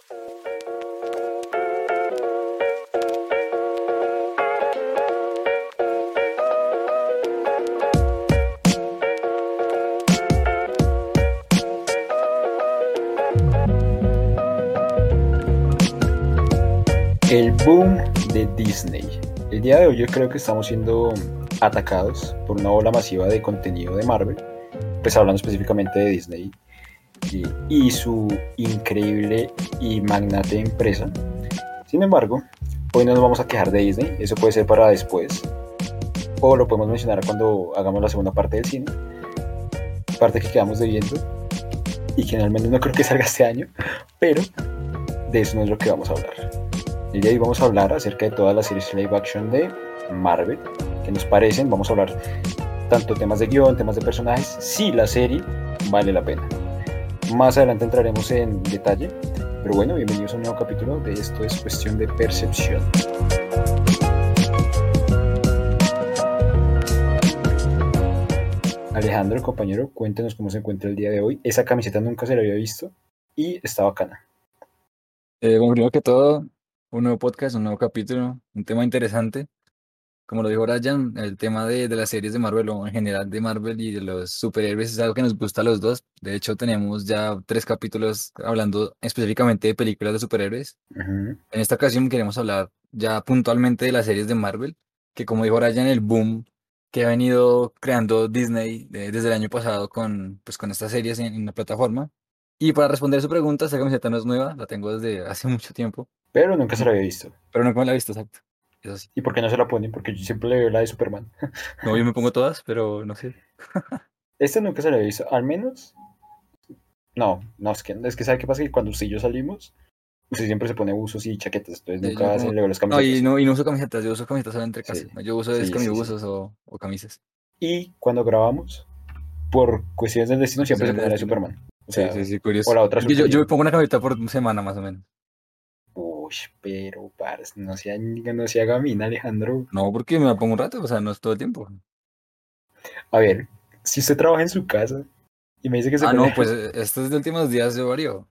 El boom de Disney. El día de hoy yo creo que estamos siendo atacados por una ola masiva de contenido de Marvel, pues hablando específicamente de Disney y su increíble y magnate empresa. Sin embargo, hoy no nos vamos a quejar de Disney, eso puede ser para después, o lo podemos mencionar cuando hagamos la segunda parte del cine, parte que quedamos debiendo y que al menos no creo que salga este año, pero de eso no es lo que vamos a hablar. El día de hoy vamos a hablar acerca de todas las series live action de Marvel, que nos parecen. Vamos a hablar tanto temas de guión, temas de personajes, si la serie vale la pena. Más adelante entraremos en detalle, pero bueno, bienvenidos a un nuevo capítulo de Esto es Cuestión de Percepción. Alejandro, compañero, cuéntenos cómo se encuentra el día de hoy. Esa camiseta nunca se la había visto y está bacana. Bueno, primero que todo, un nuevo podcast, un nuevo capítulo, un tema interesante. Como lo dijo Brian, el tema de las series de Marvel o en general de Marvel y de los superhéroes es algo que nos gusta a los dos. De hecho, tenemos ya 3 capítulos hablando específicamente de películas de superhéroes. Uh-huh. En esta ocasión queremos hablar ya puntualmente de las series de Marvel, que como dijo Brian, el boom que ha venido creando Disney desde el año pasado con estas series en la plataforma. Y para responder su pregunta, esta camiseta no es nueva, la tengo desde hace mucho tiempo, Pero nunca se la había visto. pero nunca me la he visto, exacto. Eso sí. ¿Y por qué no se la ponen? Porque yo siempre le veo la de Superman. No, yo me pongo todas, pero no sé. Esta nunca se la había visto, al menos. No, es que ¿sabe qué pasa? Que cuando usted y yo salimos, usted siempre se pone buzos y chaquetas, entonces Yo nunca se como... le ve las No, camisetas. y no uso camisetas, yo uso camisetas solo entre casa. Sí, Yo uso sí. camibuzos o camisas. Y cuando grabamos, por cuestiones del destino, Por siempre se cuestiones de pone la de destino. Superman. O Sí, sea, sí, sí, o curioso. la otra Porque yo me superhéroe. pongo una camiseta por semana más o menos. Uy, pero, parce, no sea gamina, Alejandro. No, porque me la pongo un rato, o sea, no es todo el tiempo. A ver, si usted trabaja en su casa y me dice que se Ah, pone... no, pues estos últimos días yo varío.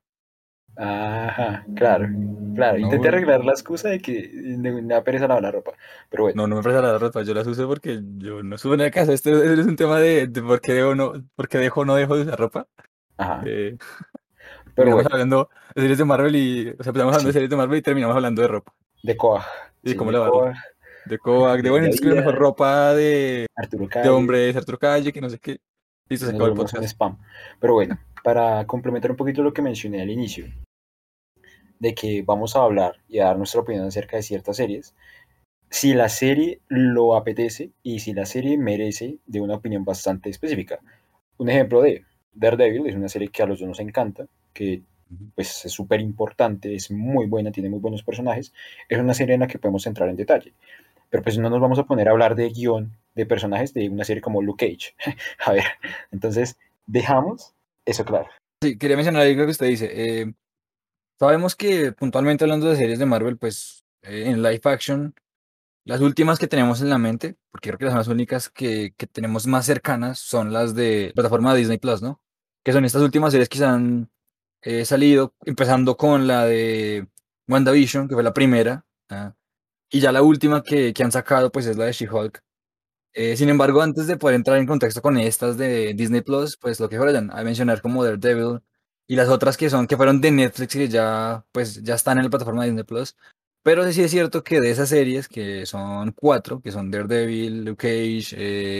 Ajá, claro. Intenté No, arreglar la excusa de que me da pereza lavar la ropa. Pero bueno, no me presta la ropa, yo las uso porque yo no subo en la casa. Esto es un tema de por qué debo no, por qué dejo o no dejo de usar ropa. ajá. Eh, Pero Terminamos bueno, hablando de series de Marvel o sea, empezamos hablando de sí. series de Marvel y terminamos hablando de ropa. De Coag. Y Sí, cómo de lavarla. Coag, De Kovac, de bueno, Día a es que la mejor Día, ropa Arturo de Calle, hombre es Arturo Calle, que no sé qué. Listo, y se nos acabó el volvemos un podcast. spam. Pero bueno, para complementar un poquito lo que mencioné al inicio, de que vamos a hablar y a dar nuestra opinión acerca de ciertas series, si la serie lo apetece y si la serie merece de una opinión bastante específica. Un ejemplo de Daredevil es una serie que a los dos nos encanta, que pues es súper importante, es muy buena, tiene muy buenos personajes, es una serie en la que podemos entrar en detalle. Pero pues no nos vamos a poner a hablar de guión de personajes de una serie como Luke Cage. A ver, entonces dejamos eso claro. Sí, quería mencionar algo que usted dice. Sabemos que puntualmente hablando de series de Marvel, pues en live action, las últimas que tenemos en la mente, porque creo que las únicas que tenemos más cercanas son las de plataforma de Disney Plus, ¿no? Que son estas últimas series que se han salido, empezando con la de WandaVision, que fue la primera, y ya la última que han sacado, pues es la de She-Hulk. Sin embargo, antes de poder entrar en contexto con estas de Disney Plus, pues lo que fueron a mencionar como Daredevil y las otras que fueron de Netflix y que ya, pues, ya están en la plataforma de Disney Plus. Pero sí es cierto que de esas series, que son 4, que son Daredevil, Luke Cage,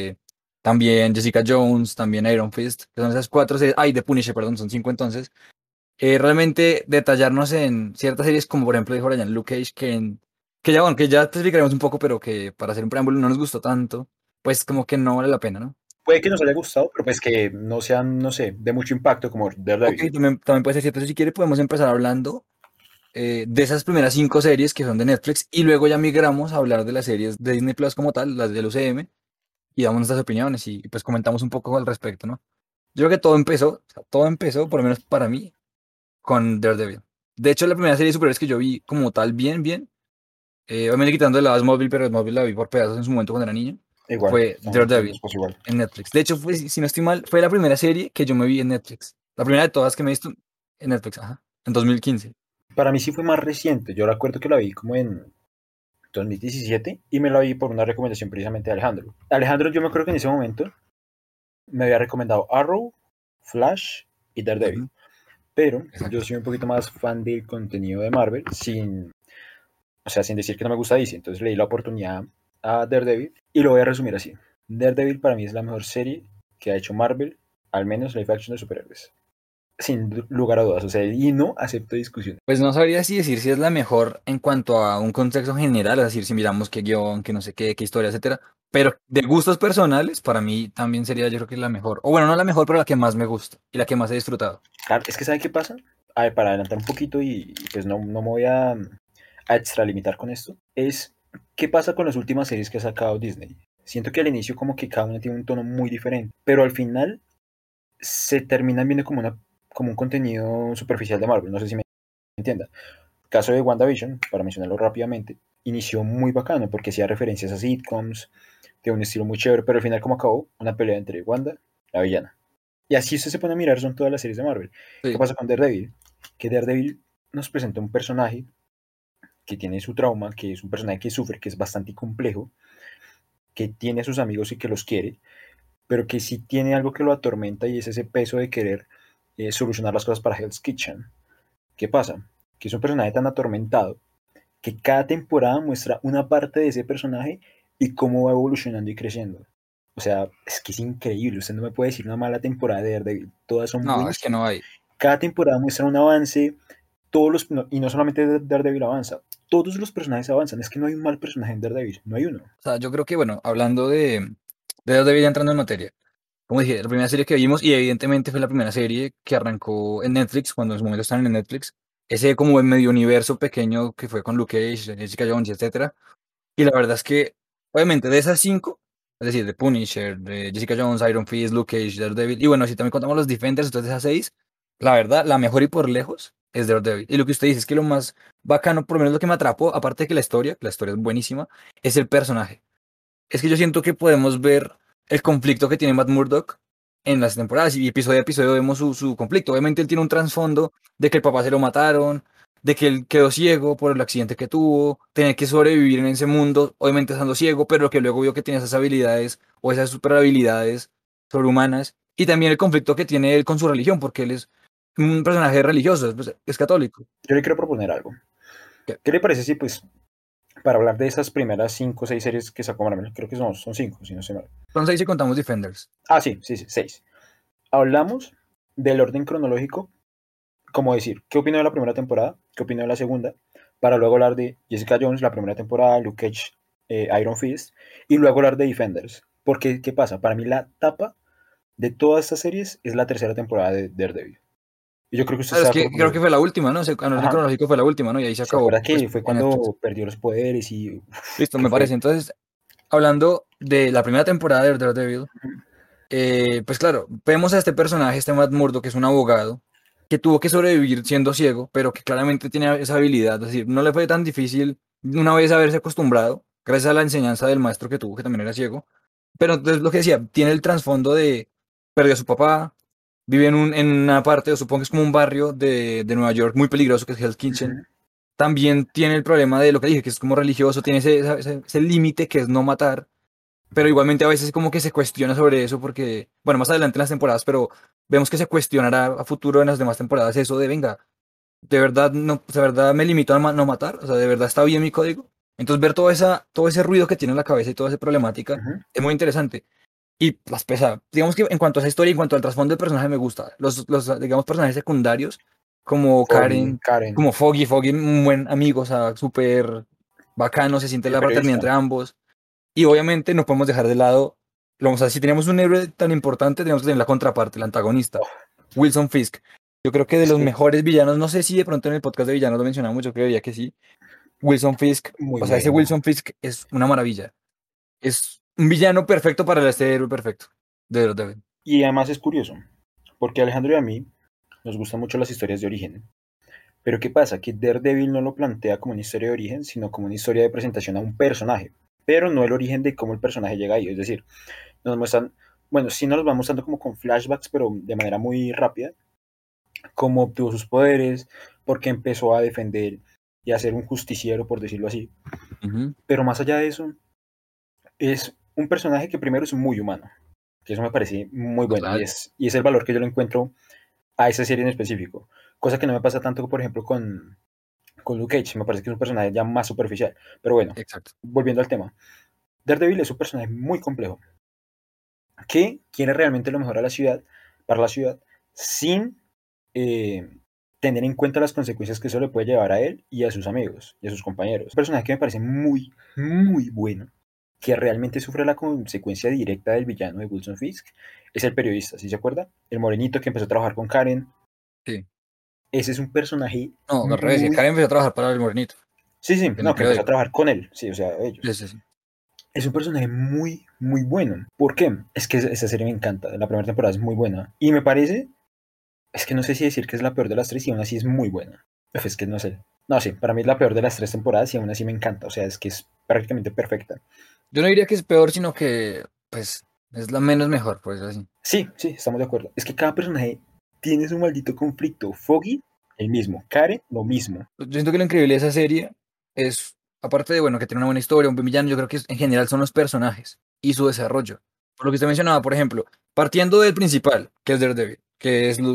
también Jessica Jones, también Iron Fist, que son esas 4 series, The Punisher, perdón, son 5 entonces. Realmente detallarnos en ciertas series, como por ejemplo dijo Ryan, Luke Cage, que ya, bueno, que ya te explicaremos un poco, pero que para hacer un preámbulo no nos gustó tanto, pues como que no vale la pena, ¿no? Puede que nos haya gustado, pero pues que no sean, no sé, de mucho impacto como Ok, Daredevil. también puede ser cierto. Si quiere, podemos empezar hablando de esas primeras 5 series que son de Netflix y luego ya migramos a hablar de las series de Disney Plus como tal, las del UCM, y damos nuestras opiniones y pues comentamos un poco al respecto, ¿no? Yo creo que todo empezó, por lo menos para mí, con Daredevil. De hecho, la primera serie de superhéroes que yo vi como tal, bien, obviamente quitando de la Smallville, pero Smallville la vi por pedazos en su momento cuando era niño, Igual, fue nos Daredevil pasó igual. en Netflix. De hecho, si no estoy mal, fue la primera serie que yo me vi en Netflix. La primera de todas que me he visto en Netflix, en 2015. Para mí sí fue más reciente. Yo recuerdo que la vi como en 2017 y me la vi por una recomendación precisamente de Alejandro. Alejandro, yo me acuerdo que en ese momento me había recomendado Arrow, Flash y Daredevil. Ujú, Pero yo exacto. soy un poquito más fan del contenido de Marvel, o sea, sin decir que no me gusta DC. Entonces le di la oportunidad a Daredevil y lo voy a resumir así. Daredevil para mí es la mejor serie que ha hecho Marvel, al menos live action de superhéroes. Sin lugar a dudas, o sea, y no acepto discusión. Pues no sabría si decir si es la mejor en cuanto a un contexto general, es decir, si miramos qué guión, qué no sé qué, qué historia, etcétera. Pero de gustos personales, para mí también sería yo creo que la mejor. O bueno, no la mejor, pero la que más me gusta y la que más he disfrutado. Claro, es que ¿sabe qué pasa? A ver, para adelantar un poquito y pues no me voy a extralimitar con esto, es qué pasa con las últimas series que ha sacado Disney. Siento que al inicio como que cada una tiene un tono muy diferente, pero al final se terminan viendo como un contenido superficial de Marvel, no sé si me entienda. El caso de WandaVision, para mencionarlo rápidamente, inició muy bacano porque hacía referencias a sitcoms, de un estilo muy chévere, pero al final como acabó, una pelea entre Wanda, la villana. Y así usted se pone a mirar, son todas las series de Marvel. ¿Qué Sí. pasa con Daredevil? Que Daredevil nos presenta un personaje que tiene su trauma, que es un personaje que sufre, que es bastante complejo, que tiene a sus amigos y que los quiere, pero que sí tiene algo que lo atormenta y es ese peso de querer solucionar las cosas para Hell's Kitchen. ¿Qué pasa? Que es un personaje tan atormentado que cada temporada muestra una parte de ese personaje y cómo va evolucionando y creciendo. O sea, es que es increíble. Usted no me puede decir una mala temporada de Daredevil. Todas son No, es que buenísimas. no hay. Cada temporada muestra un avance. Y no solamente Daredevil avanza. Todos los personajes avanzan. Es que no hay un mal personaje en Daredevil. No hay uno. O sea, yo creo que, bueno, hablando de Daredevil entrando en materia. Como dije, la primera serie que vimos, y evidentemente fue la primera serie que arrancó en Netflix, cuando en su momento estaban en Netflix. Ese como el medio universo pequeño que fue con Luke Cage, Jessica Jones, etcétera. Y la verdad es que, obviamente, de esas cinco, es decir, de Punisher, de Jessica Jones, Iron Fist, Luke Cage, Daredevil, y bueno, si también contamos los Defenders, entonces de esas seis, la verdad, la mejor y por lejos es Daredevil. Y lo que usted dice es que lo más bacano, por lo menos lo que me atrapó, aparte de que la historia es buenísima, es el personaje. Es que yo siento que podemos ver el conflicto que tiene Matt Murdock en las temporadas y episodio a episodio vemos su conflicto. Obviamente él tiene un trasfondo de que el papá se lo mataron, de que él quedó ciego por el accidente que tuvo, tener que sobrevivir en ese mundo, obviamente estando ciego, pero que luego vio que tenía esas habilidades o esas super habilidades sobrehumanas. Y también el conflicto que tiene él con su religión, porque él es un personaje religioso, es católico. Yo le quiero proponer algo. Que ¿Qué le parece si, pues, para hablar de esas primeras 5 o 6 series que sacó Marvel, creo que son 5, si no sé mal. Entonces ahí si contamos Defenders. Ah, sí, sí, sí, 6. Hablamos del orden cronológico, como decir, ¿qué opino de la primera temporada? ¿Qué opino de la segunda? Para luego hablar de Jessica Jones, la primera temporada, Luke Cage, Iron Fist, y luego hablar de Defenders. Porque, ¿qué pasa? Para mí la tapa de todas estas series es la tercera temporada de Daredevil. Y yo creo que usted Claro, está es de que acuerdo creo que conmigo. fue la última, ¿no? En orden Ajá. cronológico fue la última, ¿no? Y ahí se ¿Se acabó, acuerda pues, que fue en Netflix. cuando perdió los poderes y Listo, que me fue? parece. Entonces, hablando de la primera temporada de Daredevil, pues claro, vemos a este personaje, este Matt Murdock, que es un abogado, que tuvo que sobrevivir siendo ciego, pero que claramente tiene esa habilidad. Es decir, no le fue tan difícil una vez haberse acostumbrado, gracias a la enseñanza del maestro que tuvo, que también era ciego. Pero entonces lo que decía, tiene el trasfondo de perdió a su papá, vive en una parte, o supongo que es como un barrio de Nueva York muy peligroso, que es Hell's Kitchen. Ujú. También tiene el problema de lo que dije, que es como religioso, tiene ese límite que es no matar, pero igualmente a veces como que se cuestiona sobre eso porque, bueno, más adelante en las temporadas, pero vemos que se cuestionará a futuro en las demás temporadas eso de, venga, de verdad no, de verdad me limito a no matar, o sea, de verdad está bien mi código. Entonces ver todo ese ruido que tiene en la cabeza y toda esa problemática Ujú. es muy interesante. Y las pesa, digamos que en cuanto a esa historia, en cuanto al trasfondo del personaje me gusta. Los digamos, personajes secundarios, como Foggy, Karen, Karen, como Foggy, un buen amigo, o sea, súper bacano, se siente el la fraternidad periodista. entre ambos. Y obviamente no podemos dejar de lado, vamos a si tenemos un héroe tan importante, tenemos que tener la contraparte, el antagonista, Oh, Wilson Fisk. Yo creo que de es los que mejores villanos, no sé si de pronto en el podcast de villanos lo mencionamos, yo creería que sí. Wilson Fisk, muy o sea, ese bueno. Wilson Fisk es una maravilla. Es un villano perfecto para este héroe perfecto de Daredevil. Y además es curioso, porque a Alejandro y a mí nos gustan mucho las historias de origen. Pero ¿qué pasa? Que Daredevil no lo plantea como una historia de origen, sino como una historia de presentación a un personaje, pero no el origen de cómo el personaje llega ahí. Es decir, nos muestran, bueno, sí nos va mostrando como con flashbacks, pero de manera muy rápida, cómo obtuvo sus poderes, porque empezó a defender y a ser un justiciero, por decirlo así. Ujú. Pero más allá de eso, es un personaje que primero es muy humano, que eso me parece muy bueno, Total. y es el valor que yo le encuentro a esa serie en específico. Cosa que no me pasa tanto, por ejemplo, con Luke Cage, me parece que es un personaje ya más superficial. Pero bueno, Exacto. volviendo al tema, Daredevil es un personaje muy complejo, que quiere realmente lo mejor a la ciudad, para la ciudad, sin eh, tener en cuenta las consecuencias que eso le puede llevar a él y a sus amigos y a sus compañeros. Un personaje que me parece muy, muy bueno, que realmente sufre la consecuencia directa del villano de Wilson Fisk, es el periodista, ¿sí se acuerda? El morenito que empezó a trabajar con Karen. Sí. Ese es un personaje No, al revés, muy... Karen empezó a trabajar para el morenito, Sí, sí, en el no, que empezó a periódico. trabajar con él, sí, o sea, ellos. Sí, sí, sí. Es un personaje muy, muy bueno. ¿Por qué? Es que esa serie me encanta. La primera temporada es muy buena. Y me parece, es que no sé si decir que es la peor de las tres y aún así es muy buena. Es que no sé. No, sí, para mí es la peor de las tres temporadas y aún así me encanta. O sea, es que es prácticamente perfecta. Yo no diría que es peor, sino que, pues, es la menos mejor, pues así. Sí, sí, estamos de acuerdo. Es que cada personaje tiene su maldito conflicto. Foggy, el mismo. Karen, lo mismo. Yo siento que lo increíble de esa serie es, aparte de, bueno, que tiene una buena historia, un buen villano, yo creo que en general son los personajes y su desarrollo. Por lo que usted mencionaba, por ejemplo, partiendo del principal, que es Daredevil, que es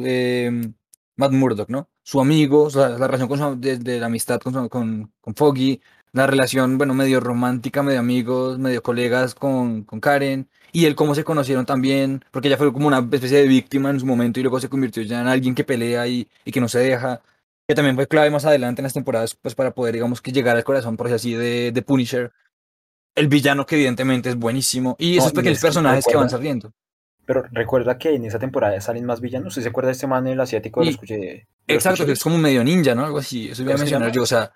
Matt Murdock, ¿no? Su amigo, o sea, la relación de la amistad con Foggy, la relación, bueno, medio romántica, medio amigos, medio colegas con Karen, y él cómo se conocieron también, porque ella fue como una especie de víctima en su momento y luego se convirtió ya en alguien que pelea y que no se deja, que también fue clave más adelante en las temporadas, pues para poder, digamos, que llegar al corazón, por así, de Punisher. El villano que evidentemente es buenísimo. Y No, esos y pequeños es que personajes que van recuerda, saliendo. pero recuerda que en esa temporada salen más villanos. ¿Usted se acuerda de este man, el asiático Y de los exacto, que es cuchillos? como medio ninja, ¿no? Algo así. Eso iba a ¿Cómo es que se mencionar llama? yo. O sea,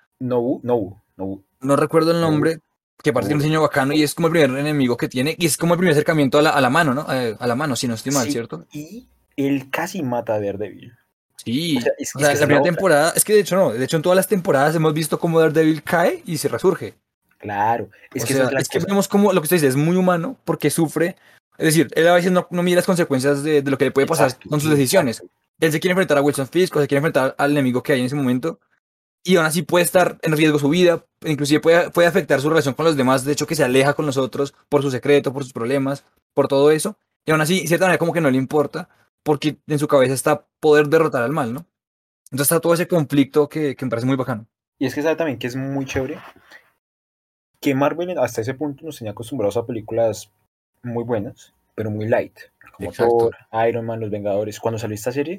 Nobu, no recuerdo el Nobu, nombre, que aparte tiene un Nobu. diseño bacano y es como el primer enemigo que tiene. Y es como el primer acercamiento a la mano, ¿no? A la mano, si no estoy mal, Sí, ¿cierto? y él casi mata a Daredevil. O sea, Sí. O es sea, que esa la es la primera otra. temporada, es que de hecho no, de hecho en todas las temporadas hemos visto cómo Daredevil cae y se resurge. Claro, es O que esa es sea, la es que cosa. vemos como lo que usted dice es muy humano porque sufre. Es decir, él a veces no mide las consecuencias de lo que le puede pasar Exacto, con sus decisiones. exacto. Él se quiere enfrentar a Wilson Fisk o se quiere enfrentar al enemigo que hay en ese momento y aún así puede estar en riesgo su vida, inclusive puede afectar su relación con los demás, de hecho que se aleja con los otros por su secreto, por sus problemas, por todo eso. Y aún así, de cierta manera, como que no le importa porque en su cabeza está poder derrotar al mal, ¿no? Entonces está todo ese conflicto que me parece muy bacano. Y es que sabe también que es muy chévere que Marvel hasta ese punto nos tenía acostumbrados a películas muy buenas, pero muy light, como Thor, Exacto. Iron Man, Los Vengadores. Cuando salió esta serie,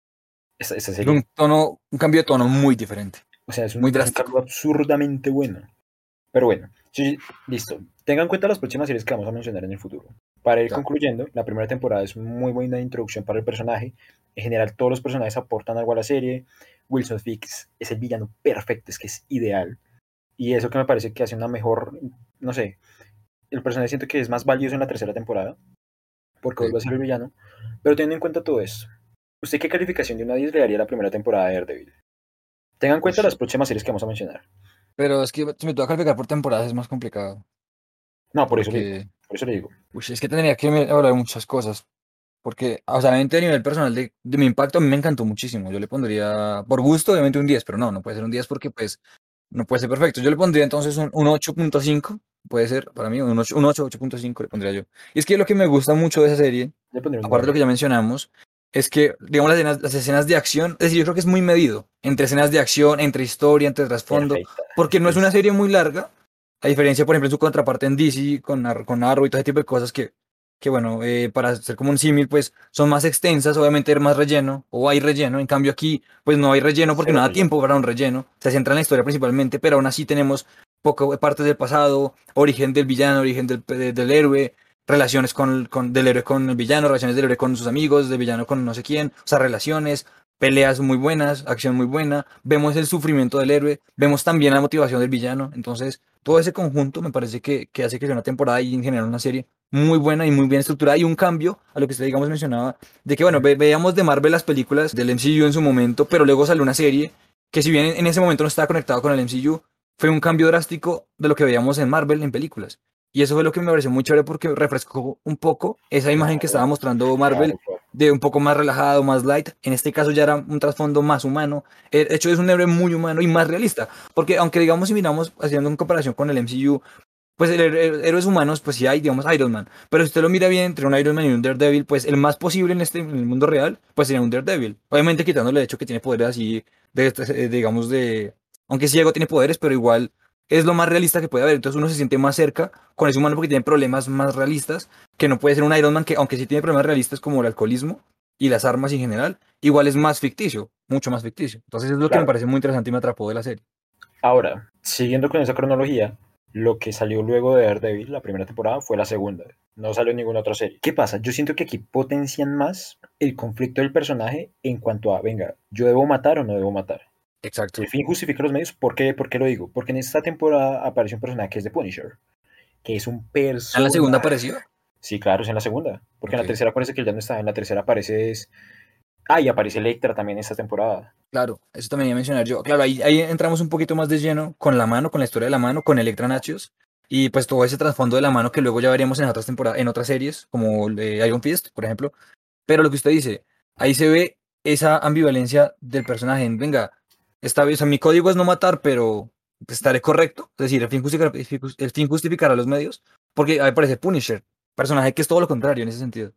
esta Tiene serie, un cambio de tono muy diferente, o sea, muy es un drástico. cambio absurdamente bueno. Pero bueno, sí, listo. Tengan en cuenta las próximas series que vamos a mencionar en el futuro. Para ir Claro. concluyendo, la primera temporada es muy buena introducción para el personaje. En general, todos los personajes aportan algo a la serie. Wilson Fisk es el villano perfecto, es que es ideal. Y eso que me parece que hace una mejor, no sé, el personaje siento que es más valioso en la tercera temporada, porque Sí. vuelve a ser el villano. Pero teniendo en cuenta todo esto, ¿usted qué calificación de 1 a 10 le daría a la primera temporada de Daredevil? Tengan en Uy, cuenta las próximas series que vamos a mencionar. pero es que si me toca calificar por temporadas es más complicado. No, por eso le digo, Porque, por eso le digo. uy, es que tendría que hablar muchas cosas. Porque, o sea, obviamente a nivel personal de mi impacto a mí me encantó muchísimo. Yo le pondría, por gusto, obviamente un 10 pero no puede ser un 10 porque pues no puede ser perfecto. Yo le pondría entonces un 8.5 puede ser para mí, un 8 8.5 le pondría yo. Y es que lo que me gusta mucho de esa serie, Le pondré un aparte de lo que 9. ya mencionamos, es que, digamos, las escenas de acción, es decir, yo creo que es muy medido entre escenas de acción, entre historia, entre trasfondo, Perfecta. porque Es no que es una es serie muy larga, a diferencia, por ejemplo, en su contraparte en DC, con Arrow y todo ese tipo de cosas que bueno, para hacer como un símil, pues son más extensas, obviamente hay más relleno, o hay relleno, en cambio aquí, pues no hay relleno porque no cero da relleno. tiempo para un relleno, se centra en la historia principalmente, pero aún así tenemos poco partes del pasado, origen del villano, origen del héroe, relaciones del héroe con el villano, relaciones del héroe con sus amigos, del villano con no sé quién, o sea, relaciones, peleas muy buenas, acción muy buena, vemos el sufrimiento del héroe, vemos también la motivación del villano, entonces todo ese conjunto me parece que hace que sea una temporada y en general una serie muy buena y muy bien estructurada y un cambio a lo que usted digamos mencionaba, de que bueno, veíamos de Marvel las películas del MCU en su momento, pero luego salió una serie que si bien en ese momento no estaba conectado con el MCU, fue un cambio drástico de lo que veíamos en Marvel en películas. Y eso fue lo que me pareció muy chévere porque refrescó un poco esa imagen que estaba Claro, mostrando Marvel claro, claro. de un poco más relajado, más light. En este caso ya era un trasfondo más humano. De hecho, es un héroe muy humano y más realista. Porque aunque digamos, si miramos haciendo en comparación con el MCU, pues héroes humanos, pues sí hay, digamos, Iron Man. Pero si usted lo mira bien entre un Iron Man y un Daredevil, pues el más posible en el mundo real, pues sería un Daredevil. Obviamente quitándole el hecho que tiene poderes así, digamos, aunque ciego tiene poderes, pero igual es lo más realista que puede haber. Entonces uno se siente más cerca con ese humano porque tiene problemas más realistas, que no puede ser un Iron Man que, aunque sí tiene problemas realistas como el alcoholismo y las armas en general, igual es más ficticio, mucho más ficticio. Entonces es lo que me Claro. parece muy interesante y me atrapó de la serie. Ahora, siguiendo con esa cronología, lo que salió luego de Daredevil, la primera temporada, fue la segunda. No salió ninguna otra serie. ¿Qué pasa? Yo siento que aquí potencian más el conflicto del personaje en cuanto a, venga, ¿yo debo matar o no debo matar? Exacto. El fin justifica los medios. ¿Por qué lo digo? Porque en esta temporada aparece un personaje que es de Punisher, que es un ¿En la segunda personaje. apareció? Sí, claro, es en la segunda. Porque en Ok. la tercera parece que él ya no está. En la tercera aparece es. Ah, y aparece Electra también esta temporada. Claro, eso también iba a mencionar yo. Claro, ahí entramos un poquito más de lleno con la mano, con la historia de la mano, con Electra Nachos y pues todo ese trasfondo de la mano que luego ya veremos en otras temporadas, en otras series, como Iron Fist, por ejemplo. Pero lo que usted dice, ahí se ve esa ambivalencia del personaje en, venga, esta vez, o sea, mi código es no matar, pero estaré correcto. Es decir, el fin justificará los medios, porque ahí aparece Punisher, personaje que es todo lo contrario en ese sentido.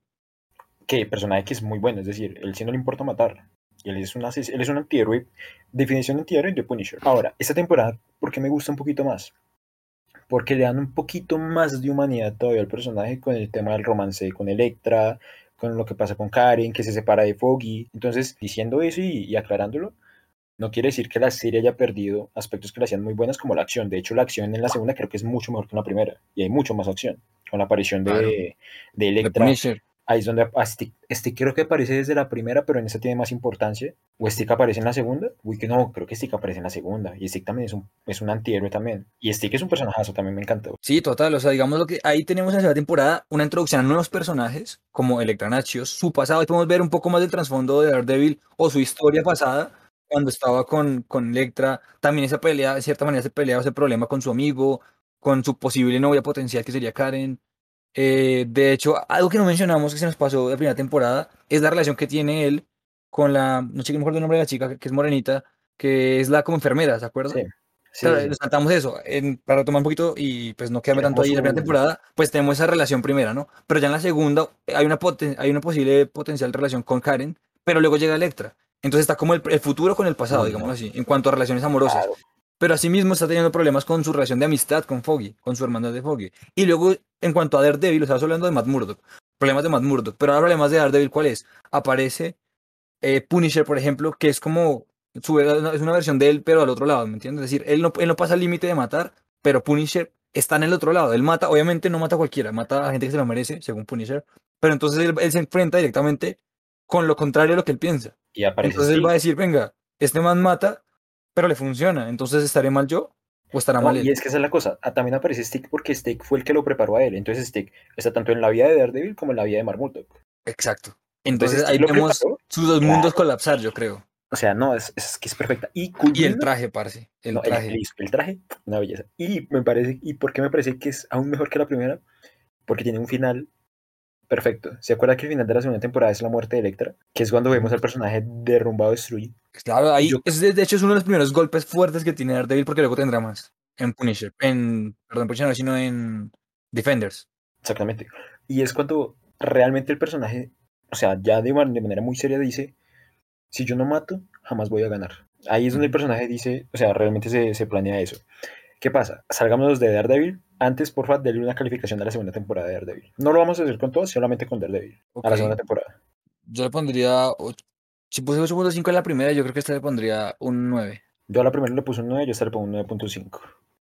Que personaje que es muy bueno, es decir, él sí no le importa matar. Y él es un antihéroe, definición de antihéroe de Punisher. Ahora, esta temporada, ¿por qué me gusta un poquito más? Porque le dan un poquito más de humanidad todavía al personaje con el tema del romance con Electra, con lo que pasa con Karen, que se separa de Foggy. Entonces, diciendo eso y aclarándolo, no quiere decir que la serie haya perdido aspectos que la hacían muy buenas como la acción. De hecho, la acción en la segunda creo que es mucho mejor que en la primera. Y hay mucho más acción. Con la aparición Claro, de de Electra. Punisher. Ahí es donde Stick creo que aparece desde la primera, pero en esta tiene más importancia. ¿O Stick aparece en la segunda? Uy, que no, creo que Stick aparece en la segunda. Y Stick también es un antihéroe también. Y Stick es un personajazo, también me encanta. Sí, total, o sea, digamos lo que ahí tenemos en la segunda temporada una introducción a nuevos personajes como Electra Nachios, su pasado, y podemos ver un poco más del trasfondo de Daredevil o su historia pasada cuando estaba con Electra, también esa pelea, de cierta manera se peleaba ese problema con su amigo, con su posible novia potencial que sería Karen. De hecho, algo que no mencionamos que se nos pasó de la primera temporada es la relación que tiene él con la, no sé qué mejor el nombre de la chica, que es morenita, que es la como enfermera, ¿se acuerda? Sí, sí, Claro, sí. nos saltamos eso. Para tomar un poquito y pues no Que quedarme era tanto como ahí en la primera su. temporada, pues tenemos esa relación primera, ¿no? Pero ya en la segunda hay una posible potencial relación con Karen, pero luego llega Electra. Entonces está como el futuro con el pasado, Uy, digámoslo no. así, en cuanto a relaciones amorosas. Claro. Pero asimismo está teniendo problemas con su relación de amistad con Foggy, con su hermandad de Foggy. Y luego, en cuanto a Daredevil, estamos hablando de Matt Murdock, problemas de Matt Murdock. Pero ahora problemas de Daredevil, ¿cuál es? Aparece Punisher, por ejemplo, que es como es una versión de él, pero al otro lado, ¿me entiendes? Es decir, él no pasa el límite de matar, pero Punisher está en el otro lado. Él mata, obviamente no mata a cualquiera, mata a gente que se lo merece, según Punisher, pero entonces él se enfrenta directamente con lo contrario a lo que él piensa. Y aparece Entonces él va a Stick. decir, venga, este man mata, pero le funciona, entonces ¿estaré mal yo o estará No, mal y él? es que esa es la cosa. También aparece Stick porque Stick fue el que lo preparó a él. Entonces Stick está tanto en la vida de Daredevil como en la vida de Marmot. Exacto. Entonces Entonces ahí Stick lo vemos preparó. sus dos mundos Claro. colapsar, yo creo. O sea, no, es que es perfecta. Y Y el culmina. traje, parce, el No, traje. el traje, una belleza. Y me parece, ¿y por qué me parece que es aún mejor que la primera? Porque tiene un final perfecto. ¿Se acuerda que el final de la segunda temporada es la muerte de Electra? Que es cuando vemos al personaje derrumbado, destruido. Claro, Y yo, ahí, de hecho es uno de los primeros golpes fuertes que tiene Daredevil porque luego tendrá más en Punisher, perdón, Punisher no, sino en Defenders. exactamente. Y es cuando realmente el personaje, o sea, ya de manera muy seria dice, si yo no mato, jamás voy a ganar. Ahí es donde el Ujú. personaje dice, o sea, realmente se planea eso. ¿Qué pasa? Salgámonos de Daredevil. Antes, porfa, denle una calificación a la segunda temporada de Daredevil. No lo vamos a hacer con todos, solamente con Daredevil. A Ok, la segunda temporada. yo le pondría, si puse 8.5 en la primera, yo creo que esta le pondría un 9. Yo a la primera le puse un 9, yo a esta le pongo un 9.5.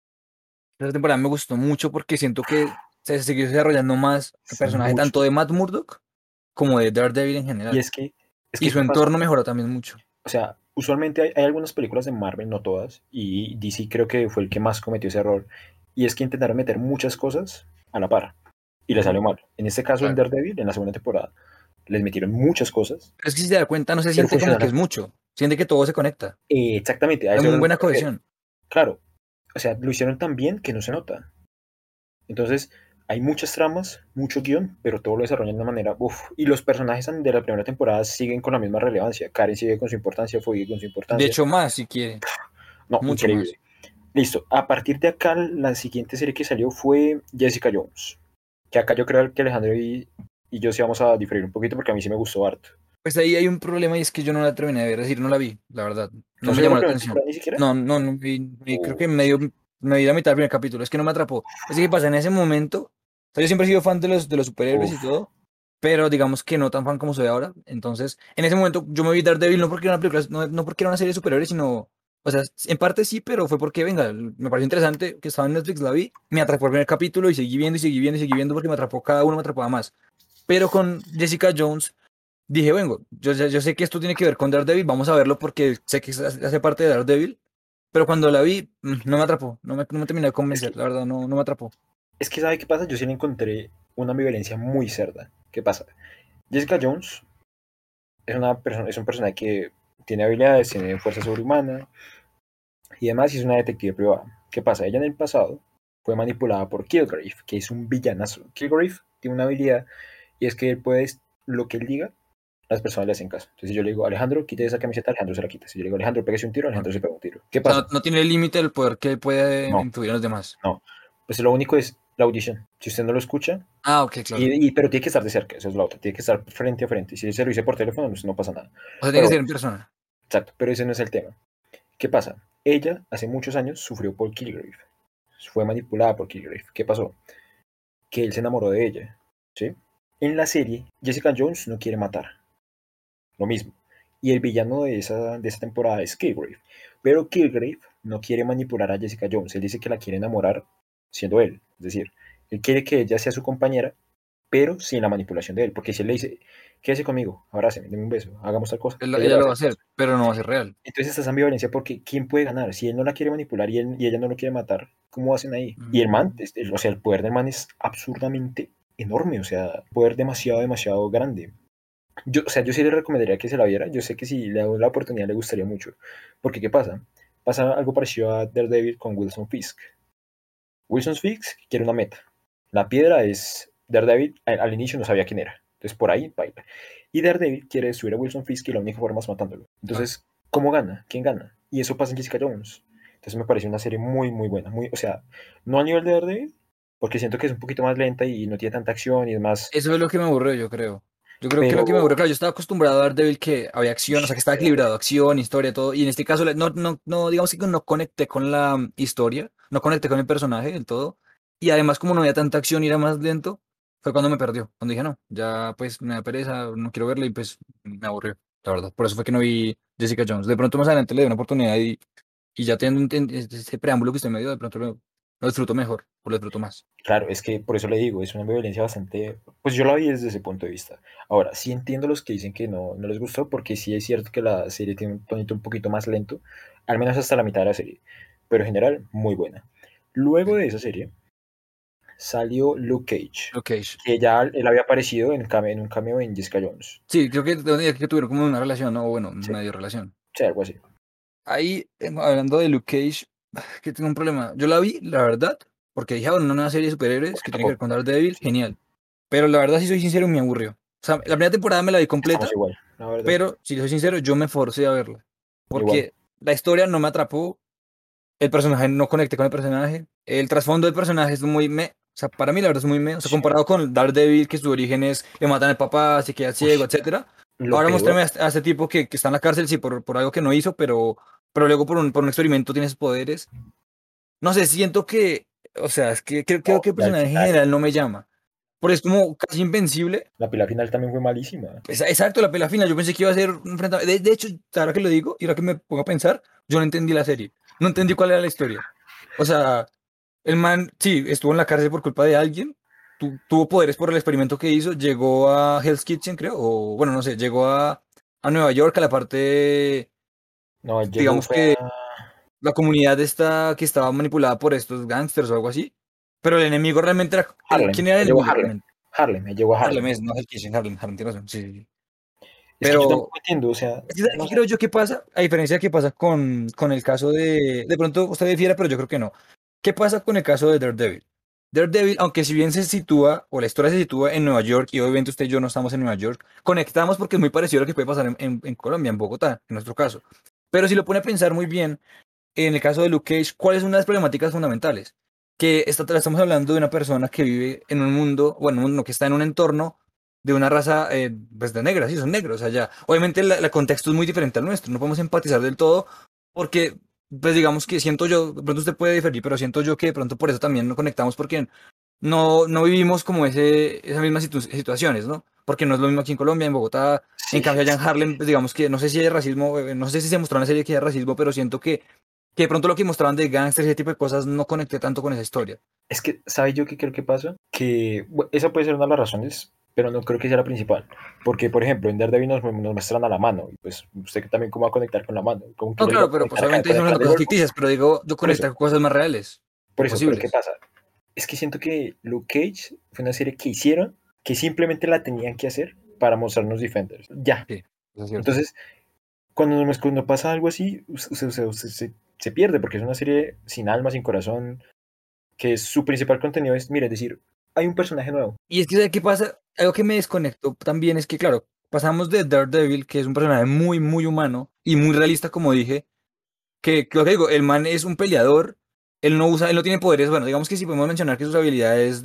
Esta temporada me gustó mucho porque siento que se siguió desarrollando más el Es personaje mucho. tanto de Matt Murdock como de Daredevil en Y general. es Y que, su ¿qué pasa? entorno mejoró también mucho. O sea, usualmente hay algunas películas de Marvel, no todas, y DC creo que fue el que más cometió ese error. Y es que intentaron meter muchas cosas a la par. Y le Ujú. salió mal. En este caso, en Claro. Daredevil, en la segunda temporada, les metieron muchas cosas, Pero es que si se da cuenta, no se pero siente como que es funcionaron. mucho. Siente que todo se conecta. Exactamente, a Hay eso era muy lo que buena me refiero. cohesión. Claro, o sea, lo hicieron tan bien que no se nota. Entonces, hay muchas tramas, mucho guión, pero todo lo desarrollan de una manera, uff, y los personajes de la primera temporada siguen con la misma relevancia. Karen sigue con su importancia, Foggy con su De importancia. hecho, más si quiere, No, mucho más. increíble. Listo, a partir de acá, la siguiente serie que salió fue Jessica Jones. Que acá yo creo que Alejandro y yo sí vamos a diferir un poquito porque a mí sí me gustó harto. Pues ahí hay un problema y es que yo no la terminé de ver, es decir, no la vi, la verdad. No ¿No me se vio llamó la la primera atención. temporada ni siquiera? No, no, no creo que Uy, me di la mitad del primer capítulo, es que no me atrapó. Es que pasa en ese momento, o sea, yo siempre he sido fan de los superhéroes y uf, todo, pero digamos que no tan fan como soy ahora. Entonces, en ese momento yo me vi Daredevil no porque era una película, no porque era una serie de superhéroes, sino, o sea, en parte sí, pero fue porque, venga, me pareció interesante que estaba en Netflix, la vi, me atrapó el primer capítulo y seguí viendo y seguí viendo y seguí viendo porque me atrapó cada uno, me atrapaba más. Pero con Jessica Jones dije, vengo, yo sé que esto tiene que ver con Daredevil, vamos a verlo porque sé que hace parte de Daredevil, pero cuando la vi, no me atrapó, no me terminó de es convencer, que, la verdad, no me atrapó. es que ¿sabe qué pasa? Yo sí le encontré una ambivalencia muy cerda. ¿Qué pasa? Jessica Jones es una persona, es un personaje que tiene habilidades, tiene fuerza sobrehumana y además es una detective privada. ¿Qué pasa? Ella en el pasado fue manipulada por Kilgrave, que es un villanazo. Kilgrave tiene una habilidad y es que él puede, lo que él diga, las personas le hacen caso. Entonces si yo le digo, Alejandro, quite esa camiseta, Alejandro se la quita. Si yo le digo, Alejandro, pégase un tiro, Ok. Alejandro se pega un tiro. ¿Qué O sea, pasa? no tiene límite el poder que puede No, influir en los demás. no. Pues lo único es la audición. Si usted no lo escucha, Ah, ok, claro. pero tiene que estar de cerca, esa es la otra. Tiene que estar frente a frente. Si se lo dice por teléfono, no pasa nada. O sea, tiene que Pero, ser en persona. exacto, pero ese no es el tema. ¿Qué pasa? Ella hace muchos años sufrió por Kilgrave. Fue manipulada por Kilgrave. ¿Qué pasó? Que él se enamoró de ella. ¿Sí? En la serie, Jessica Jones no quiere matar. Lo mismo. Y el villano de esa temporada es Kilgrave. Pero Kilgrave no quiere manipular a Jessica Jones. Él dice que la quiere enamorar siendo él. Es decir, él quiere que ella sea su compañera, pero sin la manipulación de él. Porque si él le dice, quédese conmigo, abráceme, deme un beso, hagamos tal cosa, ella Ella lo va a lo va a hacer. hacer, pero no va a ser real. Entonces esta ambivalencia porque ¿quién puede ganar? Si él no la quiere manipular y ella no lo quiere matar, ¿cómo hacen ahí? Y el man, Mm. o sea, el poder del man es absurdamente enorme, o sea, poder demasiado, demasiado grande. Yo, o sea, yo sí le recomendaría que se la viera. Yo sé que si le hago la oportunidad le gustaría mucho. Porque, ¿qué pasa? Pasa algo parecido a Daredevil con Wilson Fisk. Wilson Fisk quiere una meta. La piedra es Daredevil, al inicio no sabía quién era. Entonces, por ahí, baila. Y Daredevil quiere destruir a Wilson Fisk y la única forma es matándolo. Claro. Entonces, ¿cómo gana? ¿Quién gana? Y eso pasa en Jessica Jones. Entonces, me parece una serie muy, muy buena. Muy, o sea, no a nivel de Daredevil, porque siento que es un poquito más lenta y no tiene tanta acción y es más. Eso es lo que me aburrió, yo creo. Yo creo que Pero, lo que me aburrió, claro, yo estaba acostumbrado a Daredevil que había acción, o sea, que estaba espera, equilibrado, acción, historia, todo, y en este caso no, digamos que no conecté con la historia, no conecté con el personaje del todo, y además como no había tanta acción y era más lento, fue cuando me perdió, cuando dije, no, ya pues me da pereza, no quiero verla y pues me aburrió, la verdad. Por eso fue que no vi Jessica Jones. De pronto más adelante le doy una oportunidad y ya teniendo ese preámbulo que usted me dio, de pronto lo disfruto mejor, o lo disfruto más. claro, es que por eso le digo, es una violencia bastante, pues yo la vi desde ese punto de vista. Ahora, sí entiendo los que dicen que no les gustó, porque sí es cierto que la serie tiene un tonito un poquito más lento, al menos hasta la mitad de la serie, pero en general, muy buena. Luego Ok. de esa serie salió Luke Cage, Ok. que ya él había aparecido en un cameo en Jessica Jones. Sí, creo que tuvieron como una relación, ¿no? O bueno, Sí, medio relación. sí, algo así. Ahí, hablando de Luke Cage, que tengo un problema. Yo la vi, la verdad, porque dije, "Ah, bueno, una nueva serie de superhéroes que Yo tiene que ver tampoco. con Daredevil, Sí, genial. Pero la verdad, si soy sincero, me aburrió. O sea, la primera temporada me la vi estamos completa, igual, la verdad. pero si soy sincero, yo me forcé a verla. Igual. Porque la historia no me atrapó, el personaje no conecté con el personaje, el trasfondo del personaje es muy me. O sea, para mí la verdad es muy me. O sea, Sí. comparado con Daredevil, que su origen es le matan al papá, se queda Uy, ciego, etcétera. lo Ahora peor, muéstrame a este tipo que está en la cárcel, sí, por algo que no hizo, pero luego por un experimento tiene sus poderes. No sé, siento que, o sea, es que creo no, que el y al personaje en final, general no me llama. Porque es como casi invencible. la pila final también fue malísima. Exacto, la pelea final. Yo pensé que iba a ser un enfrentamiento. De hecho, ahora que lo digo, y ahora que me pongo a pensar, yo no entendí la serie. No entendí cuál era la historia. O sea, el man, sí, estuvo en la cárcel por culpa de alguien. Tuvo poderes por el experimento que hizo. Llegó a Hell's Kitchen, creo. O bueno, no sé, llegó a Nueva York, a la parte, No, él llegó, digamos fue que a la comunidad esta que estaba manipulada por estos gángsters o algo así. Pero el enemigo realmente era. Harlem, ¿Quién era él el llegó a enemigo Harlem, realmente? Harlem, él llegó a Harlem Harlem. es, no Hell's Kitchen, Harlem, tiene razón. Sí, sí, sí. Es que yo Pero tampoco entiendo, o sea, es que, ¿sabe no qué sé. creo yo que pasa? A diferencia de qué pasa con el caso de. De pronto usted difiere, pero yo creo que no. ¿Qué pasa con el caso de Daredevil? Daredevil, aunque si bien se sitúa, o la historia se sitúa en Nueva York, y obviamente usted y yo no estamos en Nueva York, conectamos porque es muy parecido a lo que puede pasar en Colombia, en Bogotá, en nuestro caso. Pero si lo pone a pensar muy bien, en el caso de Luke Cage, ¿cuál es una de las problemáticas fundamentales? Que estamos hablando de una persona que vive en un mundo, bueno, que está en un entorno de una raza pues de negra, sí, son negros allá. Obviamente el contexto es muy diferente al nuestro, no podemos empatizar del todo porque, pues digamos que siento yo, de pronto usted puede diferir, pero siento yo que de pronto por eso también no conectamos porque no vivimos como esas mismas situaciones, ¿no? Porque no es lo mismo aquí en Colombia, en Bogotá, en Sí, cambio allá en Harlem, pues digamos que no sé si hay racismo, no sé si se mostró en la serie que hay racismo, pero siento que de pronto lo que mostraban de gángsters y ese tipo de cosas no conecté tanto con esa historia. es que, ¿sabe yo qué creo que pasa? Que esa puede ser una de las razones, pero no creo que sea la principal. Porque, por ejemplo, en Daredevil nos muestran a la mano, y pues usted también cómo va a conectar con la mano, como que No, ella lo va claro, a pero pues conectar acá obviamente por estamos detrás hablando de del cosas cuerpo. ficticias, pero digo, yo Por eso, conecté con cosas más reales o por eso, pero ¿qué posibles. pasa? Es que siento que Luke Cage fue una serie que hicieron, que simplemente la tenían que hacer para mostrarnos Defenders. Ya. Sí, eso es cierto. Entonces, cuando pasa algo así, usted se pierde, porque es una serie sin alma, sin corazón, que su principal contenido es, mire, es decir, hay un personaje nuevo. Y es que, ¿sabe qué pasa? Algo que me desconectó también es que, claro, pasamos de Daredevil, que es un personaje muy, muy humano y muy realista, como dije, que lo que digo, el man es un peleador, él no tiene poderes, bueno, digamos que sí podemos mencionar que sus habilidades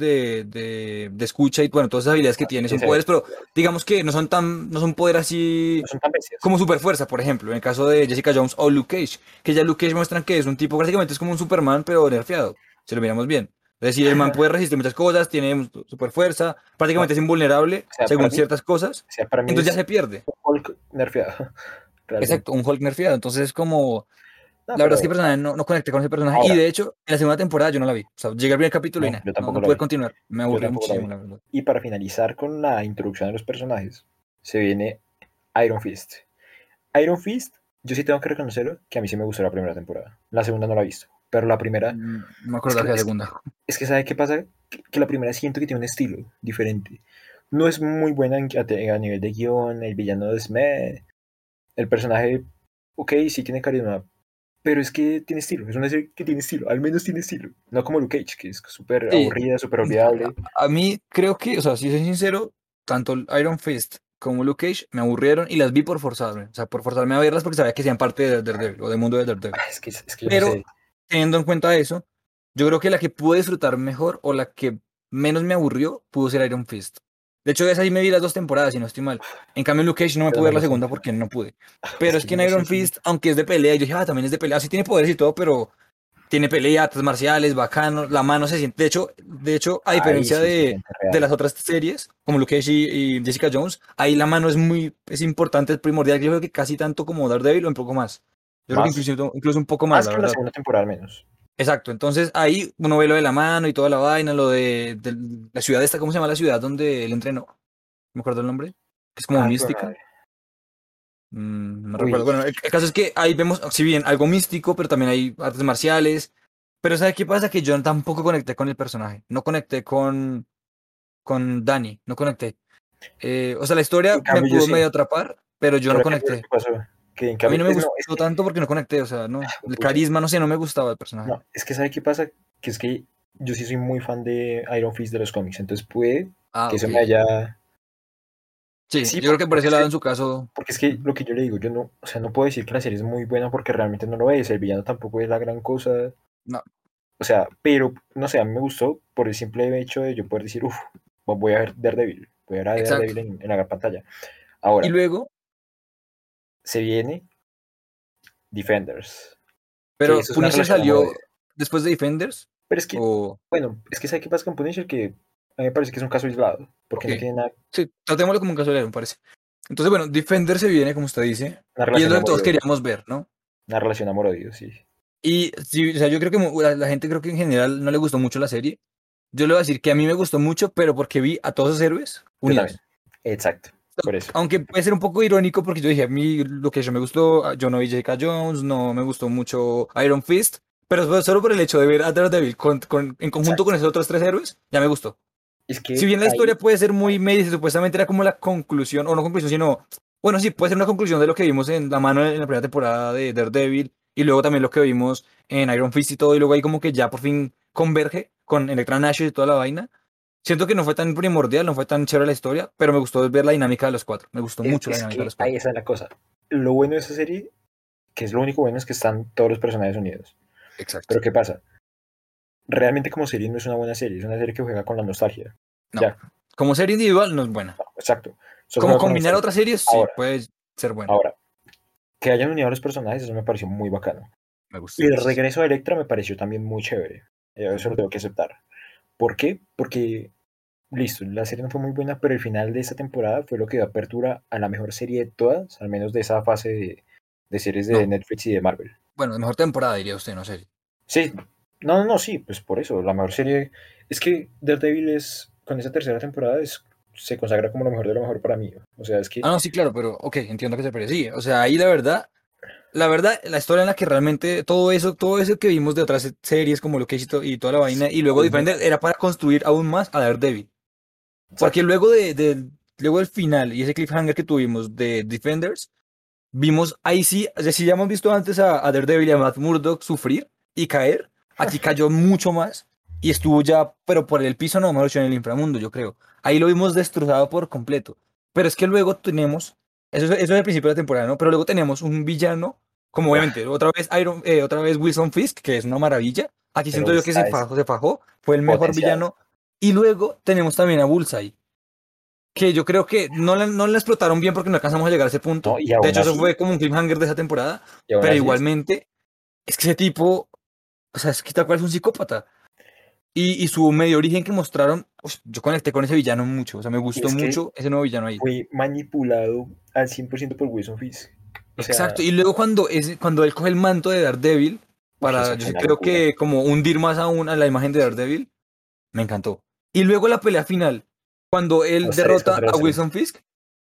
de escucha y bueno, todas esas habilidades que tiene Sí, son poderes, pero digamos que no son poderes no así son tan bestias. como super fuerza, por ejemplo, en el caso de Jessica Jones o Luke Cage, que ya Luke Cage muestran que es un tipo prácticamente es como un Superman, pero nerfeado, si lo miramos bien. Es decir, el man puede resistir muchas cosas, tiene super fuerza, No, prácticamente es invulnerable según ciertas cosas, para mí entonces ya es se pierde. un Hulk nerfeado, realmente. Exacto, un Hulk nerfeado, entonces es como No, la verdad es que pero el personaje no conecté con ese personaje. Y ahora, de hecho, en la segunda temporada yo no la vi. O sea, llegué al primer capítulo y no, nada, yo tampoco no la pude vi. continuar. Me Yo aburrió tampoco la muchísimo, vi. la verdad. Y para finalizar con la introducción de los personajes, se viene Iron Fist. Iron Fist, yo sí tengo que reconocerlo, que a mí sí me gustó la primera temporada. La segunda no la he visto, pero la primera, No me es acuerdo que, que la es que, segunda. es que ¿sabe qué pasa? Que la primera siento que tiene un estilo diferente. No es muy buena a nivel de guión, el villano es meh, el personaje, ok, sí tiene carisma, pero es que tiene estilo, es una serie que tiene estilo, al menos tiene estilo. No como Luke Cage, que es súper Sí, aburrida, súper olvidable. a mí creo que, o sea, si soy sincero, tanto el Iron Fist como Luke Cage me aburrieron y las vi por forzarme. O sea, por forzarme a verlas porque sabía que sean parte de Daredevil o del mundo de Daredevil. Es que yo no Pero sé. teniendo en cuenta eso, yo creo que la que pude disfrutar mejor o la que menos me aburrió pudo ser Iron Fist. De hecho, esa sí me vi las dos temporadas, si no estoy mal. En cambio, en Luke Cage no me Yo pude no ver me la lo segunda siento. porque no pude. Es Pero es que que yo en no sé Iron si. Fist, aunque es de pelea, yo dije, también es de pelea. Sí tiene poderes y todo, pero tiene pelea, artes marciales, bacano, la mano se siente. De hecho, a Ahí diferencia sí se siente de real. las otras series, como Luke Cage y Jessica Jones, ahí la mano es importante, es primordial. Yo creo que casi tanto como Daredevil o un poco más. Yo creo que Más, incluso un poco más, más la que en la verdad. segunda temporada, al menos. Exacto, entonces ahí uno ve lo de la mano y toda la vaina, lo de la ciudad esta, ¿cómo se llama la ciudad donde él entrenó? ¿No me acuerdo el nombre? Que es como Ay, güey, mística. madre. No recuerdo. Uy, Bueno, el caso es que ahí vemos, si bien algo místico, pero también hay artes marciales. Pero ¿sabe qué pasa? Que yo tampoco conecté con el personaje. No conecté con Danny, no conecté. O sea, la en historia me cambio yo pudo sí. medio atrapar, pero yo no Creo que fue lo conecté. que pasó. Que en A mí cambio, no me no, es gustó que, tanto porque no conecté, o sea, no. El pucha, carisma, no sé, no me gustaba el personaje. no, es que ¿sabe qué pasa? Que es que yo sí soy muy fan de Iron Fist de los cómics, entonces puede Ah, que eso ok. me haya. Sí, Sí, yo creo que por porque ese es lado que, en su caso. porque es que Ujú. lo que yo le digo, yo no, o sea, no puedo decir que la serie es muy buena porque realmente no lo es, el villano tampoco es la gran cosa, No. o sea, pero, no sé, a mí me gustó por el simple hecho de yo poder decir, uff, voy a ver Daredevil, voy a ver a Exacto. Daredevil en la gran pantalla. Y Ahora, luego, se viene Defenders, que pero eso es una Punisher relación amor-odio. salió después de Defenders. Pero es que, O. bueno, es que ¿sabe qué pasa con Punisher? Que a mí me parece que es un caso aislado, porque Ok. no tiene nada, Sí, tratémoslo como un casualidad, me parece. Entonces, bueno, Defenders se viene, como usted dice, una y es relación lo de que todos amor-odio, queríamos ver, ¿no? una relación amor-odio, sí. Y sí, o sea, yo creo que la gente creo que en general no le gustó mucho la serie. Yo le voy a decir que a mí me gustó mucho, pero porque vi a todos esos héroes Yo también, unidos. exacto, por eso. Aunque puede ser un poco irónico porque yo dije, a mí lo que yo me gustó, yo no vi Jessica Jones, no me gustó mucho Iron Fist, pero solo por el hecho de ver a Daredevil en conjunto con Exacto. esos otros tres héroes, ya me gustó. Es Si que bien la ahí, historia puede ser muy media, supuestamente era como la conclusión, o no conclusión, sino, bueno, sí, puede ser una conclusión de lo que vimos en la mano en la primera temporada de Daredevil, y luego también lo que vimos en Iron Fist y todo, y luego ahí como que ya por fin converge con Electra Nashor y toda la vaina. Siento que no fue tan primordial, no fue tan chévere la historia, pero me gustó ver la dinámica de los cuatro. Me gustó mucho la Es dinámica de que los ahí cuatro. está la cosa. Lo bueno de esa serie, que es lo único bueno, es que están todos los personajes unidos. Exacto. Pero ¿qué pasa? Realmente como serie no es una buena serie, es una serie que juega con la nostalgia. No. Ya, Como serie individual no es buena. exacto. Solo Como juega con la combinar nostalgia. otras series, sí, Ahora, puede ser buena. ahora, que hayan unido a los personajes, eso me pareció muy bacano. Me gustó Y el muchísimo. regreso de Electra me pareció también muy chévere. Eso lo Ujú. tengo que aceptar. ¿Por qué? Porque, listo, la serie no fue muy buena, pero el final de esta temporada fue lo que dio apertura a la mejor serie de todas, al menos de esa fase de series de No. Netflix y de Marvel. Bueno, mejor temporada, diría usted, no sé. Sí, no, sí, pues por eso, la mejor serie. Es que Daredevil es, con esa tercera temporada, se consagra como lo mejor de lo mejor para mí. O sea, es que, Ah, no, sí, claro, pero ok, entiendo que se parece. Sí, o sea, ahí la verdad, la historia en la que realmente todo eso que vimos de otras series como Loki y toda la vaina, y luego culmina. Defender, era para construir aún más a Daredevil. Porque Exacto. luego del final y ese cliffhanger que tuvimos de Defenders, vimos ahí sí, o sea, si ya hemos visto antes a Daredevil y a Matt Murdock sufrir y caer, aquí cayó mucho más y estuvo ya, pero por el piso no, mejor dicho, en el inframundo, yo creo. Ahí lo vimos destrozado por completo. Pero es que luego tenemos, eso es el principio de la temporada, ¿no? Pero luego tenemos un villano, como Ah, obviamente, otra vez Wilson Fisk, que es una maravilla. Aquí pero siento yo que esta es se fajó, fue el mejor potencial. villano. Y luego tenemos también a Bullseye, que yo creo que no la explotaron bien porque no alcanzamos a llegar a ese punto. ¿No? De hecho, eso fue como un cliffhanger de esa temporada. Y aún Pero así, igualmente, es que ese tipo, o sea, es que tal cual es un psicópata. Y su medio origen que mostraron, yo conecté con ese villano mucho. O sea, me y gustó es que mucho ese nuevo villano ahí. fue manipulado al 100% por Wilson Fisk. O Exacto. sea, Y luego cuando él coge el manto de Daredevil, eso yo fue sí una creo locura. que como hundir más aún a la imagen de Sí, Daredevil, me encantó. Y luego la pelea final, cuando él los tres derrota contra a los tres. Wilson Fisk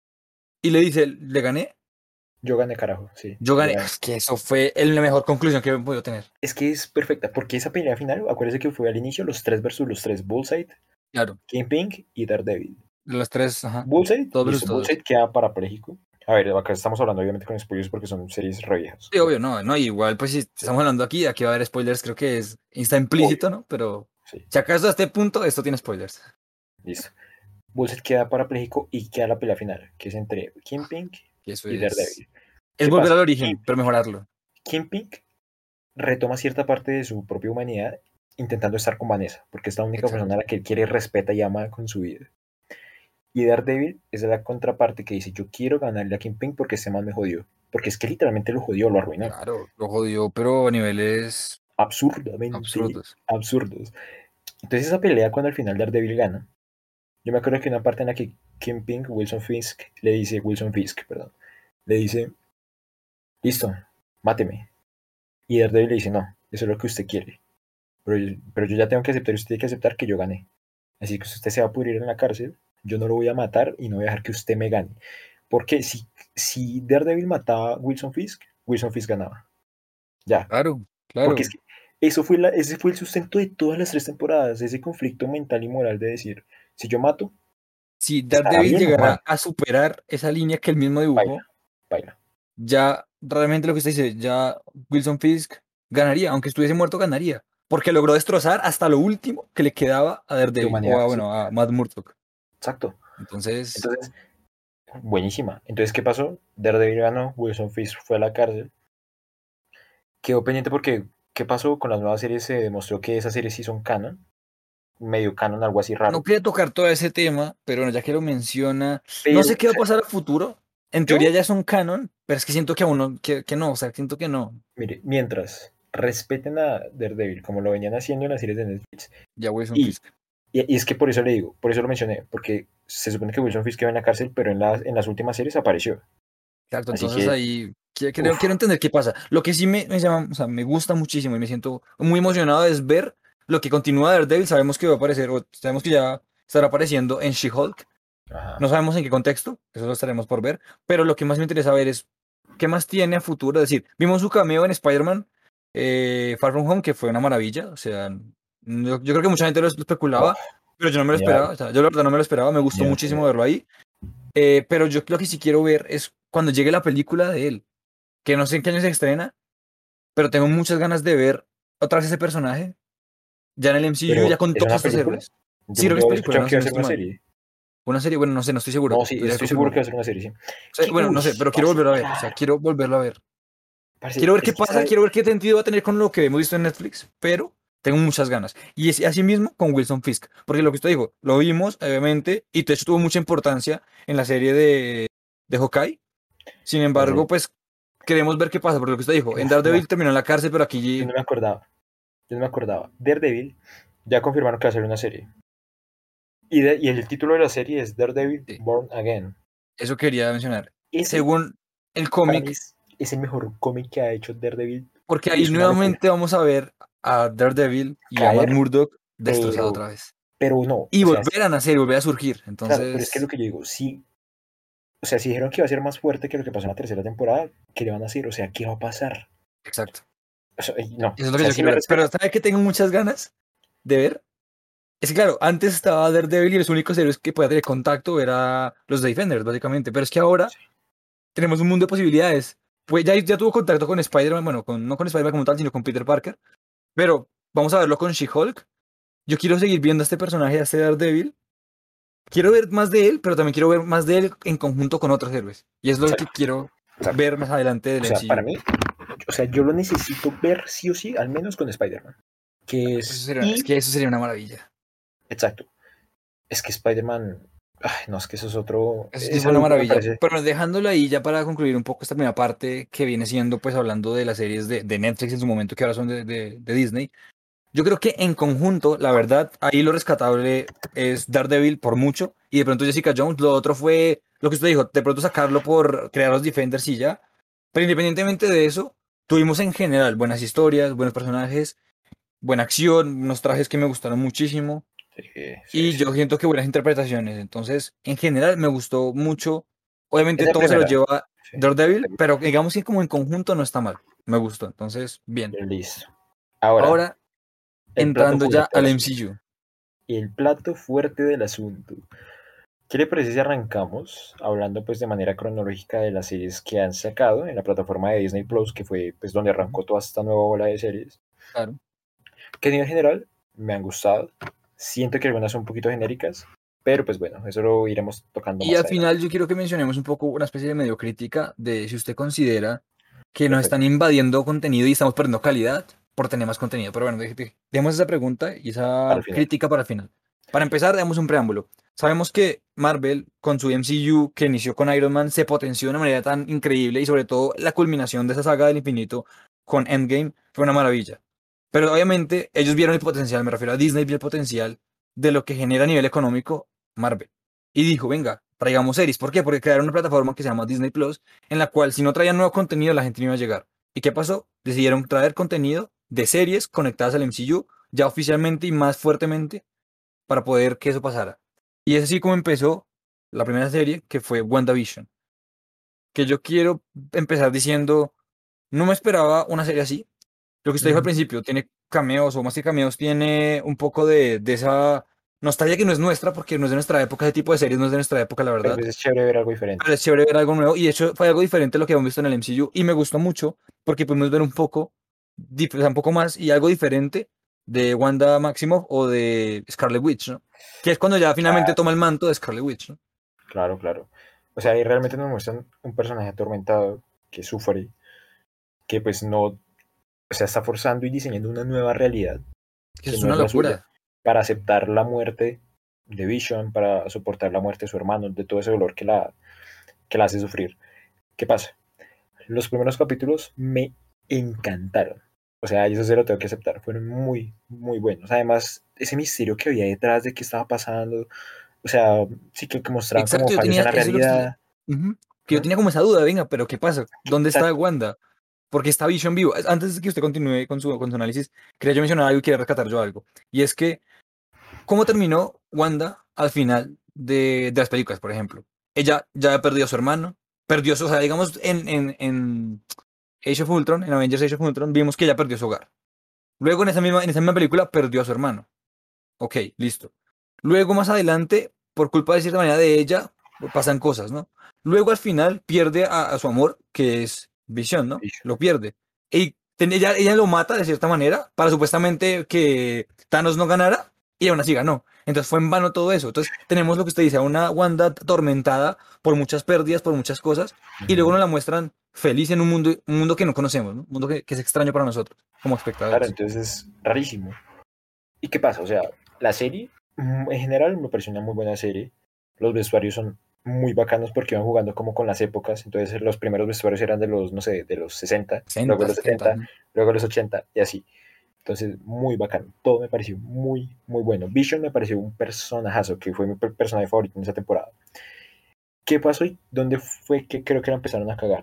y le dice, le gané. Yo gané, carajo, sí, Yo yo gané. gané. Es que eso fue la mejor conclusión que he podido tener. Es que es perfecta, porque esa pelea final, acuérdese que fue al inicio los tres versus los tres, Bullseye, Claro. Kingpin y Daredevil. Los tres, ajá. Bullseye, Todos versus listo, todos. Bullseye queda parapléjico. A ver, acá estamos hablando obviamente con spoilers porque son series re viejas. Sí, obvio, no, no, igual, pues si estamos hablando aquí va a haber spoilers, creo que está Obvio, implícito, ¿no? Pero sí, si acaso a este punto, esto tiene spoilers. listo. Bullseye queda parapléjico y queda la pelea final, que es entre Kingpin Y eso y es. Daredevil. Es ¿Qué volver pasa? al origen, pero mejorarlo. Kingpin retoma cierta parte de su propia humanidad intentando estar con Vanessa, porque es la única persona Exacto. a la que él quiere, respeta y ama con su vida. Y Daredevil es la contraparte que dice, yo quiero ganarle a Kingpin porque este man me jodió. Porque es que literalmente lo jodió, lo arruinó. Claro, lo jodió, pero a niveles Absurdamente absurdos. absurdos. Entonces esa pelea cuando al final Daredevil gana, yo me acuerdo que una parte en la que Kingpin, Wilson Fisk, perdón, le dice, listo, máteme. Y Daredevil le dice, no, eso es lo que usted quiere. Pero yo ya tengo que aceptar, usted tiene que aceptar que yo gané. Así que usted se va a pudrir en la cárcel, yo no lo voy a matar y no voy a dejar que usted me gane. Porque si Daredevil mataba a Wilson Fisk ganaba. Ya. Claro, Porque es claro. que ese fue el sustento de todas las tres temporadas, ese conflicto mental y moral de decir, si yo mato, Si ¿estará Daredevil bien o mal? llegara a superar esa línea que él mismo Baila, dibujó, baila. ya realmente lo que usted dice, ya Wilson Fisk ganaría, aunque estuviese muerto, ganaría. Porque logró destrozar hasta lo último que le quedaba a De Daredevil, o humanidad, sí, bueno, a Matt Murdock. exacto. Entonces, Entonces, buenísima. Entonces, ¿qué pasó? Daredevil ganó, Wilson Fisk fue a la cárcel. Quedó pendiente porque, ¿qué pasó? Con las nuevas series se demostró que esas series sí son canon, medio canon, algo así no raro. quería tocar todo ese tema, pero bueno, ya que lo menciona, no Pero, sé qué va a pasar a futuro. En teoría yo, ya son canon, pero es que siento que aún no, que no, o sea, siento que no. mire, mientras respeten a Daredevil como lo venían haciendo en las series de Netflix, Ya Wilson y, Fisk. y es que por eso le digo, por eso lo mencioné, porque se supone que Wilson Fisk quedó en la cárcel, pero en las últimas series apareció. Exacto, Así entonces que, ahí uff, quiero entender qué pasa. Lo que sí me llama, o sea, me gusta muchísimo y me siento muy emocionado es ver lo que continúa Daredevil. Sabemos que va a aparecer, o sabemos que ya estará apareciendo en She-Hulk. ajá. No sabemos en qué contexto, eso lo estaremos por ver. Pero lo que más me interesa ver es qué más tiene a futuro. Es decir, vimos su cameo en Spider-Man Far From Home, que fue una maravilla. O sea, yo creo que mucha gente lo Oh, especulaba, pero yo no me lo genial, esperaba. O sea, yo la verdad no me lo esperaba, me gustó genial, muchísimo genial. verlo ahí. Pero yo lo que sí quiero ver es cuando llegue la película de él, que no sé en qué año se estrena, pero tengo muchas ganas de ver otra vez ese personaje Ya en el MCU, ya Pero, con ¿es todos una estos película? héroes. Sí, creo que es Yo he película, escuchado no que sé, va no a ser estoy una mal. serie. Una serie, bueno, no sé, no estoy seguro. No, sí, Tendría que estoy seguro que va confirmarlo. a ser una serie, sí. O sea, bueno, Uy, no sé, pero quiero parce, volverlo a ver. O sea, claro. quiero volverlo a ver. Parce, Quiero ver qué es que pasa, sabe. quiero ver qué sentido va a tener con lo que hemos visto en Netflix, pero tengo muchas ganas. Y es así mismo con Wilson Fisk, porque lo que usted dijo, lo vimos, obviamente, y de hecho tuvo mucha importancia en la serie de Hawkeye. Sin embargo, Parce, pues queremos ver qué pasa, porque lo que usted dijo, en uf, no, Daredevil terminó en la cárcel, pero yo aquí, no me acordaba. Yo no me acordaba. Daredevil, ya confirmaron que va a ser una serie. Y el título de la serie es Daredevil sí, Born Again. eso quería mencionar. Ese, Según el para mí, cómic, es el mejor cómic que ha hecho Daredevil. porque Y ahí es una locura. nuevamente vamos a ver a Daredevil y a Matt Caer, Murdock destrozado pero, otra vez. pero no. Y O sea, volver a nacer, volver a surgir. claro, pero es que lo Entonces, que yo digo, sí. O sea, si dijeron que iba a ser más fuerte que lo que pasó en la tercera temporada, ¿qué le van a hacer? O sea, ¿qué va a pasar? exacto. O sea, no. Eso es O lo que sea, yo sí quiero me ver. Pero respeto. ¿sabe que tengo muchas ganas de ver? Es que claro, antes estaba Daredevil y los únicos héroes que podía tener contacto era los Defenders, básicamente. Pero es que ahora Sí. tenemos un mundo de posibilidades. Pues ya tuvo contacto con Spider-Man, bueno, no con Spider-Man como tal, sino con Peter Parker. Pero vamos a verlo con She-Hulk. Yo quiero seguir viendo a este personaje, a este Daredevil. Quiero ver más de él, pero también quiero ver más de él en conjunto con otros héroes. Y es lo que Exacto, quiero exacto. ver más adelante O del sea, para MCU. mí, o sea, yo lo necesito ver sí o sí, al menos con Spider-Man. Que es. Es Y. que eso sería una maravilla. Exacto. Es que Spider-Man. Ay, no, es que eso es otro. Eso sí Ese fue una adulto me maravilla. parece. Pero dejándolo ahí ya para concluir un poco esta primera parte que viene siendo pues hablando de las series de Netflix en su momento que ahora son de Disney. Yo creo que en conjunto, la verdad, ahí lo rescatable es Daredevil por mucho y de pronto Jessica Jones. Lo otro fue lo que usted dijo, de pronto sacarlo por crear los Defenders y ya. Pero independientemente de eso, tuvimos en general buenas historias, buenos personajes, buena acción, unos trajes que me gustaron muchísimo. Sí, sí, Y sí. yo siento que buenas interpretaciones. Entonces, en general me gustó mucho. Obviamente Esa todo se lo primera. lleva Sí. Daredevil, pero digamos que como en conjunto no está mal. Me gustó. Entonces, bien. Listo. Ahora, Ahora, el plato entrando ya fuerte del al asunto. MCU. El plato fuerte del asunto. ¿Qué le parece si arrancamos hablando pues de manera cronológica de las series que han sacado en la plataforma de Disney Plus, que fue pues donde Ujú. arrancó toda esta nueva ola de series? Claro. Que a nivel general me han gustado. Siento que algunas son un poquito genéricas, pero pues bueno, eso lo iremos tocando Y más al adelante. final yo quiero que mencionemos un poco una especie de medio crítica de si usted considera que nos están Perfecto. invadiendo contenido y estamos perdiendo calidad por tener más contenido. Pero bueno, dejemos esa pregunta y Al esa final. crítica para el final. Para empezar, demos un preámbulo. Sabemos que Marvel, con su MCU que inició con Iron Man, se potenció de una manera tan increíble y sobre todo la culminación de esa saga del infinito con Endgame fue una maravilla. Pero obviamente ellos vieron el potencial, me refiero a Disney, vio el potencial de lo que genera a nivel económico Marvel. Y dijo, venga, traigamos series. ¿Por qué? Porque crearon una plataforma que se llama Disney Plus, en la cual si no traían nuevo contenido, la gente no iba a llegar. ¿Y qué pasó? Decidieron traer contenido de series conectadas al MCU, ya oficialmente y más fuertemente, para poder que eso pasara. Y es así como empezó la primera serie, que fue WandaVision. Que yo quiero empezar diciendo, no me esperaba una serie así. Lo que usted dijo al Ujú. principio, tiene cameos, o más que cameos, tiene un poco de esa nostalgia que no es nuestra, porque no es de nuestra época, ese tipo de series no es de nuestra época, la Pero verdad. pues es chévere ver algo diferente. Pero es chévere ver algo nuevo, y de hecho fue algo diferente a lo que habíamos visto en el MCU, y me gustó mucho, porque pudimos ver un poco, o sea, un poco más, y algo diferente de Wanda Maximoff o de Scarlet Witch, ¿no? Que es cuando ya finalmente Claro, toma el manto de Scarlet Witch, ¿no? claro, claro. O sea, ahí realmente nos muestran un personaje atormentado que sufre, que pues no, o sea, está forzando y diseñando una nueva realidad Que eso que es no una es la suya, locura. para aceptar la muerte de Vision, para soportar la muerte de su hermano, de todo ese dolor que la hace sufrir. ¿Qué pasa? Los primeros capítulos me encantaron. O sea, eso se lo tengo que aceptar. Fueron muy, muy buenos. Además, ese misterio que había detrás de qué estaba pasando. O sea, sí que mostraban como Exacto, yo fallos tenía, en la eso es lo que realidad. ujú, que yo ¿No? tenía como esa duda, venga, pero ¿qué pasa? ¿Dónde está Exacto. Wanda? Porque está Vision vivo. Antes de que usted continúe con su análisis, quería yo mencionar algo y quería rescatar yo algo. Y es que, ¿cómo terminó Wanda al final de las películas, por ejemplo? Ella ya perdió a su hermano, perdió su, o sea, digamos, en Age of Ultron, en Avengers Age of Ultron, vimos que ella perdió su hogar. Luego, en esa misma película, perdió a su hermano. Ok, listo. Luego, más adelante, por culpa de cierta manera de ella, pasan cosas, ¿no? Luego, al final, pierde a su amor, que es Visión, ¿no? Vision. Lo pierde. Y ella lo mata de cierta manera para supuestamente que Thanos no ganara y aún así ganó. Entonces fue en vano todo eso. Entonces tenemos lo que usted dice, a una Wanda atormentada por muchas pérdidas, por muchas cosas, y luego Ujú. nos la muestran feliz en un mundo que no conocemos, ¿no? Un mundo que es extraño para nosotros como Claro, espectadores. entonces es rarísimo. ¿Y qué pasa? O sea, la serie, en general, me pareció una muy buena serie. Los vestuarios son muy bacanos porque iban jugando como con las épocas. Entonces, los primeros vestuarios eran de los, no sé, de los 60, luego 60, de los 70. 70, luego de los 80 y así. Entonces, muy bacano. Todo me pareció muy, muy bueno. Vision me pareció un personajazo, que fue mi personaje favorito en esa temporada. ¿Qué pasó y dónde fue que creo que la empezaron a cagar?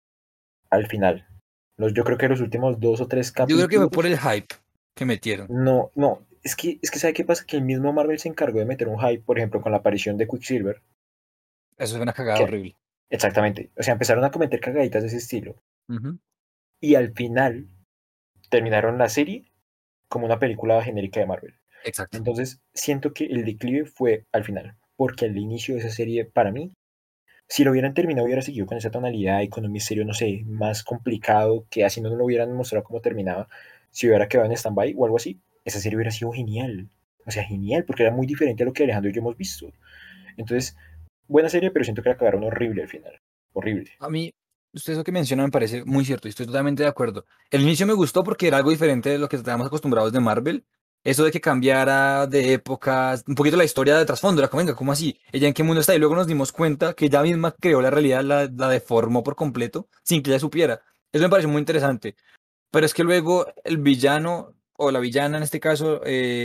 Al final. Yo creo que los últimos 2 o 3 Yo creo que fue por capítulos. el hype que metieron. No, no, es que ¿sabe qué pasa? Que el mismo Marvel se encargó de meter un hype, por ejemplo, con la aparición de Quicksilver, Eso es una cagada que horrible. exactamente, o sea, empezaron a cometer cagaditas de ese estilo, Ujú. y al final terminaron la serie como una película genérica de Marvel. Exacto. Entonces, siento que el declive fue al final, porque al inicio de esa serie, para mí, si lo hubieran terminado, hubiera seguido con esa tonalidad y con un misterio, no sé, más complicado, que así no lo hubieran mostrado cómo terminaba, si hubiera quedado en stand-by o algo así, esa serie hubiera sido genial. O sea, genial, porque era muy diferente a lo que Alejandro y yo hemos visto. Entonces, buena serie, pero siento que la cagaron horrible al final. Horrible. A mí, usted eso que menciona me parece muy cierto y estoy totalmente de acuerdo. El inicio me gustó porque era algo diferente de lo que estábamos acostumbrados de Marvel. Eso de que cambiara de épocas, un poquito la historia de trasfondo, era como, venga, ¿cómo así? ¿Ella en qué mundo está? Y luego nos dimos cuenta que ella misma creó la realidad, la deformó por completo, sin que ella supiera. Eso me pareció muy interesante. Pero es que luego el villano, o la villana en este caso,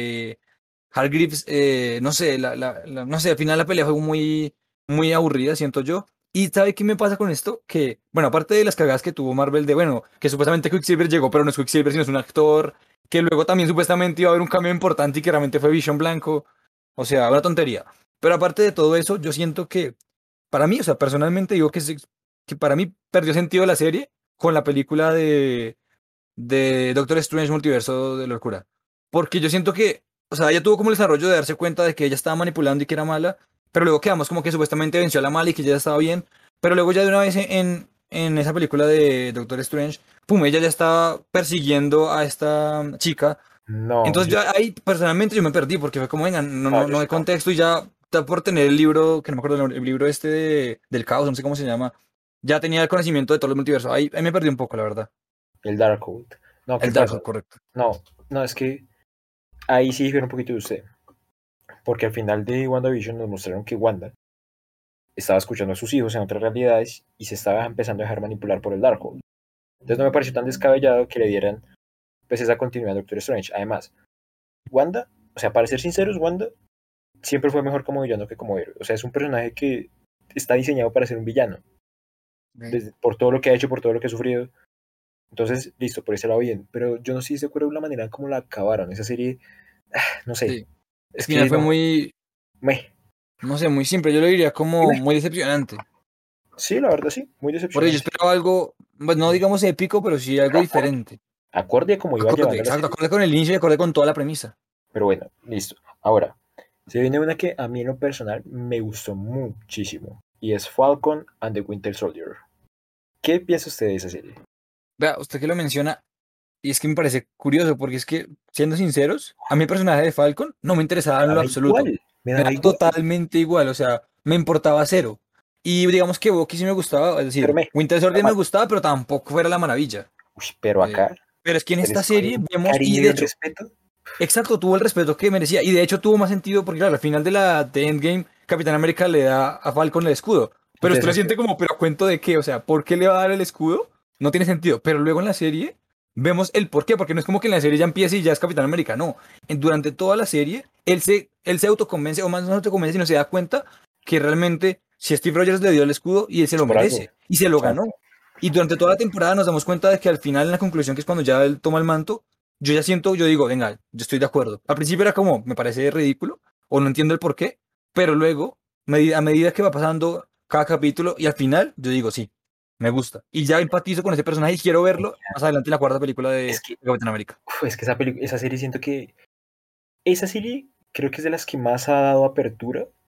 Hargreaves, no sé, no sé, al final la pelea fue muy, muy aburrida, siento yo. ¿Y sabe qué me pasa con esto? Que, bueno, aparte de las cagadas que tuvo Marvel de, bueno, que supuestamente Quicksilver llegó, pero no es Quicksilver, sino es un actor, que luego también supuestamente iba a haber un cambio importante y que realmente fue Vision Blanco, o sea, una tontería. Pero aparte de todo eso, yo siento que, para mí, o sea, personalmente digo que para mí perdió sentido la serie con la película de Doctor Strange Multiverso de Locura. Porque yo siento que, o sea, ella tuvo como el desarrollo de darse cuenta de que ella estaba manipulando y que era mala, pero luego quedamos como que supuestamente venció a la mala y que ya estaba bien, pero luego ya de una vez en esa película de Doctor Strange, pum, ella ya estaba persiguiendo a esta chica. No, Entonces yo ahí personalmente yo me perdí porque fue como, venga, no, yo no sí hay no. contexto y ya por tener el libro, que no me acuerdo el libro este del caos, no sé cómo se llama, ya tenía el conocimiento de todo el multiverso. Ahí me perdí un poco, la verdad. El Darkhold. No, ¿qué El pasa? Darkhold, correcto. No, no, es que ahí sí difiere un poquito de usted. Porque al final de WandaVision nos mostraron que Wanda estaba escuchando a sus hijos en otras realidades y se estaba empezando a dejar manipular por el Darkhold. Entonces no me pareció tan descabellado que le dieran pues esa continuidad a Doctor Strange. Además, Wanda, o sea, para ser sinceros, Wanda siempre fue mejor como villano que como héroe. O sea, es un personaje que está diseñado para ser un villano, Ok. por todo lo que ha hecho, por todo lo que ha sufrido. Entonces, listo, por ese lado bien. Pero yo no sé si de acuerdo con la manera como la acabaron. Esa serie, no sé, Sí. El es final que fue no, muy, me, no sé, muy simple. Yo lo diría como me. muy decepcionante. Sí, la verdad sí, muy Porque yo decepcionante. esperaba algo, pues no digamos épico, pero sí algo diferente. Acorde a cómo iba Acorde, llevando la exacto, serie. acorde con el inicio y acorde con toda la premisa. Pero bueno, listo. Ahora, se viene una que a mí en lo personal me gustó muchísimo. Y es Falcon and the Winter Soldier. ¿Qué piensa usted de esa serie? Vea, usted que lo menciona, y es que me parece curioso, porque es que, siendo sinceros, a mí el personaje de Falcon no me interesaba Me en lo daba absoluto. igual, me Me daba daba igual. totalmente igual, o sea, me importaba cero. Y digamos que Bucky sí me gustaba, es Pero decir, Winter Soldier me normal. gustaba, pero tampoco fuera la maravilla. Uy, pero Eh, acá pero es que en se esta les coge serie un vemos, y cariño y de un hecho, respeto. exacto, tuvo el respeto que merecía. Y de hecho tuvo más sentido porque, claro, al final de Endgame, Capitán América le da a Falcon el escudo. No Pero tiene usted lo sentido. siente como, ¿pero a cuento de qué? O sea, ¿por qué le va a dar el escudo? No tiene sentido. Pero luego en la serie vemos el por qué. Porque no es como que en la serie ya empiece y ya es Capitán América. No. Durante toda la serie, él se autoconvence, o más no se autoconvence, sino se da cuenta que realmente si Steve Rogers le dio el escudo y él se Es lo por algo. merece. Y se lo ganó. Exacto. Y durante toda la temporada nos damos cuenta de que al final, en la conclusión, que es cuando ya él toma el manto, yo ya siento, yo digo, venga, yo estoy de acuerdo. Al principio era como, me parece ridículo, o no entiendo el por qué, pero luego, a medida que va pasando cada capítulo, y al final, yo digo, sí, me gusta. Y ya empatizo con ese personaje y quiero verlo más adelante en la cuarta película Es de que, Capitán América. es que esa serie siento que. Esa serie creo que es de las que más ha dado apertura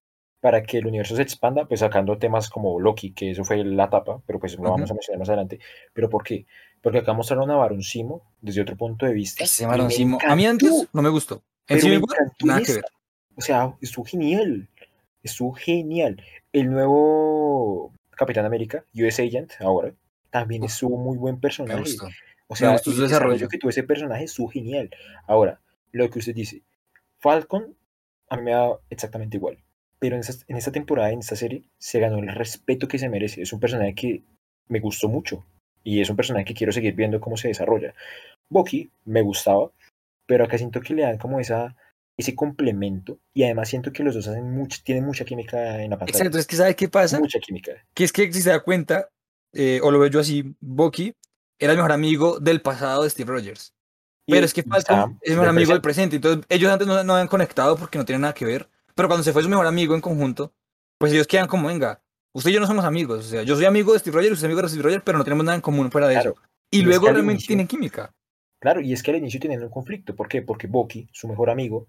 para que el universo se expanda, pues sacando temas como Loki, que eso fue la tapa, pero pues lo Ujú. vamos a mencionar más adelante. ¿Pero por qué? Porque acá mostraron a Baron Zemo desde otro punto de vista Ese y me Maroncimo. A mí antes encantó, no me gustó. En pero me Civil War, encantó en nada que esta. ver. O sea, estuvo genial, estuvo genial. El nuevo Capitán América, US Agent, ahora, también Uf, estuvo muy buen me personaje. gustó. O Me sea, gustó y su el desarrollo desarrollo. que tuvo ese personaje estuvo genial. Ahora, lo que usted dice, Falcon a mí me da exactamente igual. Pero en esta temporada, en esta serie, se ganó el respeto que se merece. Es un personaje que me gustó mucho. Y es un personaje que quiero seguir viendo cómo se desarrolla. Bucky me gustaba, pero acá siento que le dan como ese complemento. Y además siento que los dos tienen mucha química en la pantalla. Exacto, es que ¿sabe qué pasa? Mucha química. Que es que si se da cuenta, o lo veo yo así, Bucky era el mejor amigo del pasado de Steve Rogers. Pero es que Y Falcon Sam es el mejor del amigo del presente. presente. Entonces, ellos antes no habían conectado porque no tienen nada que ver. Pero cuando se fue su mejor amigo en conjunto, pues ellos quedan como, venga, usted y yo no somos amigos. O sea, yo soy amigo de Steve Rogers, usted es amigo de Steve Rogers, pero no tenemos nada en común fuera de eso. Claro. Y Y es luego que al realmente inicio, tienen química. claro, y es que al inicio tenían un conflicto. ¿Por qué? Porque Bucky, su mejor amigo,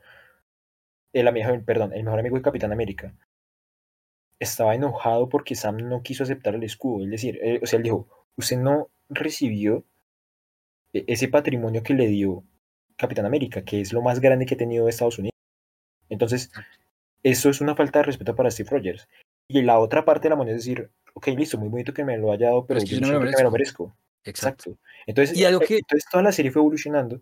el mejor amigo de Capitán América, estaba enojado porque Sam no quiso aceptar el escudo. Es decir, o sea, él dijo, usted no recibió ese patrimonio que le dio Capitán América, que es lo más grande que ha tenido Estados Unidos. Entonces, eso es una falta de respeto para Steve Rogers. Y la otra parte de la moneda es decir, ok, listo, muy bonito que me lo haya dado, Pero pero es que yo yo no no me lo siento que me lo merezco. merezco. Exacto. Exacto. Entonces, Y algo que, entonces toda la serie fue evolucionando.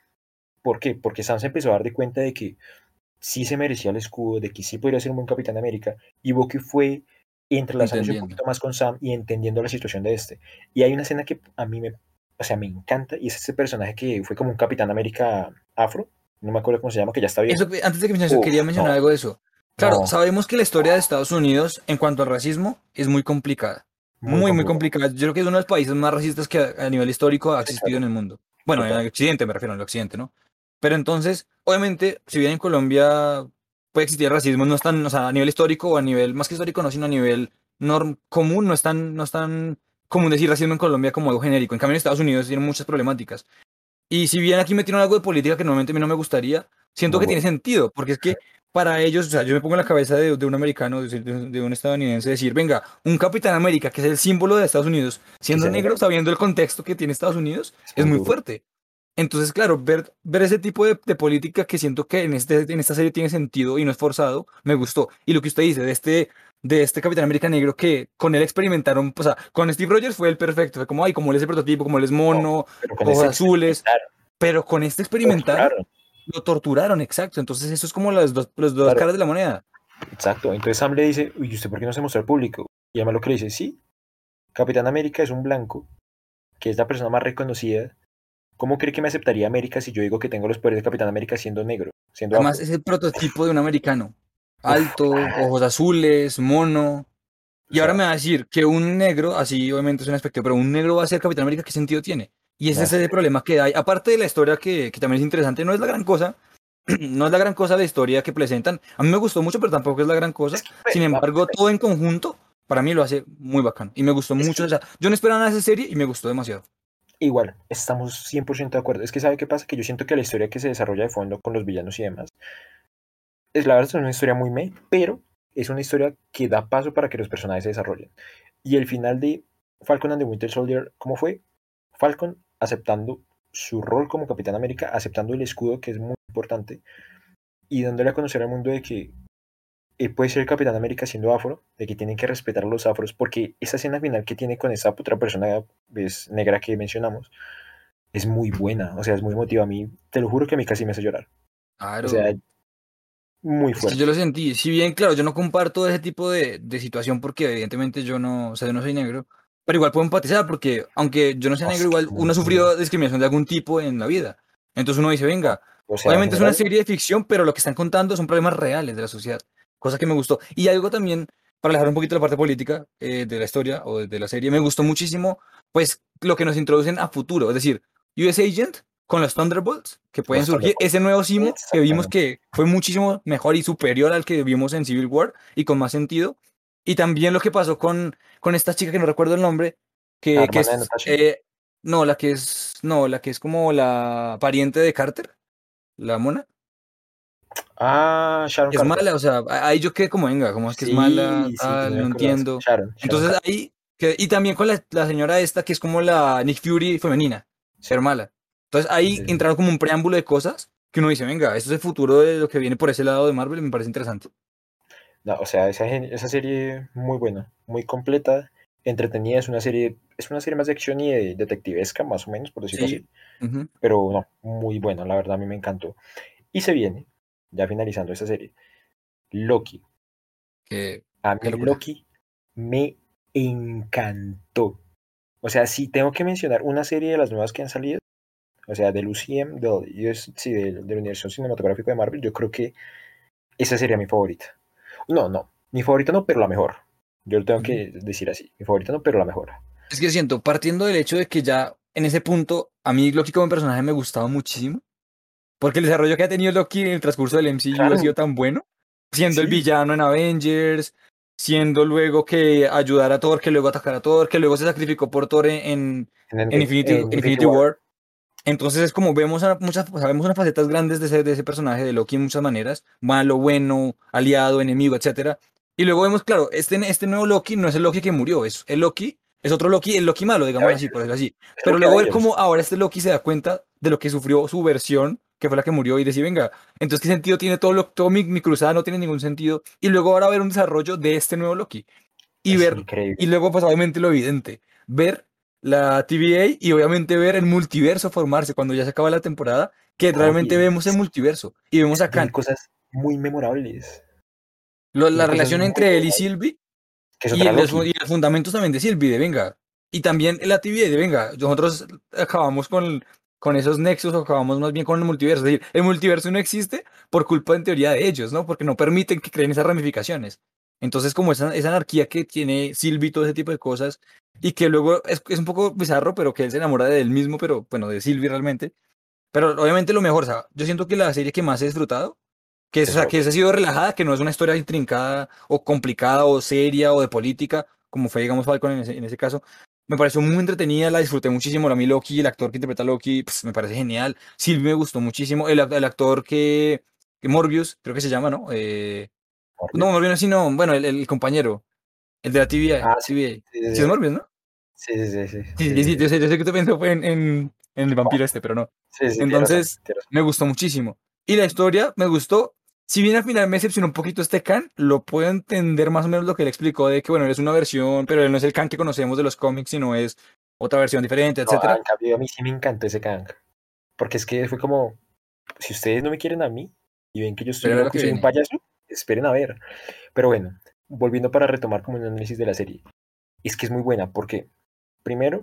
¿Por qué? Porque Sam se empezó a dar de cuenta de que sí se merecía el escudo, de que sí podría ser un buen Capitán América, y Bucky fue entrelazándose un entendiendo. poquito más con Sam y entendiendo la situación de este. Y hay una escena que a mí o sea, me encanta, y es este personaje que fue como un Capitán América afro, no me acuerdo cómo se llama, que ya está Eso, viejo. antes de que menciones eso, Uf, quería mencionar no, algo de eso. Claro, no, sabemos que la historia de Estados Unidos en cuanto al racismo es muy complicada. muy Muy complicado. complicada. Yo creo que es uno de los países más racistas que a nivel histórico ha Sí, existido en claro, el mundo. Bueno, en total. el occidente me refiero, en el occidente, ¿no? Pero entonces, obviamente, si bien en Colombia puede existir racismo, no es tan, o sea, a nivel histórico o a nivel, más que histórico, no, sino a nivel común, no es tan común decir racismo en Colombia como algo genérico. En cambio, en Estados Unidos tienen muchas problemáticas. Y si bien aquí metieron algo de política que normalmente a mí no me gustaría, siento Muy que tiene bueno. sentido, porque es que para ellos, o sea, yo me pongo en la cabeza de un americano, de un estadounidense, decir, venga, un Capitán América, que es el símbolo de Estados Unidos, Que siendo sea negro, negro sabiendo el contexto que tiene Estados Unidos, es es muy muy duro. fuerte. Entonces, claro, ver ese tipo de política que siento que en esta serie tiene sentido y no es forzado, me gustó. Y lo que usted dice de este Capitán América negro que con él experimentaron, o sea, con Steve Rogers fue el perfecto, fue como, ay, como él es el prototipo, como él es No, mono, pero con ojos ese azules, experimentaron, pero con este experimentaron, torturaron. lo torturaron, exacto. Entonces, eso es como las dos Claro, caras de la moneda. exacto. Entonces Sam le dice, uy, ¿usted por qué no se mostró al público? Y además lo que le dice, sí, Capitán América es un blanco, que es la persona más reconocida. ¿Cómo cree que me aceptaría América si yo digo que tengo los poderes de Capitán América siendo negro, siendo Además, afro? es el prototipo de un americano. Uf, Alto, claro, ojos azules, mono. o Y ahora sea, me va a decir que un negro, así obviamente es un aspecto, pero un negro va a ser Capitán América, ¿qué sentido tiene? Y ese nada, es el problema que hay. Aparte de la historia que también es interesante, no es la gran cosa, no es la gran cosa la historia que presentan. A mí me gustó mucho, pero tampoco es la gran es cosa. que, Sin embargo, todo en conjunto, para mí lo hace muy bacano. Y me gustó es mucho. que O sea, yo no esperaba nada de esa serie y me gustó demasiado. igual, estamos 100% de acuerdo. Es que ¿sabe qué pasa? Que yo siento que la historia que se desarrolla de fondo con los villanos y demás, es la verdad es una historia muy meh, pero es una historia que da paso para que los personajes se desarrollen. Y el final de Falcon and the Winter Soldier, ¿cómo fue? Falcon aceptando su rol como Capitán América, aceptando el escudo, que es muy importante, y dándole a conocer al mundo de que puede ser el Capitán América siendo afro, de que tienen que respetar a los afros, porque esa escena final que tiene con esa otra persona pues, negra que mencionamos es muy buena, o sea, es muy emotiva. A mí, te lo juro que a mí casi me hace llorar. O sea, Claro. muy Es que yo lo fuerte. sentí. Si bien, claro, yo no comparto ese tipo de situación porque evidentemente yo no, o sea, yo no soy negro, pero igual puedo empatizar porque aunque yo no sea No, negro, es que igual es muy uno ha duro. sufrido discriminación de algún tipo en la vida. Entonces uno dice, No, venga, o sea, en obviamente es una general, serie de ficción, pero lo que están contando son problemas reales de la sociedad, cosa que me gustó. Y algo también, para alejar un poquito la parte política de la historia o de la serie, me gustó muchísimo, pues, lo que nos introducen a futuro, es decir, US Agent con los Thunderbolts que pueden los surgir, ese Thunderbolts. nuevo Simo que vimos Exactamente. que fue muchísimo mejor y superior al que vimos en Civil War y con más sentido. Y también lo que pasó con esta chica que no recuerdo el nombre, La que hermana de es, Natasha. no, la que es como la pariente de Carter, la mona. Ah, Sharon Es Carter. mala, o sea, ahí yo quedé como, venga, ¿cómo es que es mala? Sí, sí, yo no Tal, me no acordaba. entiendo. Sharon Entonces Carter. ahí, y también con la señora esta, que es como la Nick Fury femenina, Sí, pero mala. Entonces ahí sí, sí. entraron como un preámbulo de cosas que uno dice, venga, esto es el futuro de lo que viene por ese lado de Marvel y me parece interesante. No, o sea, esa serie muy buena, muy completa, entretenida, es una serie más de acción y de detectivesca, más o menos, por decirlo Sí. así. Ujú. Pero no, muy buena, la verdad a mí me encantó. Y se viene, ya finalizando esta serie, Loki. A Qué mí locura. Loki me encantó. O sea, si tengo que mencionar una serie de las nuevas que han salido, o sea, del UCM, sí, del universo cinematográfico de Marvel, yo creo que esa sería mi favorita. No, no, mi favorita no, pero la mejor. Yo lo tengo Ujú. que decir así. Mi favorita no, pero la mejor. Es que siento, partiendo del hecho de que ya en ese punto, a mí Loki como personaje me gustaba muchísimo. Porque el desarrollo que ha tenido Loki en el transcurso del MCU ha Claro, sido tan bueno, siendo el sí. villano en Avengers, siendo luego que ayudar a Thor, que luego atacar a Thor, que luego se sacrificó por Thor En en Infinity Infinity War. War. Entonces es como vemos muchas, o sea, vemos unas facetas grandes de ese personaje de Loki en muchas maneras, malo, bueno, aliado, enemigo, etcétera. Y luego vemos, claro, este nuevo Loki no es el Loki que murió, es el Loki, es otro Loki, el Loki malo, digamos así, por Avengers. decirlo así. Es lo Pero que luego ver Avengers. cómo ahora este Loki se da cuenta de lo que sufrió su versión, que fue la que murió, y decir, venga, entonces ¿qué sentido tiene todo mi cruzada? No tiene ningún sentido. Y luego ahora ver un desarrollo de este nuevo Loki y Es ver, y increíble. luego pues obviamente lo evidente, ver la TVA y obviamente ver el multiverso formarse cuando ya se acaba la temporada, que realmente Oye, vemos el multiverso y vemos a tiene Khan. cosas muy memorables. La Tiene cosas relación muy entre él y memorables. Sylvie Que es y, otra Loki. y los fundamentos también de Sylvie, de venga. Y también la TVA de venga, nosotros acabamos con esos nexos, o acabamos más bien con el multiverso. Es decir, el multiverso no existe por culpa en teoría de ellos, ¿no? Porque no permiten que creen esas ramificaciones. Entonces, como esa anarquía que tiene Sylvie, todo ese tipo de cosas, y que luego es un poco bizarro, pero que él se enamora de él mismo, pero bueno, de Sylvie realmente. Pero obviamente lo mejor, o sea, yo siento que la serie que más he disfrutado que, o Es sea, que Loki. esa ha sido relajada, que no es una historia intrincada o complicada o seria o de política, como fue, digamos, Falcon en ese caso. Me pareció muy entretenida, la disfruté muchísimo. La mi Loki, el actor que interpreta a Loki, pues, me parece genial. Sylvie me gustó muchísimo. El actor que Morbius, creo que se llama, ¿no? No, Morbius. Morbius no, sino, bueno, el compañero, el de la TVA. Ah, sí. TVA. Sí, sí, Sí, es sí. Morbius, ¿no? Sí, sí, sí, sí, Sí, sí, sí, sí, sí, sí. yo sé que tú pensó fue en el vampiro Bueno, este, pero no. sí, sí, tiene razón, Entonces, tiene razón. me gustó muchísimo. Y la historia me gustó. Si bien al final me decepcionó un poquito este Khan, lo puedo entender más o menos lo que él explicó de que, bueno, él es una versión, pero él no es el Khan que conocemos de los cómics, sino es otra versión diferente, No, etcétera. en cambio, a mí sí me encantó ese Kang. Porque es que fue como, si ustedes no me quieren a mí y ven que yo estoy Pero es lo loco que y soy un viene. payaso, esperen a ver. Pero bueno, volviendo para retomar como un análisis de la serie, es que es muy buena porque, primero,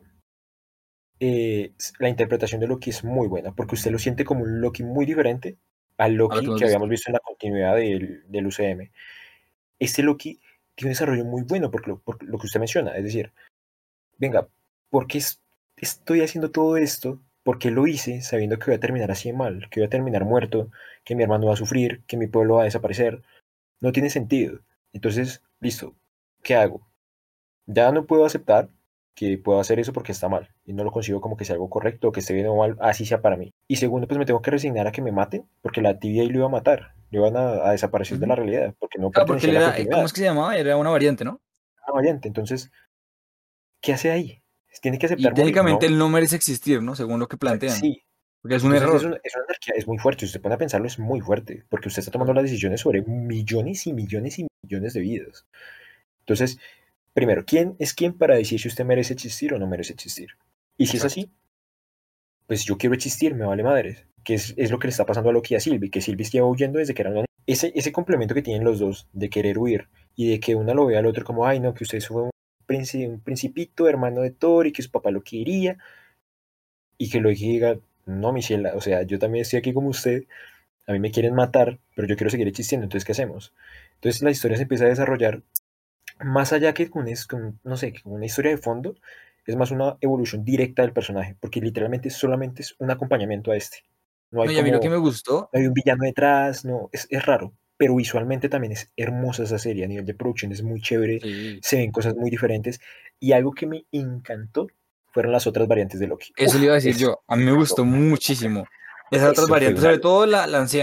la interpretación de Loki es muy buena, porque usted lo siente como un Loki muy diferente al A lo que Loki hemos que habíamos visto. visto en la continuidad del UCM. Este Loki tiene un desarrollo muy bueno por lo que usted menciona, es decir, venga, ¿por qué estoy haciendo todo esto? ¿Por qué lo hice sabiendo que voy a terminar así de mal? Que voy a terminar muerto, que mi hermano va a sufrir, que mi pueblo va a desaparecer. No tiene sentido. Entonces, listo, ¿qué hago? Ya no puedo aceptar que puedo hacer eso porque está mal y no lo consigo como que sea algo correcto o que esté bien o mal, así sea para mí. Y segundo, pues me tengo que resignar a que me maten porque la tibia ahí lo iba a matar, lo iban a desaparecer de Ujú. la realidad porque no Ah, porque pertenecía él a la era, ¿cómo continuidad, es que se llamaba? Era una variante, ¿no? una variante. Entonces, ¿qué hace ahí? ¿Tiene que Y aceptar morir? técnicamente No. él no merece existir, ¿no? Según lo que plantean. Sí. Porque es un Entonces error. es una anarquía, es muy fuerte. Si usted pone a pensarlo, es muy fuerte porque usted está tomando Claro. las decisiones sobre millones y millones y millones de vidas. Entonces, primero, ¿quién es quién para decir si usted merece existir o no merece existir? Y si es Exacto. así, pues yo quiero existir, me vale madres. Que es lo que le está pasando a Loki y a Sylvie, que Sylvie lleva huyendo desde que eran una niña. Ese complemento que tienen los dos de querer huir y de que una lo vea al otro como, ay, no, que usted fue un principito, hermano de Thor y que su papá lo quería y que Loki diga, no, Michelle, o sea, yo también estoy aquí como usted, a mí me quieren matar, pero yo quiero seguir existiendo, entonces, ¿qué hacemos? Entonces la historia se empieza a desarrollar más allá que no sé, con una historia de fondo, es más una evolución directa del personaje, porque literalmente solamente es un acompañamiento a este. No hay No, y a mí lo que como, me gustó, no hay un villano detrás, no, es raro, pero visualmente también es hermosa esa serie, a nivel de producción es muy chévere, sí, se ven cosas muy diferentes, y algo que me encantó fueron las otras variantes de Loki. eso le Uf, iba a decir yo, a mí me gustó muchísimo esas otras eso fue variantes, una sobre locura. todo la anciana.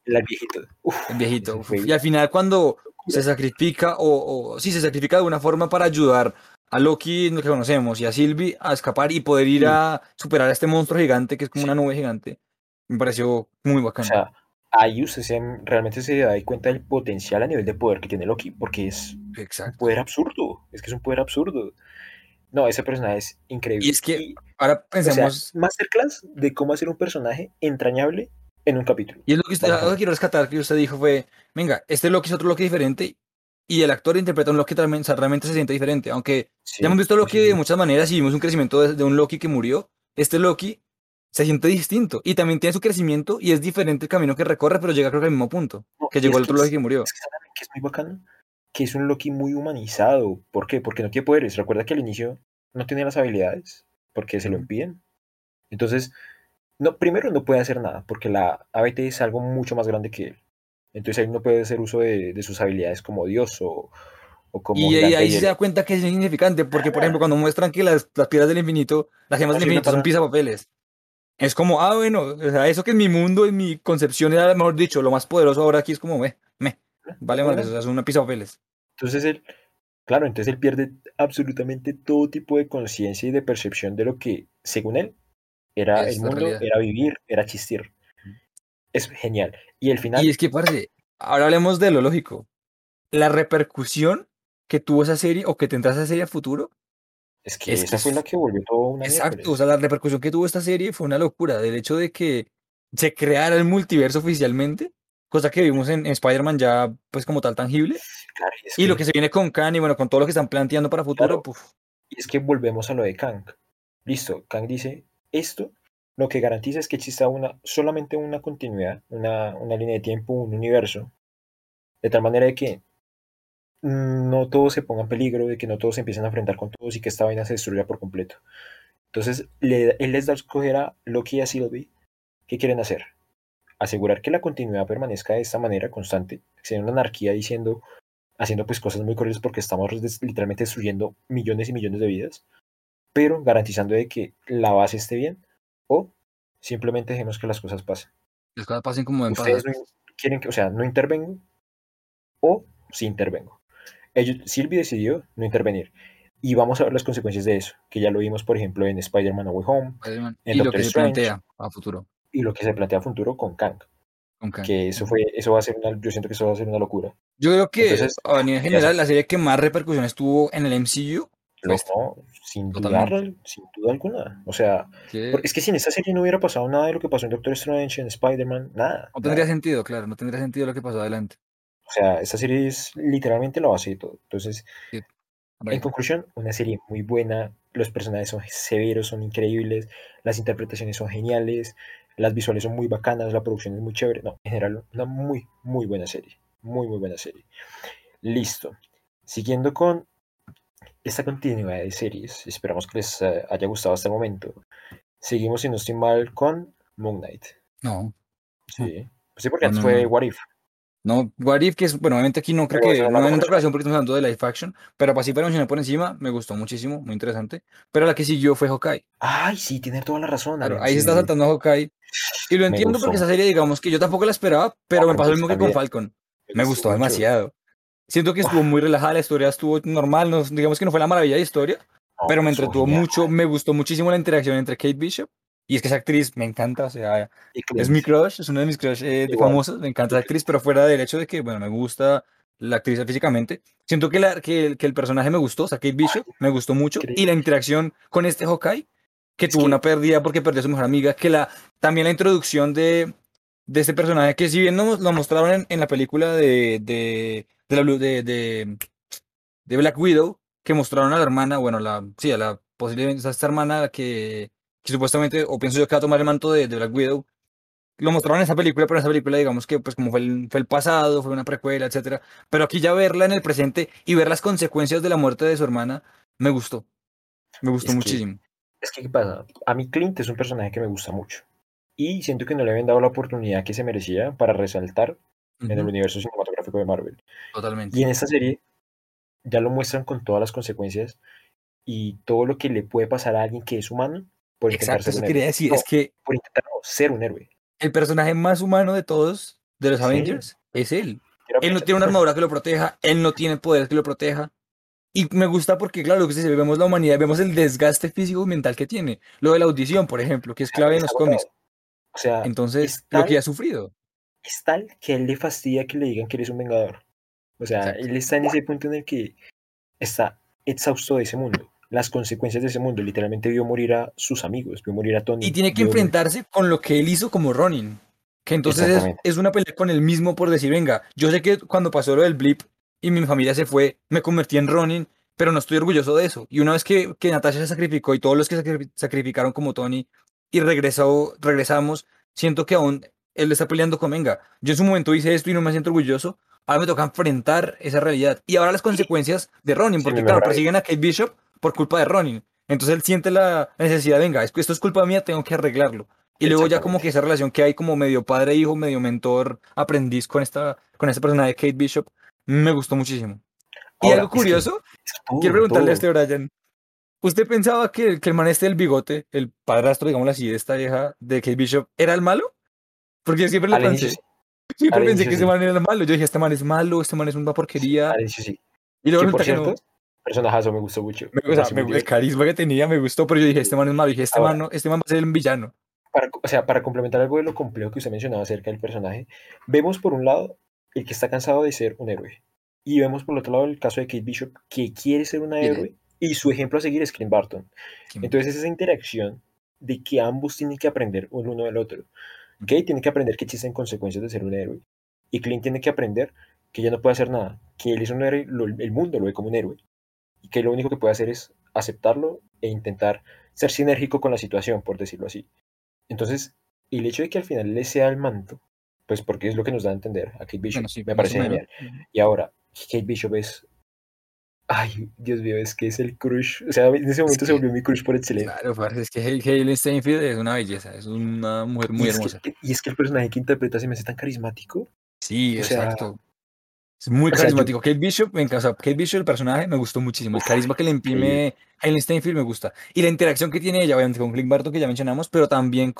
El viejito. Uf, el viejito. ese fue Y al final cuando se locura. sacrifica o sí, se sacrifica de alguna forma para ayudar a Loki, lo que conocemos, y a Sylvie a escapar y poder ir Sí, a superar a este monstruo gigante que es como sí. una nube gigante. Me pareció muy O bacano. sea, ahí realmente se da cuenta del potencial a nivel de poder que tiene Loki, porque es un Exacto. poder absurdo. Es que es un poder absurdo. No, ese personaje es Y increíble. es que Y, ahora o sea, pensemos, masterclass de cómo hacer un personaje entrañable en un capítulo, y es lo que algo que básicamente. quiero rescatar que usted dijo fue, venga, este Loki es otro Loki diferente y el actor interpreta un Loki que también, o sea, realmente se siente diferente. Aunque ya hemos Sí, visto sí, Loki sí, de sí. muchas maneras y vimos un crecimiento de un Loki que murió, este Loki se siente distinto y también tiene su crecimiento y es diferente el camino que recorre, pero llega creo que al mismo punto, No, que y llegó el otro Loki que murió. es que saben que es muy bacano, que es un Loki muy humanizado. ¿Por qué? Porque no tiene poderes. Recuerda que al inicio no tiene las habilidades, porque se lo Ujú. impiden. Entonces, no, primero no puede hacer nada, porque la ABT es algo mucho más grande que él. Entonces él no puede hacer uso de sus habilidades como Dios o como Y ahí, gigante de ahí sí se hielo. da cuenta que es insignificante, porque por ejemplo cuando muestran que las piedras del infinito, las gemas No del sirve infinito son para nada. pisapapeles. Es como, ah, bueno, o sea, eso que en mi mundo, en mi concepción era, mejor dicho, lo más poderoso ahora aquí es como, No vale puede madres, o nada. sea, es una pizza papeles. Entonces él, claro, entonces él pierde absolutamente todo tipo de conciencia y de percepción de lo que, según él, era el Es la mundo, realidad. era vivir, era existir. Es genial. Y el Y final, es que, parce, ahora hablemos de lo lógico. La repercusión que tuvo esa serie o que tendrá esa serie a futuro es que es que esa fue la es que volvió todo una exacto. O sea, miércoles. la repercusión que tuvo esta serie fue una locura. Del hecho de que se creara el multiverso oficialmente, cosa que vimos en Spider-Man ya, pues, como tal tangible. Claro, y es Y lo que que, se viene con Khan y bueno, con todo lo que están planteando para futuro, claro, pues, y es que volvemos a lo de Kang. Listo, Kang dice, esto lo que garantiza es que exista solamente una continuidad, una línea de tiempo, un universo, de tal manera de que no todo se ponga en peligro, de que no todos se empiecen a enfrentar con todos y que esta vaina se destruya por completo. Entonces, él les da a escoger a Loki y a Sylvie qué quieren hacer. Asegurar que la continuidad permanezca de esta manera constante, que sea una anarquía diciendo, haciendo pues cosas muy crueles porque estamos literalmente destruyendo millones y millones de vidas, pero garantizando de que la base esté bien, o simplemente dejemos que las cosas pasen. las cosas pasen como deben Ustedes pasar. no quieren que, o sea, no intervengo o sí intervengo. Sylvie decidió no intervenir. Y vamos a ver las consecuencias de eso, que ya lo vimos, por ejemplo, en Spider-Man No Way Home, Spider-Man, en y lo Doctor que se Strange, plantea a futuro y lo que se plantea a futuro con Kang, con Kang. que Ujú. eso va a ser yo siento que eso va a ser una locura. Yo creo que Entonces, a nivel quería general saber, la serie que más repercusiones tuvo en el MCU fue esta, no, totalmente. sin duda alguna. O sea, Que es que si en esta serie no hubiera pasado nada de lo que pasó en Doctor Strange, en Spider-Man, nada, no tendría nada. sentido, claro, no tendría sentido lo que pasó adelante. O sea, esta serie es literalmente la base de todo. Entonces, Sí, en right. conclusión, una serie muy buena, los personajes son severos, son increíbles, las interpretaciones son geniales, las visuales son muy bacanas, la producción es muy chévere. No, en general, una muy, muy buena serie. Muy, muy buena serie. Listo. Siguiendo con esta continuidad de series, esperamos que les haya gustado hasta el momento. Seguimos, si no estoy mal, con Moon Knight. No, Sí. Pues sí, porque no, antes no, fue no. What If, No, What If, que es, bueno, obviamente aquí no creo pero esa que, no la no hay otra conozco. ocasión porque estamos hablando de live action, pero así para mencionar por encima, me gustó muchísimo, muy interesante. Pero la que siguió fue Hawkeye. Ay, sí, tiene toda la razón, Claro, Allen. ahí se Sí, sí, está sí. saltando Hawkeye. Y lo Me entiendo gustó porque esa mucho. serie, digamos que yo tampoco la esperaba, No, pero me pero pasó lo pues mismo que con también. Falcon. Me Me gustó gustó mucho. demasiado. Siento que estuvo Uf, muy relajada, la historia estuvo normal, no, digamos que no fue la maravilla de historia, no, pero pero me estuvo entretuvo genial. mucho, me gustó muchísimo la interacción entre Kate Bishop, y es que esa actriz me encanta, o sea, Y es Clint, mi crush, es una de mis crush de igual. famosos, me encanta Y esa actriz, Clint. pero fuera del hecho de que, bueno, me gusta la actriz físicamente, siento que el personaje me gustó, o sea, Kate Ay, Bishop me gustó mucho, y la increíble. interacción con este Hawkeye, que Es tuvo una que, pérdida porque perdió a su mejor amiga, también la introducción de este personaje, que si bien nos lo mostraron en la película de la de Black Widow, que mostraron a la hermana, bueno, sí, a la posiblemente a esta hermana que supuestamente, o pienso yo que va a tomar el manto de Black Widow. Lo mostraron en esa película, pero en esa película digamos que pues como fue el pasado, fue una precuela, etcétera. Pero aquí ya verla en el presente y ver las consecuencias de la muerte de su hermana, me gustó es que, muchísimo. ¿qué pasa? A mí Clint es un personaje que me gusta mucho. Y siento que no le habían dado la oportunidad que se merecía para resaltar en el Ujú, universo cinematográfico de Marvel. totalmente. Y en esta serie ya lo muestran con todas las consecuencias y todo lo que le puede pasar a alguien que es humano por intentar Exacto, ser eso un quería héroe. decir, es No, que por intentar no, ser un héroe. el personaje más humano de todos de los Sí, Avengers es él. era Él no Peter. tiene una armadura que lo proteja, él no tiene poderes que lo proteja. Y me gusta porque, claro, lo que se ve, vemos la humanidad, vemos el desgaste físico y mental que tiene. Lo de la audición, por ejemplo, que es clave en Está los agotado. cómics. O sea, Entonces, lo que ha sufrido. es tal que a él le fastidia que le digan que eres un vengador. O sea, Exacto. él está en ese punto en el que está exhausto de ese mundo. Las consecuencias de ese mundo. Literalmente vio morir a sus amigos, vio morir a Y Tony, tiene que vio morir. enfrentarse con lo que él hizo como Ronin. Que entonces Exactamente. es una pelea con él mismo por decir, venga, yo sé que cuando pasó lo del blip y mi familia se fue, me convertí en Ronin, pero no estoy orgulloso de eso. Y una vez que Natasha se sacrificó y todos los que sacrificaron como Tony y regresamos, siento que aún él está peleando con, venga, yo en su momento hice esto y no me siento orgulloso, ahora me toca enfrentar esa realidad. Y ahora las Y consecuencias de Ronin, sí, mi porque mejor claro, amigo. persiguen a Kate Bishop por culpa de Ronin. Entonces él siente la necesidad, venga, esto es culpa mía, tengo que arreglarlo. Y luego ya como que Exactamente. esa relación que hay como medio padre-hijo, medio mentor-aprendiz con esta persona de Kate Bishop, me gustó muchísimo. Y Ahora, algo curioso, es que quiero todo, preguntarle a todo. este Brian, ¿usted pensaba que el man este del bigote, el padrastro, digámoslo así, de esta vieja de Kate Bishop, era el malo? Porque yo siempre lo Al inicio sí. pensé. Siempre Al pensé inicio que ese sí. man era el malo. Yo dije, este man es malo, este man es una porquería. Al inicio sí. Y luego Que por resulta que cierto, no. personajazo me gustó mucho. O Me sea, pareció muy el divertido. carisma que tenía me gustó, pero yo dije, este man es malo. Y dije, este man, Ahora, no, este man va a ser el villano. o sea, para complementar algo de lo complejo que usted mencionaba acerca del personaje, vemos por un lado el que está cansado de ser un héroe. Y vemos por el otro lado el caso de Kate Bishop, que quiere ser una ¿Quién es? héroe y su ejemplo a seguir es Clint Barton. ¿Quién? Entonces es esa interacción de que ambos tienen que aprender el uno del otro. Kate tiene que aprender que existen consecuencias de ser un héroe y Clint tiene que aprender que ya no puede hacer nada, que él es un héroe, el mundo lo ve como un héroe y que lo único que puede hacer es aceptarlo e intentar ser sinérgico con la situación, por decirlo así. Entonces, el hecho de que al final le sea el manto, pues porque es lo que nos da a entender a Kate Bueno, Bishop, sí, me más o parece menos. genial. Y ahora, Kate Bishop es, ay, Dios mío, es que es el crush, o sea, en ese Es momento se que, volvió mi crush por excelencia. claro, parce, es que Hailey Steinfeld es una belleza, es una mujer muy hermosa. Y es que el personaje que interpreta se me hace tan carismático, Sí, o sea, exacto. Es muy yo, carismático. Kate Bishop, me encanta. Kate Bishop, el personaje, me gustó muchísimo. El uf, carisma que le increíble. imprime Hailey Steinfeld me gusta. Y la interacción que tiene ella, obviamente, con Clint Barton, que ya mencionamos, pero también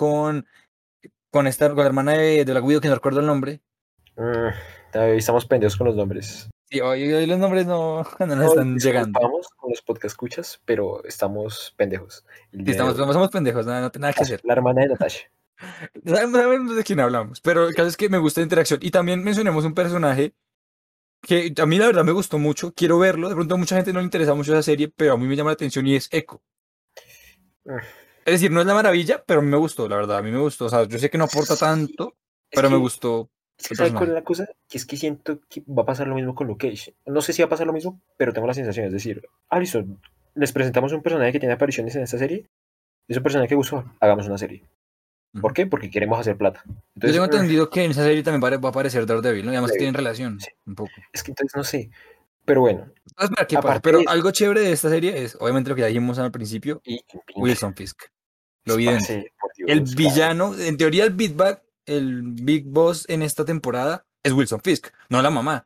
con la hermana de la Widow, que no recuerdo el nombre. Mm, estamos pendejos con los nombres. Sí, hoy los nombres no, no nos No, están llegando. disculpamos con los podcast escuchas, pero estamos pendejos el Sí, día de hoy. somos pendejos, no tiene nada que Caso, hacer. la hermana de Natasha. Sabemos de quién hablamos, pero el caso es que me gusta la interacción. Y también mencionemos un personaje que a mí la verdad me gustó mucho, quiero verlo, de pronto a mucha gente no le interesa mucho esa serie, pero a mí me llama la atención y es Echo. Mm, Es decir, no es la maravilla, pero a mí me gustó, la verdad, a mí me gustó. O sea, yo sé que no aporta sí, tanto, es pero me que gustó Es que el ¿sabe cuál es personaje. la cosa? Que es que siento que va a pasar lo mismo con Luke Cage. No sé si va a pasar lo mismo, pero tengo la sensación, es decir, listo, les presentamos un personaje que tiene apariciones en esta serie, es un personaje que gustó, hagamos una serie. ¿Por Ujú. qué? Porque queremos hacer plata. Yo Entonces, tengo entendido que en esa serie también va a aparecer Daredevil, ¿no? Y además que débil. tienen relación, Sí. un poco. Es que entonces no sé. Pero bueno, A ver qué pasa. aparte de Pero eso, algo chévere de esta serie es, obviamente, lo que ya dijimos al principio, y Kingpin, Wilson Fisk. Lo evidente. parce, por El Dios, claro. villano, en teoría el Big Boss en esta temporada es Wilson Fisk, no la mamá.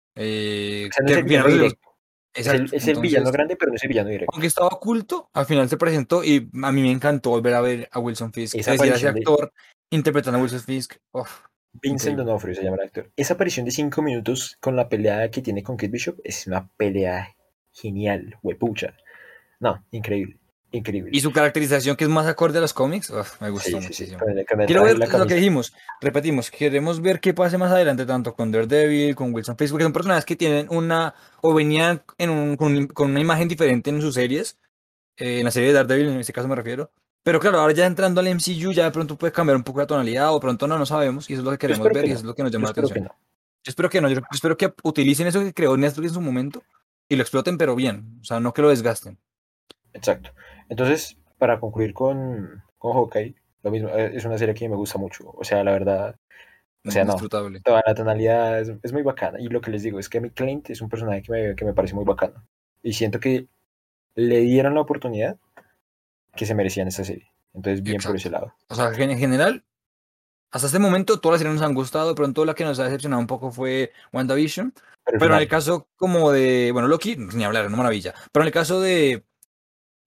O sea, no Que es al el final villano resultó. directo. Exacto. Es el villano Entonces, grande, pero no es el villano directo. aunque estaba oculto, al final se presentó y a mí me encantó volver a ver a Wilson Fisk. Esa Es decir, a ese aparición de actor interpretando a Wilson Fisk. Uf, Vincent increíble. D'Onofrio se llama el actor. Esa aparición de 5 minutos con la pelea que tiene con Kate Bishop es una pelea genial, huepucha. No, increíble, Y increíble. su caracterización, que es más acorde a los cómics, uf, me gustó Sí, sí, sí, muchísimo. con el Quiero traje y ver la lo que camisa. dijimos, repetimos, queremos ver qué pase más adelante, tanto con Daredevil, con Wilson Fisk, porque son personajes que tienen o venían con una imagen diferente en sus series, en la serie de Daredevil, en este caso me refiero. Pero claro, ahora ya entrando al MCU, ya de pronto puede cambiar un poco la tonalidad, o pronto no, no sabemos, y eso es lo que Yo queremos espero ver, que y eso no, es lo que nos yo llama la espero que atención. no. Yo espero que no, yo espero que utilicen eso que creó Netflix en su momento, y lo exploten, pero bien, o sea, no que lo desgasten. Exacto. Entonces, para concluir con Hawkeye, lo mismo, es una serie que me gusta mucho. O sea, la verdad, o sea, no, Disfrutable. toda la tonalidad es muy bacana. Y lo que les digo es que a mi Clint es un personaje que me parece muy bacano. Y siento que le dieron la oportunidad que se merecía en esta serie. Entonces, bien por ese Exacto. lado. O sea, que en general, hasta este momento todas las series nos han gustado, de pronto la que nos ha decepcionado un poco fue WandaVision, Pero el pero en el final, caso como de, bueno, Loki, ni hablar, una maravilla, pero en el caso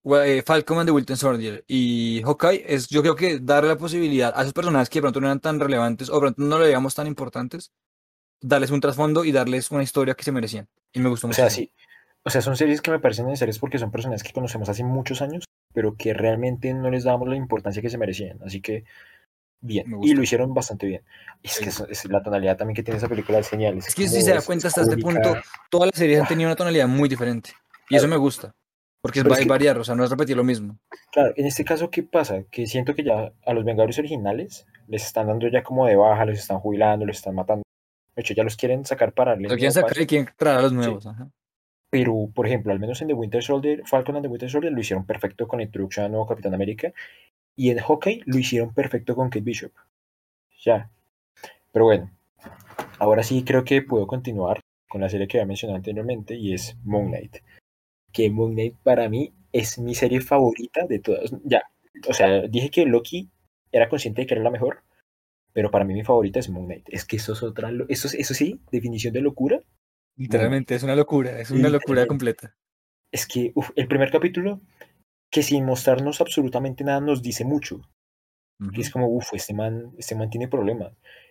Falcon and the Winter Soldier y Hawkeye es, yo creo que darle la posibilidad a esos personajes que de pronto no eran tan relevantes o de pronto no lo veíamos tan importantes, darles un trasfondo y darles una historia que se merecían. Y me gustó O sea, muchísimo. sí. O sea, son series que me parecen necesarias porque son personajes que conocemos hace muchos años, pero que realmente no les damos la importancia que se merecían. Así que, bien. Me Y lo gusta. hicieron bastante bien. Y es que Sí. la tonalidad también que tiene esa película es genial. Es que si se da Es cuenta hasta como este punto, única. todas las series han Ah, tenido una tonalidad muy diferente. Y eso claro. me gusta. Porque Pero es es que, variar, o sea, no es repetir lo mismo. claro, en este caso, ¿qué pasa? Que siento que ya a los Vengadores originales les están dando ya como de baja, los están jubilando, los están matando. De hecho, ya los quieren sacar para darle Lo quieren nuevo sacar paso. y quieren traer a los Sí. nuevos. Ajá. Pero, por ejemplo, al menos en The Winter Soldier, Falcon and the Winter Soldier lo hicieron perfecto con la introducción al nuevo Capitán América. Y en Hawkeye lo hicieron perfecto con Kate Bishop. Ya. Pero bueno, ahora sí creo que puedo continuar con la serie que había mencionado anteriormente y es Moon Knight. Que Moon Knight para mí es mi serie favorita de todas. Ya. O sea, dije que Loki era consciente de que era la mejor, pero para mí mi favorita es Moon Knight. Es que eso es otra. Eso sí, definición de locura, Moon Knight. Literalmente, es una locura Literalmente. completa. Es que el primer capítulo, que sin mostrarnos absolutamente nada, nos dice mucho. Que es Ujú. como, este man tiene problemas.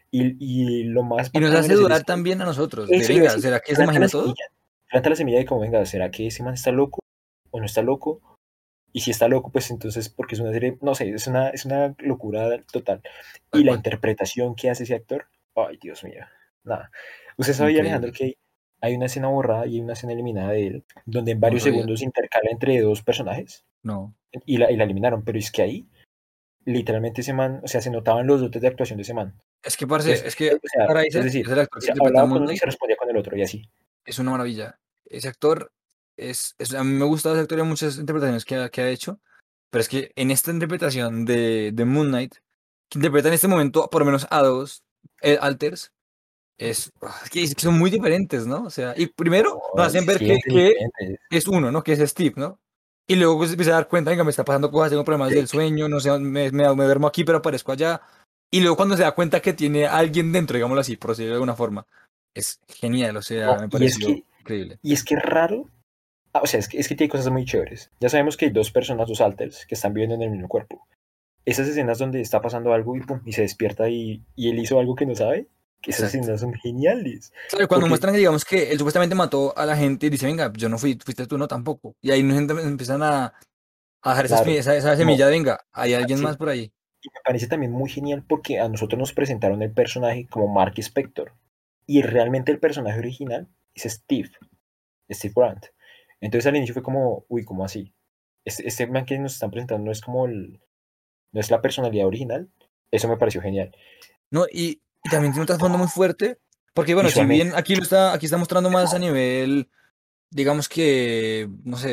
Y lo más Y nos bacano de hace la serie es dudar que, también a nosotros, de eso le iba a venga, decir, ¿será que se imagina todo? planta la semilla de como, venga, ¿será que ese man está loco o no está loco? Y si está loco, pues entonces, porque es una serie, no sé, es una locura total. Y Tal la cual. interpretación que hace ese actor, ay, Dios mío, nada. Usted sabía, Alejandro, Increíble. que hay una escena borrada y hay una escena eliminada de él, donde en No varios sabía. segundos intercala entre dos personajes No. y la eliminaron, pero es que ahí, literalmente ese man, o sea, se notaban los dotes de actuación de ese man. Es que, parce, Entonces, es que o sea, Oscar es Isaac, decir, es el actor que se interpreta a hablaba Moon con uno y Knight, se respondía con el otro y así. es una maravilla. Ese actor a mí me gusta ese actor en muchas interpretaciones que ha hecho, pero es que en esta interpretación de Moon Knight, que interpreta en este momento por lo menos a dos alters, es que son muy diferentes, ¿no? O sea, y primero nos No, hacen se ver siente que diferente. es uno, ¿no? Que es Steve, ¿no? Y luego pues, se empieza a dar cuenta, venga, me está pasando cosas, tengo problemas del sueño, no sé, me duermo aquí, pero aparezco allá. Y luego cuando se da cuenta que tiene a alguien dentro, digámoslo así, por decirlo de alguna forma, es genial, o sea, No, me pareció increíble. y es que es raro. O sea, es que tiene cosas muy chéveres. Ya sabemos que hay dos personas, dos alters, que están viviendo en el mismo cuerpo. Esas escenas donde está pasando algo y, pum, y se despierta y él hizo algo que no sabe, que esas Exacto. escenas son geniales. Claro, cuando Porque, muestran que digamos que él supuestamente mató a la gente y dice, venga, yo no fui, fuiste tú, no tampoco. Y ahí nos empiezan a dejar claro, esa como, semilla de, venga, hay alguien sí, más por ahí. y me parece también muy genial porque a nosotros nos presentaron el personaje como Mark Spector. Y realmente el personaje original es Steve Grant. Entonces al inicio fue como, uy, ¿cómo así? Este man que nos están presentando no es como no es la personalidad original. Eso me pareció genial. ¿No? Y también tiene un trasfondo muy fuerte, porque bueno, si Visualmente, bien aquí está mostrando más a nivel, digamos que,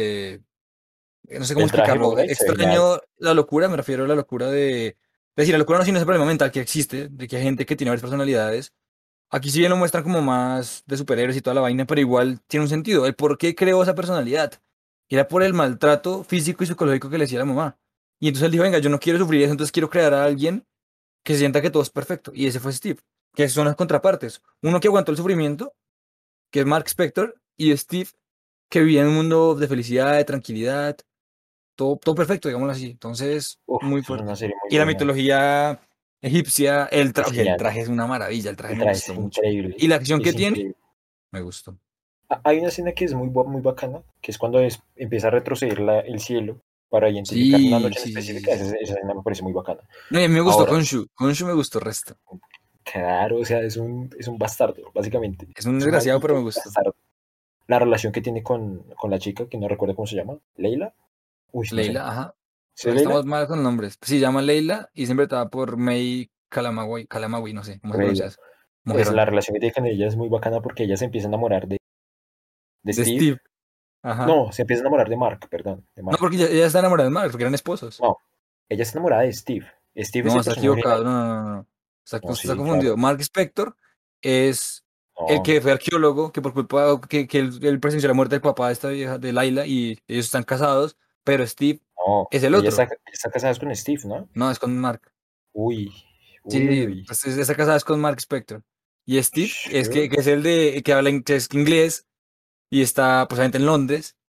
no sé cómo el traje de Moon explicarlo, Knight se ve genial. extraño la locura, me refiero a la locura es decir, la locura no sino ese problema mental que existe, de que hay gente que tiene varias personalidades. Aquí sí bien lo muestran como más de superhéroes y toda la vaina, pero igual tiene un sentido. El por qué creó esa personalidad. Y era por el maltrato físico y psicológico que le hacía la mamá. Y entonces él dijo, venga, yo no quiero sufrir eso, entonces quiero crear a alguien que se sienta que todo es perfecto. Y ese fue Steve, que son las contrapartes. Uno que aguantó el sufrimiento, que es Mark Spector, y Steve, que vivía en un mundo de felicidad, de tranquilidad, todo perfecto, digámoslo así. Entonces, Uf, muy eso es una fuerte. serie muy Y la buena. mitología egipcia, Es oye, el genial. traje es una maravilla, el traje El me traje gustó es mucho. increíble. Y la acción que Es tiene, increíble. me gustó. Hay una escena que es muy bacana, que es cuando empieza a retroceder el cielo para identificar una Sí, noche en sí, sí, sí, específica. sí, sí. Esa escena me parece muy bacana. No, y a mí me gustó Ahora, Khonshu. Khonshu me gustó resto. claro, o sea, es un bastardo, básicamente. Es un Es un desgraciado, pero me maldito gustó. bastardo. La relación que tiene con la chica, que no recuerdo cómo se llama, Leila. Uy, no sé. Leila, ajá. ¿Sí es Hoy Leila? estamos mal con nombres. Sí, se llama Leila y siempre estaba por May Calamawy, no sé cómo se pronuncia Leila. eso. Pues la Mujerón. relación que tiene con ella es muy bacana porque ella se empieza a enamorar de De Steve. Steve, ajá. No, se empieza a enamorar de Mark, perdón, de No, Mark. porque ella está enamorada de Mark, porque eran esposos. No, ella está enamorada de Steve. Steve es No, el está personaje original. equivocado. No, no, no, no. No, Usted está sí, confundido. claro. Mark Spector es el No, que fue arqueólogo, que por culpa que él presenció la muerte del papá de esta vieja, de Laila, y ellos están casados, pero Steve no. es el otro. Ella está casada con Steve, ¿no? No, es con Mark. Uy, Sí, uy, sí, uy. pues esa casada es con Mark Spector. Y Steve, Sure. que es el de que habla inglés y está posiblemente en Londres.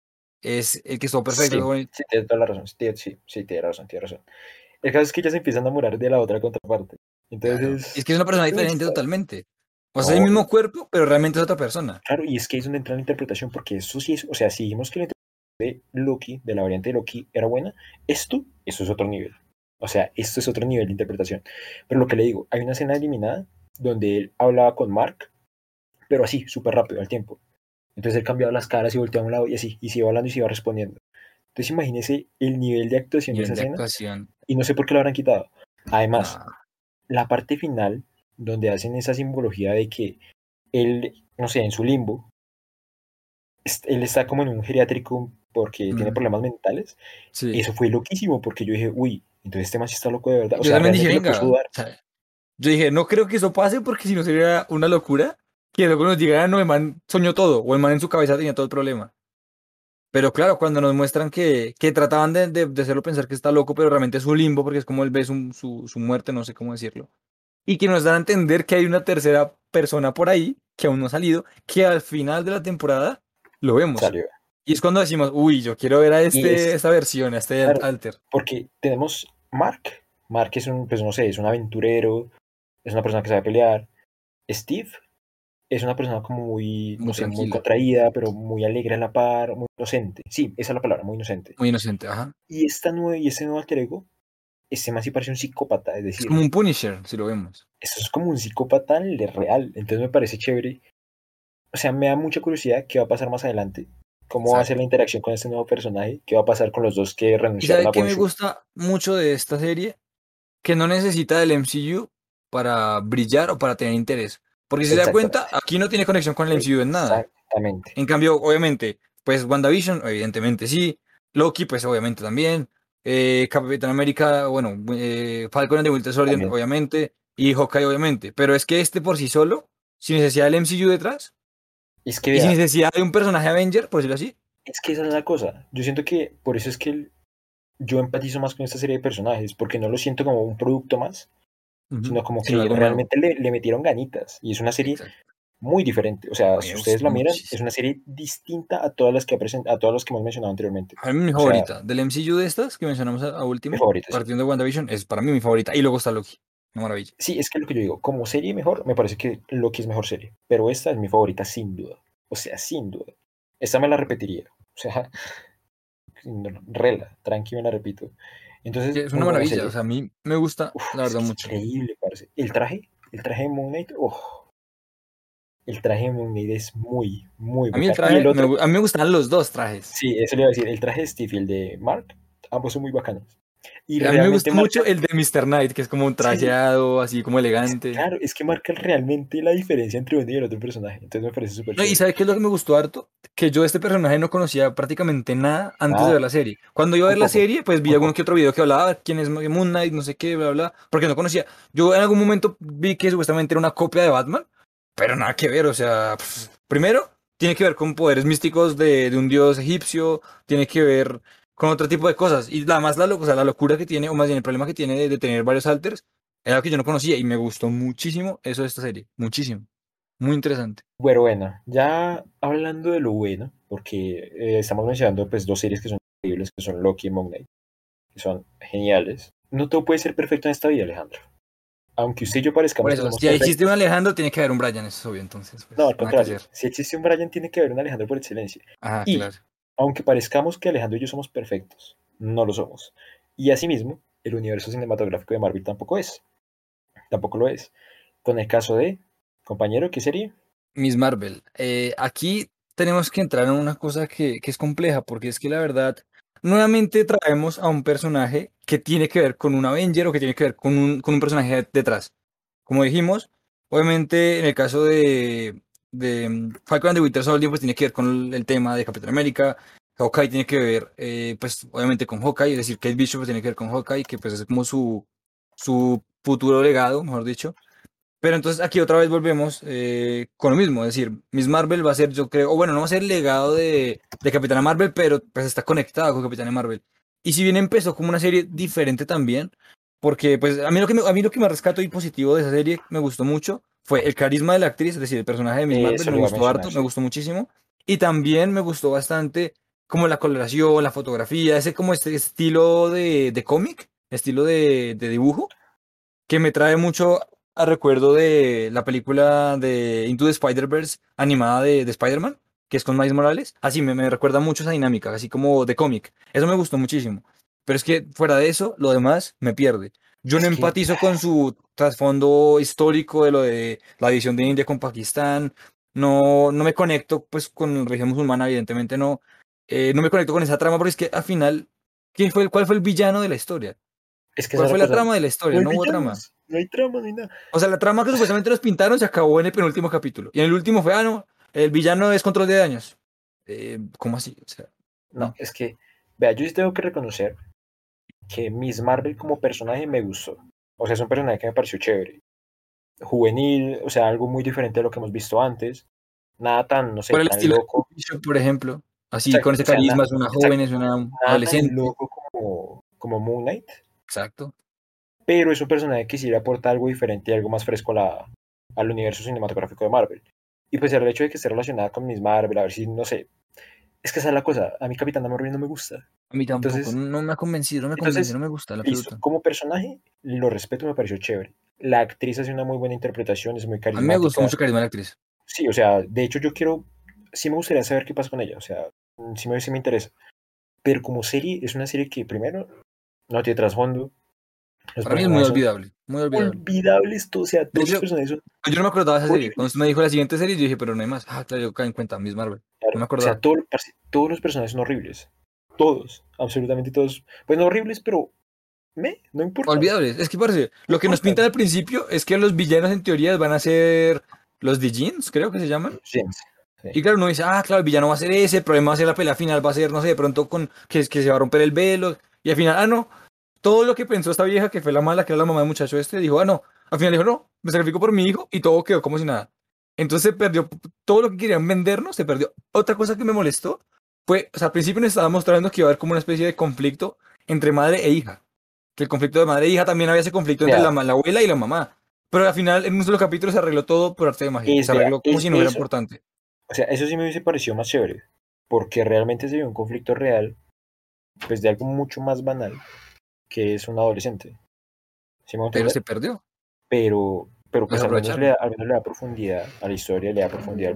es el que estuvo perfecto. Sí, sí, tienes toda la razón. Sí, tienes razón, tienes razón. El caso es que ella se empieza a enamorar de la otra contraparte. Claro. Es Entonces, que es una persona me diferente gusta. totalmente. O sea, es el No, mismo cuerpo, pero realmente es otra persona. claro, y es que es donde entra la interpretación, porque eso sí es, o sea, si dijimos que la interpretación de Loki, de la variante de Loki, era buena, eso es otro nivel. O sea, esto es otro nivel de interpretación. Pero lo que le digo, hay una escena eliminada donde él hablaba con Mark, pero así, súper rápido, al tiempo. Entonces él cambiaba las caras y volteaba a un lado y así, y se iba hablando y se iba respondiendo. Entonces imagínese el nivel de actuación de esa Nivel de escena, actuación. y no sé por qué lo habrán quitado. Además, No. la parte final, donde hacen esa simbología de que él, no sé, en su limbo, él está como en un geriátrico porque tiene Mm, problemas mentales. sí. Eso fue loquísimo porque yo dije, uy, entonces este man sí está loco de verdad. O Yo sea, también dije, realmente le venga. puso a O dudar. sea, yo dije, no creo que eso pase porque si no sería una locura que luego nos digan, no, el man soñó todo o el man en su cabeza tenía todo el problema. Pero claro, cuando nos muestran que trataban de hacerlo pensar que está loco, pero realmente es un limbo porque es como él ve su muerte, no sé cómo decirlo. Y que nos dan a entender que hay una tercera persona por ahí que aún no ha salido, que al final de la temporada lo vemos. Salió. Y es cuando decimos, uy, yo quiero ver a Y es, esta versión, a este claro, alter. porque tenemos Mark. Mark es un, pues no sé, es un aventurero, es una persona que sabe pelear. Steve es una persona como muy, Muy no sé, muy tranquilo, contraída, pero muy alegre a la par, muy inocente. Sí, esa es la palabra, muy inocente. muy inocente, ajá. Y este nuevo alter ego, este más sí parece un psicópata, es Es como decir, un Punisher, si lo vemos. eso es como un psicópata real. Entonces me parece chévere. O sea, me da mucha curiosidad qué va a pasar más adelante. Cómo va a ser la Exacto. interacción con este nuevo personaje. Qué va a pasar con los dos que ¿Y renunciaron sabe a qué me Bonshu. gusta mucho de esta serie? Que no necesita del MCU para brillar o para tener interés. Porque si se da cuenta, Exactamente. aquí no tiene conexión con el MCU en nada. Exactamente. En cambio, obviamente, pues WandaVision, evidentemente sí. Loki, pues obviamente también. Capitán América, bueno, Falcon and the Winter Soldier, También. obviamente. Y Hawkeye, obviamente. Pero es que este por sí solo, sin necesidad del MCU detrás, Es que y sin vea, necesidad de un personaje Avenger, por decirlo así. es que esa es la cosa. Yo siento que por eso es que yo empatizo más con esta serie de personajes, porque no lo siento como un producto más, Ujú. sino como Sino que algo nuevo. realmente le metieron ganitas. Y es una serie Exacto. muy diferente. O sea, A mí si me ustedes gustó la miran, es muchísimo. una serie distinta a todas las que, a todas las que hemos mencionado anteriormente. A mí mi O sea, favorita. Del MCU de estas que mencionamos a mi último, favorita, sí. partiendo de WandaVision, es para mí mi favorita. Y luego está Loki. Una maravilla. Sí, es que lo que yo digo, como serie mejor, me parece que Loki es mejor serie, pero esta es mi favorita sin duda. O sea, sin duda. Esta me la repetiría. O sea, rela, tranqui me la repito. Sí, Entonces, es una muy buena maravilla. O serie. sea, a mí me gusta, Uf, la es verdad, que es mucho. increíble, parece. El traje de Moon Knight, el traje de Moon Knight es muy, muy A mí el bacán. Y el traje, otro, a mí me gustan los dos trajes. sí, eso le iba a decir, el traje de Steve y el de Mark, ambos son muy bacanos. Y A mí me realmente gusta mucho marcan, el de Mr. Knight, que es como un sí, trajeado, así como elegante. claro, es que marcan realmente la diferencia entre uno y el otro personaje. Entonces me parece súper No, ¿y chévere. sabe qué es lo que me gustó harto? Que yo de este personaje no conocía prácticamente nada antes de Nada, ver la serie. Cuando iba a muy ver la poco, serie, pues vi muy algún que poco. otro video que hablaba quién es Moon Knight, no sé qué, bla, bla, porque no conocía. Yo en algún momento vi que supuestamente era una copia de Batman, pero nada que ver, o sea, primero, tiene que ver con poderes místicos de un dios egipcio, tiene que ver con otro tipo de cosas. Y además o sea, la locura que tiene, o más bien el problema que tiene de tener varios alters, era algo que yo no conocía y me gustó muchísimo eso de esta serie, muchísimo. Muy interesante. Bueno, ya hablando de lo bueno, porque estamos mencionando pues dos series que son increíbles, que son Loki y Moon Knight, que son geniales. No todo puede ser perfecto en esta vida, Alejandro. Aunque usted y yo Por parezcamos que eso, somos si existe un perfectos, Alejandro, tiene que haber un Brian, eso es obvio, entonces, no, pues, al nada que contrario. hacer. Si existe un Brian, tiene que haber un Alejandro por excelencia. Ajá, Y claro. aunque parezcamos que Alejandro y yo somos perfectos, no lo somos. Y asimismo, el universo cinematográfico de Marvel tampoco es. Tampoco lo es. Con el caso de, compañero, ¿qué sería? Miss Marvel. Aquí tenemos que entrar en una cosa que es compleja, porque es que la verdad, nuevamente traemos a un personaje que tiene que ver con un Avenger o que tiene que ver con un personaje detrás. Como dijimos, obviamente en el caso de Falcon and the Winter Soldier, pues tiene que ver con el tema de Capitán América. Hawkeye tiene que ver, pues obviamente con Hawkeye, es decir, Kate Bishop pues, tiene que ver con Hawkeye, que pues es como su futuro legado, mejor dicho. Pero entonces aquí otra vez volvemos con lo mismo, es decir, Miss Marvel va a ser, yo creo, o bueno, no va a ser el legado de Capitana Marvel, pero pues está conectada con Capitana Marvel. Y si bien empezó como una serie diferente también, porque pues a mí a mí lo que me rescato y positivo de esa serie me gustó mucho fue el carisma de la actriz, es decir, el personaje de Miss Marvel Eso me le iba a gustó mencionar, harto, me sí. gustó muchísimo. Y también me gustó bastante como la coloración, la fotografía, ese como este estilo de cómic, estilo de dibujo, que me trae mucho a recuerdo de la película de Into the Spider-Verse animada de Spider-Man, que es con Miles Morales. Así me recuerda mucho esa dinámica, así como de cómic. Eso me gustó muchísimo. Pero es que fuera de eso, lo demás me pierde. Yo no Es que, empatizo con su trasfondo histórico de lo de la división de India con Pakistán. No me conecto pues con la religión musulmana, evidentemente no. No me conecto con esa trama porque es que al final, ¿cuál fue el villano de la historia? es que esa ¿Cuál es la fue la cosa. trama de la No historia? hay No hubo trama. villanos, no hay trama ni nada. O sea, la trama que supuestamente nos pintaron se acabó en el penúltimo capítulo. Y en el último fue, no, el villano es control de daños. ¿Cómo así? O sea, No, no. es que, vea, yo sí tengo que reconocer que Miss Marvel como personaje me gustó. O sea, es un personaje que me pareció chévere. Juvenil, o sea, algo muy diferente de lo que hemos visto antes. Nada tan, no sé, Por el tan estilo de loco. Bishop, por ejemplo. Así, con Exacto, ese o sea, carisma, es una joven, exacto, es una nada tan adolescente. loco como Moon Knight. Exacto. Pero es un personaje que sí le aporta algo diferente y algo más fresco al universo cinematográfico de Marvel. Y pues el hecho de que esté relacionada con Miss Marvel, a ver si, no sé, es que esa es la cosa, a mí Capitán Marvel no me gusta. A mí tampoco, Entonces, no me ha convencido, no me convence, no entonces, me gusta la listo, absoluta. como personaje, lo respeto, me pareció chévere. La actriz hace una muy buena interpretación, es muy A mí me gustó carismática. mucho el carisma de la actriz. Sí, o sea, de hecho yo quiero, sí me gustaría saber qué pasa con ella, o sea, sí me interesa. Pero como serie, es una serie que primero no tiene trasfondo, los Para mí es muy personajes son olvidable, muy olvidable. olvidables, o sea, De todos los hecho, personajes son yo no me acordaba de esa serie. Cuando usted me horribles. dijo la siguiente serie, yo dije, pero no hay más. Ah, claro, yo caí en cuenta, Miss Marvel. No Claro, me o sea, acordaba. todos los personajes son horribles. Todos, absolutamente todos. Pues no horribles, pero no importan, Olvidables. Es que parece, no lo que nos pintan importan. al principio es que los villanos en teoría van a ser los Dijins, creo que se llaman. James, Y sí. claro, uno dice, claro, el villano va a ser ese, el problema va a ser la pelea final, va a ser, no sé, de pronto con que se va a romper el velo. Y al final, no, todo lo que pensó esta vieja, que fue la mala, que era la mamá del muchacho este, dijo, no. Al final dijo, no, me sacrifico por mi hijo y todo quedó como si nada. Entonces se perdió todo lo que querían vendernos, se perdió. Otra cosa que me molestó fue, o sea, al principio nos estaba mostrando que iba a haber como una especie de conflicto entre madre e hija. Que el conflicto de madre e hija también había ese conflicto entre Vea, la abuela y la mamá. Pero al final, en un solo capítulo se arregló todo por arte de magia. Se vea, arregló como es si no fuera eso, importante. o sea, eso sí me hubiese parecido más chévere, porque realmente se vio un conflicto real, pues de algo mucho más banal, que es un adolescente, ¿sí me voy a Pero entender? se perdió. Pero Lo pues desaprovecharon. al menos le da profundidad a la historia, le da profundidad.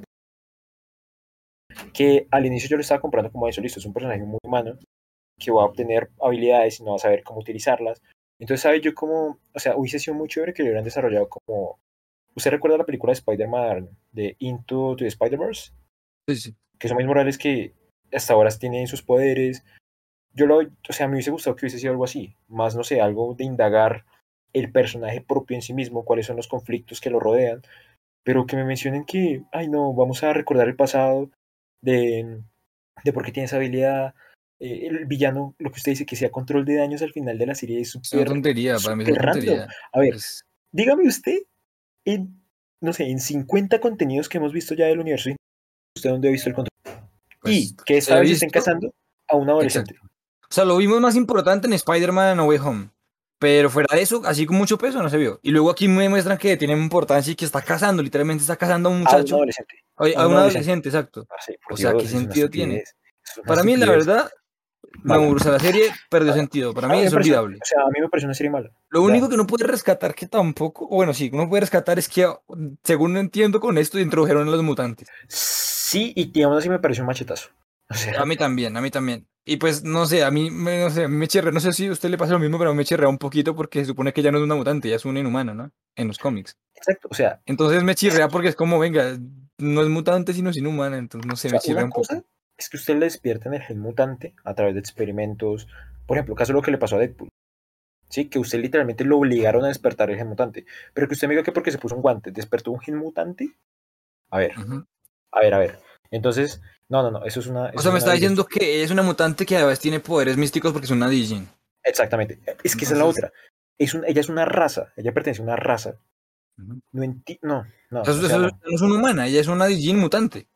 Que al inicio yo lo estaba comprando como eso, listo, es un personaje muy humano, que va a obtener habilidades y no va a saber cómo utilizarlas. Entonces, ¿sabe yo cómo? O sea, hubiese sido muy chévere que lo hubieran desarrollado como... ¿Usted recuerda la película de Spider-Man de Into the Spider-Verse? Sí, sí. Que son Miles Morales que hasta ahora tienen sus poderes. O sea, me hubiese gustado que hubiese sido algo así. Más, no sé, algo de indagar el personaje propio en sí mismo, cuáles son los conflictos que lo rodean. Pero que me mencionen que, ay no, vamos a recordar el pasado de, de por qué tiene esa habilidad. El villano, lo que usted dice, que sea control de daños al final de la serie es Es una súper, tontería, para mí es súper una random. tontería. A ver, Es, dígame usted, en, no sé, en 50 contenidos que hemos visto ya del universo, ¿usted dónde ha visto el control? pues, Y que esta se ha vez estén visto. cazando a un adolescente. Exacto. O sea, lo vimos más importante en Spider-Man No Way Home. Pero fuera de eso, así con mucho peso no se vio. Y luego aquí me muestran que tiene importancia y que está cazando, literalmente está cazando a un A un muchacho, adolescente. A a un un adolescente. adolescente, exacto. Ah, sí, por O sea, ¿qué Dios, es una sentido tiene? estupidez. Es una Para mí, la estupidez verdad, mala. o sea, la serie perdió sentido. Para A mí mí me es pareció, o olvidable. sea, a mí me pareció una serie mala. Lo único Ya. que no puede rescatar que tampoco, o bueno, sí, uno puede rescatar es que, según entiendo con esto, introdujeron a los mutantes. Sí, y aún así me pareció un machetazo. O A sea, mí también, a mí también. Y pues, no sé, no sé, a mí me chirrea, no sé si a usted le pasa lo mismo, pero a mí me chirrea un poquito porque se supone que ya no es una mutante, ya es una inhumana, ¿no? En los cómics. exacto. Entonces me Es chirrea porque es como, venga, no es mutante, sino es inhumana, entonces no sé, o me sea, chirrea una un cosa poco. es que usted le despierta en el gen mutante a través de experimentos. Por ejemplo, caso de lo que le pasó a Deadpool. Sí, que usted literalmente lo obligaron a despertar el gen mutante. Pero que usted me diga que porque se puso un guante, despertó un gen mutante. A ver, Ujú. a ver. Entonces, no, O eso sea, es me una está visión. diciendo que es una mutante que además tiene poderes místicos porque es una Dijin. Exactamente. Es que esa es la Entonces, otra. Ella es una raza, ella pertenece a una raza. ujú. No, o Eso sea, no no, es una humana, ella es una Dijin mutante.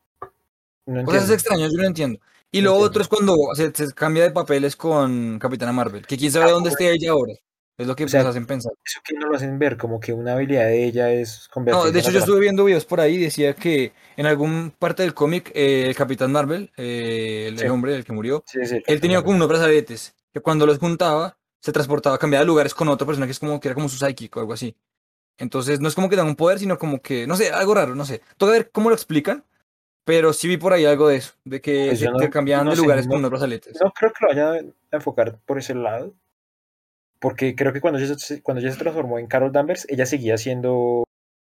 no Cosas entiendo, extrañas, yo no entiendo. Y no lo entiendo. otro es cuando se cambia de papeles con Capitana Marvel, que quién sabe Ah, dónde esté ella ahora. Es lo que O nos sea, hacen pensar. eso que no lo hacen ver, como que una habilidad de ella es No, de convertirse en hecho la yo persona. estuve viendo videos por ahí y decía que en algún parte del cómic el Capitán Marvel, el Sí, hombre, el que murió, sí, sí, el él Capitán tenía como Marvel. unos brazaletes que cuando los juntaba se transportaba, cambiaba de lugares con otra persona que es como que era como su psychic o algo así. Entonces no es como que dan un poder, sino como que, no sé, algo raro, no sé. Toca ver cómo lo explican, pero sí vi por ahí algo de eso, de que Pues se yo no, cambiaban no de sé, lugares con no, unos brazaletes. no creo que lo vaya a enfocar por ese lado, porque creo que cuando ella se transformó en Carol Danvers, ella seguía siendo,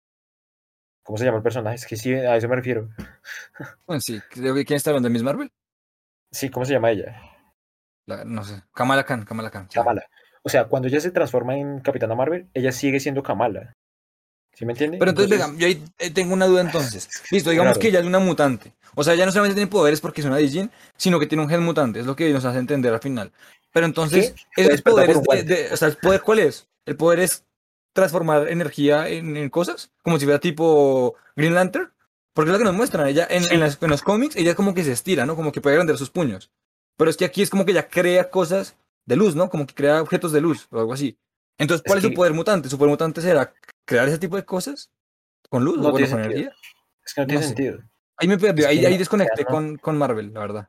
¿cómo se llama el personaje? Es que sí, a eso me refiero. Bueno, sí, creo que quién está hablando de Miss Marvel. Sí, ¿cómo se llama ella? No sé, Kamala Khan, sí. Kamala. O sea, cuando ella se transforma en Capitana Marvel, ella sigue siendo Kamala. ¿Sí me entiende? Pero entonces, venga, Entonces, yo ahí tengo una duda entonces. es Listo, muy digamos raro. que ella es una mutante. O sea, ella no solamente tiene poderes porque es una Dijin, sino que tiene un gen mutante, es lo que nos hace entender al final. Pero ¿Qué? entonces, Fue esos despertado por poderes un guante. o sea, ¿el poder cuál es? ¿El poder es transformar energía en cosas? Como si fuera tipo Green Lantern. Porque es lo que nos muestran. Ella, Sí, en los cómics, ella como que se estira, ¿no? Como que puede agrandar sus puños. Pero es que aquí es como que ella crea cosas de luz, ¿no? Como que crea objetos de luz o algo así. Entonces, es ¿cuál es su que poder mutante? ¿Su poder mutante será crear ese tipo de cosas? ¿Con luz o no bueno, tiene con sentido. energía? Es que no No tiene sé. sentido. Ahí me perdí, Es que no, ahí o sea, desconecté no. con Marvel, la verdad.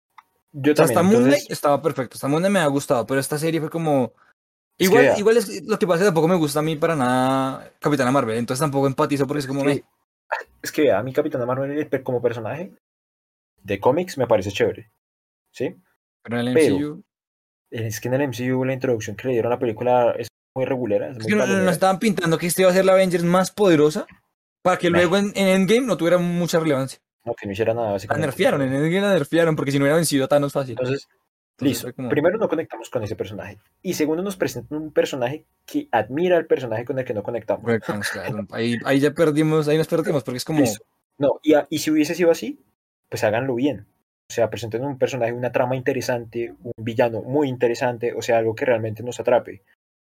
Yo O sea, también, hasta Moon Knight entonces, estaba perfecto, hasta Moon Knight me ha gustado, pero esta serie fue como... es que vea, Igual es lo que pasa, que tampoco me gusta a mí para nada Capitana Marvel, entonces tampoco empatizo porque es pues como me... es que vea, a mi Capitana Marvel como personaje de cómics me parece chévere, ¿sí? Pero en el Pero MCU... es que en el MCU la introducción que le dieron a la película es muy regulera, es Es muy que nos palomera. estaban pintando que este iba a ser la Avengers más poderosa para que Meh, luego en Endgame no tuviera mucha relevancia. no, que no hiciera nada La básicamente, o nerfearon, sea. en Endgame la nerfearon porque si no hubiera vencido a Thanos fácil. Entonces, Entonces listo. fue como... Primero no conectamos con ese personaje. Y segundo nos presentan un personaje que admira al personaje con el que no conectamos. Conectamos, claro. Ahí ya perdimos, ahí nos perdimos porque es como... Listo. No, y si hubiese sido así, pues háganlo bien. O sea, presenten un personaje, una trama interesante, un villano muy interesante, o sea, algo que realmente nos atrape.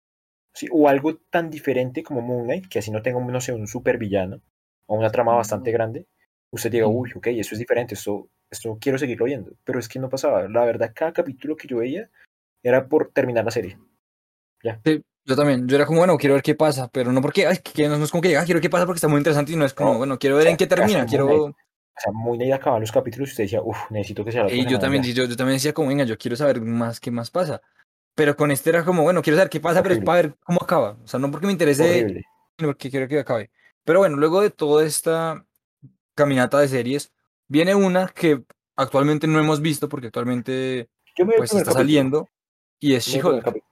Sí, o algo tan diferente como Moon Knight, que así no tenga, no sé, un super villano o una trama bastante grande. Usted diga, uy, ok, eso es diferente, esto quiero seguirlo viendo. Pero es que no pasaba. La verdad, cada capítulo que yo veía era por terminar la serie. Ya. Sí, yo también. Yo era como, bueno, quiero ver qué pasa, pero no porque, ay, que no es como que, quiero ver qué pasa porque está muy interesante y no es No, como, o bueno, quiero ver en sea, qué hasta termina, Moon Knight. quiero... O sea, Moon Knight acababa los capítulos y usted decía, uff, necesito que sea la otra Y yo semana también, ya. yo también decía como, venga, yo quiero saber más qué más pasa. Pero con este era como, bueno, quiero saber qué pasa, pero es Horrible, para ver cómo acaba. O sea, no porque me interese, horrible. sino porque quiero que acabe. Pero bueno, luego de toda esta caminata de series, viene una que actualmente no hemos visto porque actualmente, Yo me vi el pues, primer está capítulo. saliendo y es Me vi el primer She-Hulk. capítulo.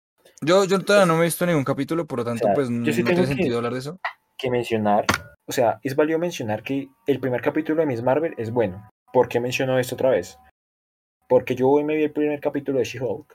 Yo todavía no Pues, me he visto ningún capítulo, por lo o tanto, sea, pues, yo sí no tengo tiene sentido hablar de eso. que mencionar, o sea, es válido mencionar que el primer capítulo de Miss Marvel es bueno. ¿Por qué menciono esto otra vez? Porque yo hoy me vi el primer capítulo de She-Hulk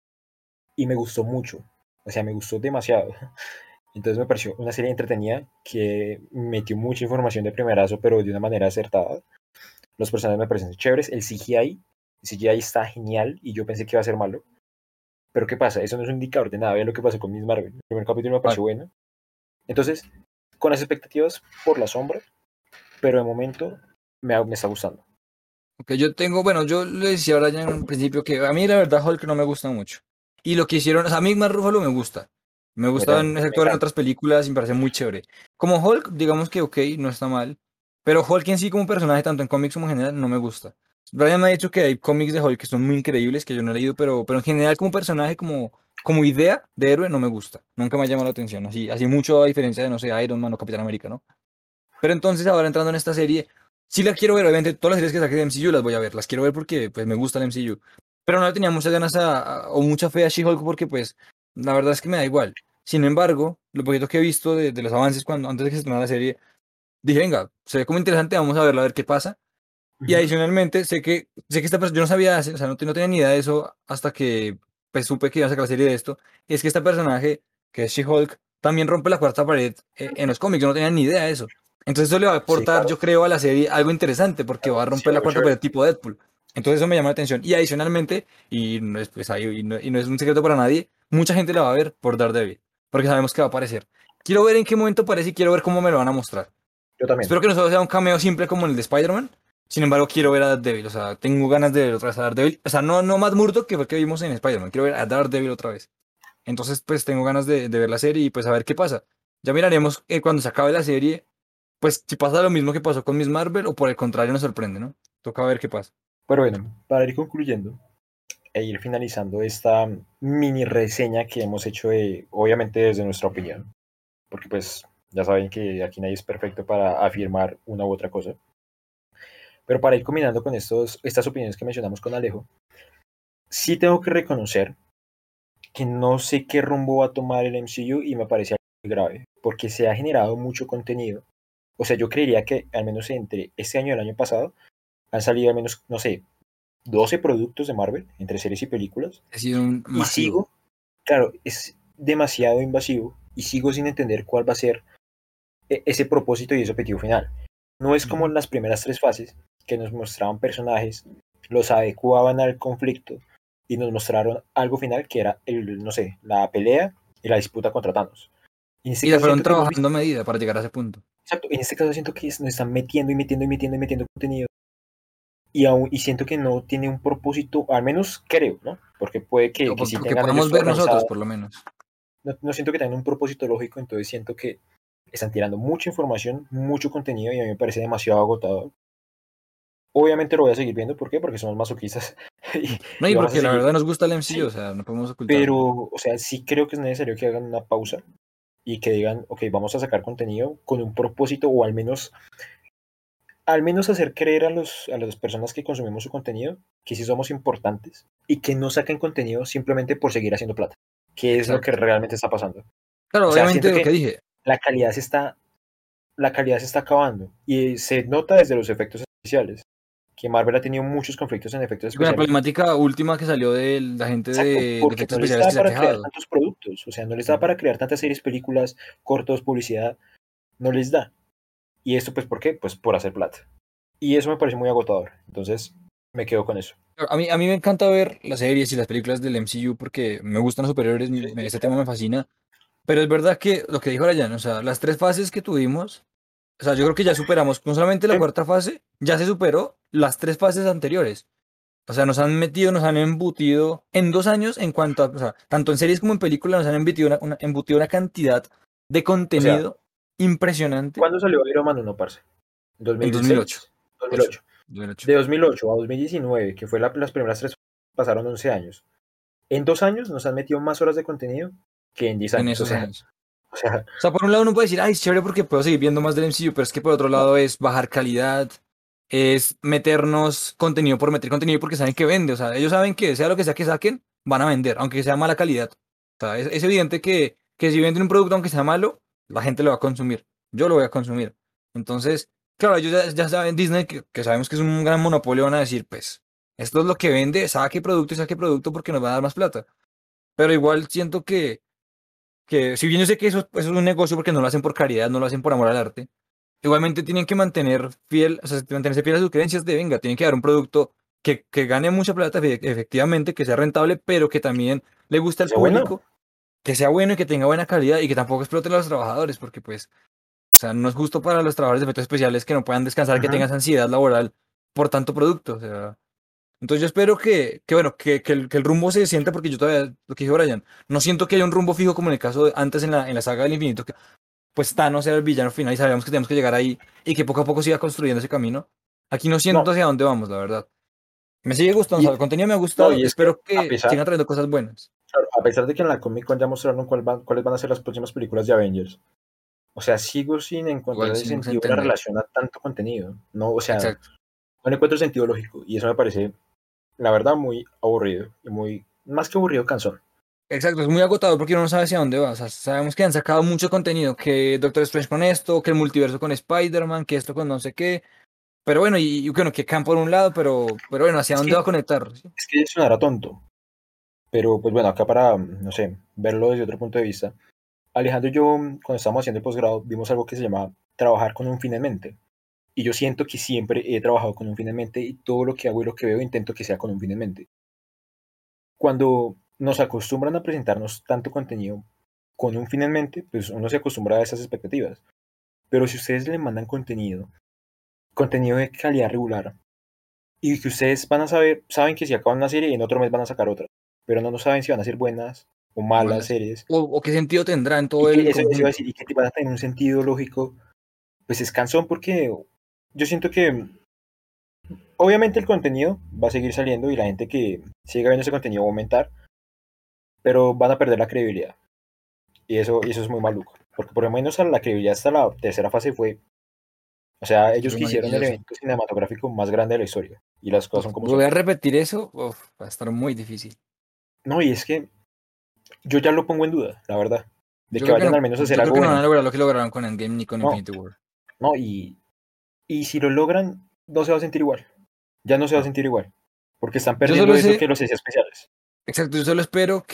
y me gustó mucho. O sea, me gustó demasiado. Entonces me pareció una serie entretenida que metió mucha información de primerazo, pero de una manera acertada. Los personajes me parecen chéveres. El CGI está genial y yo pensé que iba a ser malo. Pero ¿qué pasa? Eso no es un indicador de nada. Vean lo que pasó con Miss Marvel. El primer capítulo me Vale. pareció bueno. Entonces, con las expectativas por la sombra, pero de momento me está gustando. Ok, yo tengo, bueno, yo le decía ahora ya en un principio que a mí la verdad Hulk no me gusta mucho. Y lo que hicieron, o sea, a mí Mark Ruffalo me gusta. Me A mí gusta también, en ese me actor en encanta. otras películas y me parece muy chévere. Como Hulk, digamos que ok, no está mal. Pero Hulk en sí como personaje, tanto en cómics como en general, no me gusta. Brian me ha dicho que hay cómics de Hulk que son muy increíbles, que yo no he leído, pero en general como personaje, como idea de héroe, no me gusta. Nunca me ha llamado la atención. Así mucho a diferencia de, no sé, Iron Man o Capitán América, ¿no? Pero entonces ahora entrando en esta serie, sí la quiero ver, obviamente todas las series que saque de MCU las voy a ver, las quiero ver porque pues me gusta el MCU. Pero no le tenía muchas ganas o mucha fe a She-Hulk porque pues la verdad es que me da igual. Sin embargo, lo poquito que he visto de los avances antes de que se estrenara la serie, dije, venga, se ve como interesante, vamos a verla a ver qué pasa. Y Ujú. adicionalmente, sé que esta persona, yo no sabía, o sea, no tenía ni idea de eso hasta que pues supe que iban a sacar la serie de esto. Es que este personaje, que es She-Hulk, también rompe la cuarta pared en los cómics, yo no tenía ni idea de eso. Entonces eso le va a Sí, aportar, claro. yo creo, a la serie algo interesante porque va a Sí, romper la algo cuarta chévere. pared tipo Deadpool. Entonces eso me llama la atención. Y adicionalmente, y no es un secreto para nadie, mucha gente la va a ver por Daredevil, porque sabemos que va a aparecer. Quiero ver en qué momento aparece y quiero ver cómo me lo van a mostrar. Yo también. Espero que no solo sea un cameo simple como el de Spider-Man. Sin embargo, quiero ver a Daredevil. O sea, tengo ganas de ver otra vez a Daredevil. O sea, no Matt Murdock, que fue el que vimos en Spider-Man. Quiero ver a Daredevil otra vez. Entonces, pues tengo ganas de ver la serie y pues a ver qué pasa. Ya miraremos cuando se acabe la serie, pues si pasa lo mismo que pasó con Miss Marvel o por el contrario nos sorprende, ¿no? Toca ver qué pasa. Pero bueno, para ir concluyendo e ir finalizando esta mini reseña que hemos hecho obviamente desde nuestra opinión, porque pues ya saben que aquí nadie es perfecto para afirmar una u otra cosa. Pero para ir combinando con estas opiniones que mencionamos con Alejo, sí tengo que reconocer que no sé qué rumbo va a tomar el MCU y me parece algo muy grave, porque se ha generado mucho contenido. O sea, yo creería que al menos entre este año y el año pasado han salido al menos, no sé, 12 productos de Marvel entre series y películas. Ha sido un Y masivo. sigo, claro, es demasiado invasivo y sigo sin entender cuál va a ser ese propósito y ese objetivo final. No es como Ujú. en las primeras tres fases que nos mostraban personajes, los adecuaban al conflicto y nos mostraron algo final que era no sé, la pelea y la disputa contra Thanos. En este Y la caso fueron siento que hemos trabajando visto, a medida para llegar a ese punto. exacto, en este caso siento que nos están metiendo y metiendo y metiendo y metiendo contenido y siento que no tiene un propósito, al menos creo, ¿no? Porque puede que sí Que tengan ellos podamos todo ver nosotros, organizado. por lo menos. No siento que tengan un propósito lógico, entonces siento que están tirando mucha información, mucho contenido y a mí me parece demasiado agotador. Obviamente lo voy a seguir viendo, ¿por qué? Porque somos masoquistas No, y y vamos a porque la seguir. verdad nos gusta el MCU, o Sí, sea, no podemos pero, ocultarlo. o sea, sí creo que es necesario que hagan una pausa y que digan, ok, vamos a sacar contenido con un propósito o al menos hacer creer a las personas que consumimos su contenido que sí somos importantes y que no saquen contenido simplemente por seguir haciendo plata, que es lo que Exacto. realmente está pasando. Claro, O sea, siento obviamente lo que que dije, la calidad se está, la calidad se está acabando y se nota desde los efectos especiales, que Marvel ha tenido muchos conflictos en efectos y con la especiales. problemática última que salió de la gente Exacto, de porque efectos no les especiales da que se ha para crear quejado. tantos productos, o sea, no les da Ujú. para crear tantas series, películas, cortos, publicidad, no les da. Y esto, pues, ¿por qué? Pues por hacer plata. Y eso me parece muy agotador. Entonces, me quedo con eso. A mí me encanta ver las series y las películas del MCU porque me gustan los superiores, Sí, sí, este tema claro. me fascina. Pero es verdad que lo que dijo Ryan, o sea, las tres fases que tuvimos, o sea, yo creo que ya superamos, no solamente la Sí, cuarta fase, ya se superó las tres fases anteriores. O sea, nos han metido, nos han embutido en 2 años en cuanto a, o sea, tanto en series como en películas nos han embutido embutido una cantidad de o sea, contenido impresionante. ¿cuándo salió Iron Man 1, parce? El 2008. 2006, 8, 2008. 2008. De 2008 a 2019, que fue las primeras tres, pasaron 11 años. En 2 años nos han metido más horas de contenido que en 10 En años. esos años. O sea, O sea, por un lado uno puede decir, ay, es chévere porque puedo seguir viendo más del MCU, pero es que por otro no, lado es bajar calidad, es meternos contenido por meter contenido porque saben que vende. O sea, ellos saben que sea lo que sea que saquen, van a vender, aunque sea mala calidad. O sea, es evidente que si venden un producto aunque sea malo, la gente lo va a consumir. Yo lo voy a consumir. Entonces, claro, ellos ya saben, Disney, que sabemos que es un gran monopolio, van a decir, pues, esto es lo que vende, saque producto y saque producto porque nos va a dar más plata. Pero igual siento que si bien yo sé que eso es un negocio porque no lo hacen por caridad, no lo hacen por amor al arte, igualmente tienen que mantener fiel, o sea, mantenerse fiel a sus creencias de venga, tienen que dar un producto que gane mucha plata, efectivamente, que sea rentable, pero que también le guste que al sea bueno. público, que sea bueno y que tenga buena calidad y que tampoco exploten a los trabajadores, porque pues, o sea, no es justo para los trabajadores de efectos especiales que no puedan descansar, que Ujú. tengan esa ansiedad laboral por tanto producto, o sea. Entonces yo espero que bueno, que el rumbo se sienta porque yo todavía, lo que dijo Brian, no siento que haya un rumbo fijo como en el caso de antes en la saga del infinito, que pues Thanos era el villano final y sabíamos que tenemos que llegar ahí y que poco a poco se iba construyendo ese camino. Aquí no siento No, hacia dónde vamos, la verdad. Me sigue gustando, o sea, y, el contenido me ha no, gustado, y es que espero que sigan trayendo cosas buenas. a pesar de que en la Comic Con ya mostraron cuáles van a ser las próximas películas de Avengers, o sea, sigo sin Igual encontrarle sin sentido a la entender. relación a tanto contenido. No, o sea, Exacto. no le encuentro sentido lógico. Y eso me parece, la verdad, muy aburrido. Y muy, más que aburrido, cansón. Exacto, es muy agotador porque uno no sabe hacia dónde va. O sea, sabemos que han sacado mucho contenido, que Doctor Strange con esto, que el multiverso con Spider-Man, que esto con no sé qué. Pero bueno, y bueno, que Khan por un lado, pero bueno, ¿hacia Es dónde que, va a conectar? ¿Sí? es que sonará tonto. Pero pues bueno, acá para, no sé, verlo desde otro punto de vista. Alejandro y yo, cuando estábamos haciendo el posgrado, vimos algo que se llama trabajar con un fin en mente. Y yo siento que siempre he trabajado con un fin en mente y todo lo que hago y lo que veo intento que sea con un fin en mente. Cuando nos acostumbran a presentarnos tanto contenido con un fin en mente, pues uno se acostumbra a esas expectativas. Pero si ustedes le mandan contenido de calidad regular, y que ustedes van a saben que si acaban una serie, en otro mes van a sacar otra, pero no saben si van a ser buenas o malas malas. series, O qué sentido tendrá en y todo que el eso iba a conjunto. decir, y que te van a tener un sentido lógico, pues es cansón porque yo siento que obviamente el contenido va a seguir saliendo y la gente que siga viendo ese contenido va a aumentar, pero van a perder la credibilidad. Y eso es muy maluco. Porque por lo menos a la credibilidad hasta la tercera fase fue, o sea, Es ellos lo que más hicieron el exitoso. evento cinematográfico más grande de la historia. Y las cosas Uf, son como volver son. a repetir eso, uf, va a estar muy difícil. No, y es que yo ya lo pongo en duda, la verdad. De Yo que creo que vayan no, al menos a hacer yo creo algo que no van a bueno. lograr lo que lograron con Endgame ni con No, Infinity War. no, y si lo logran, no se va a sentir igual. Ya no se va a No. sentir igual. Porque están Yo perdiendo solo eso sé, que los hacía especiales. exacto, yo solo espero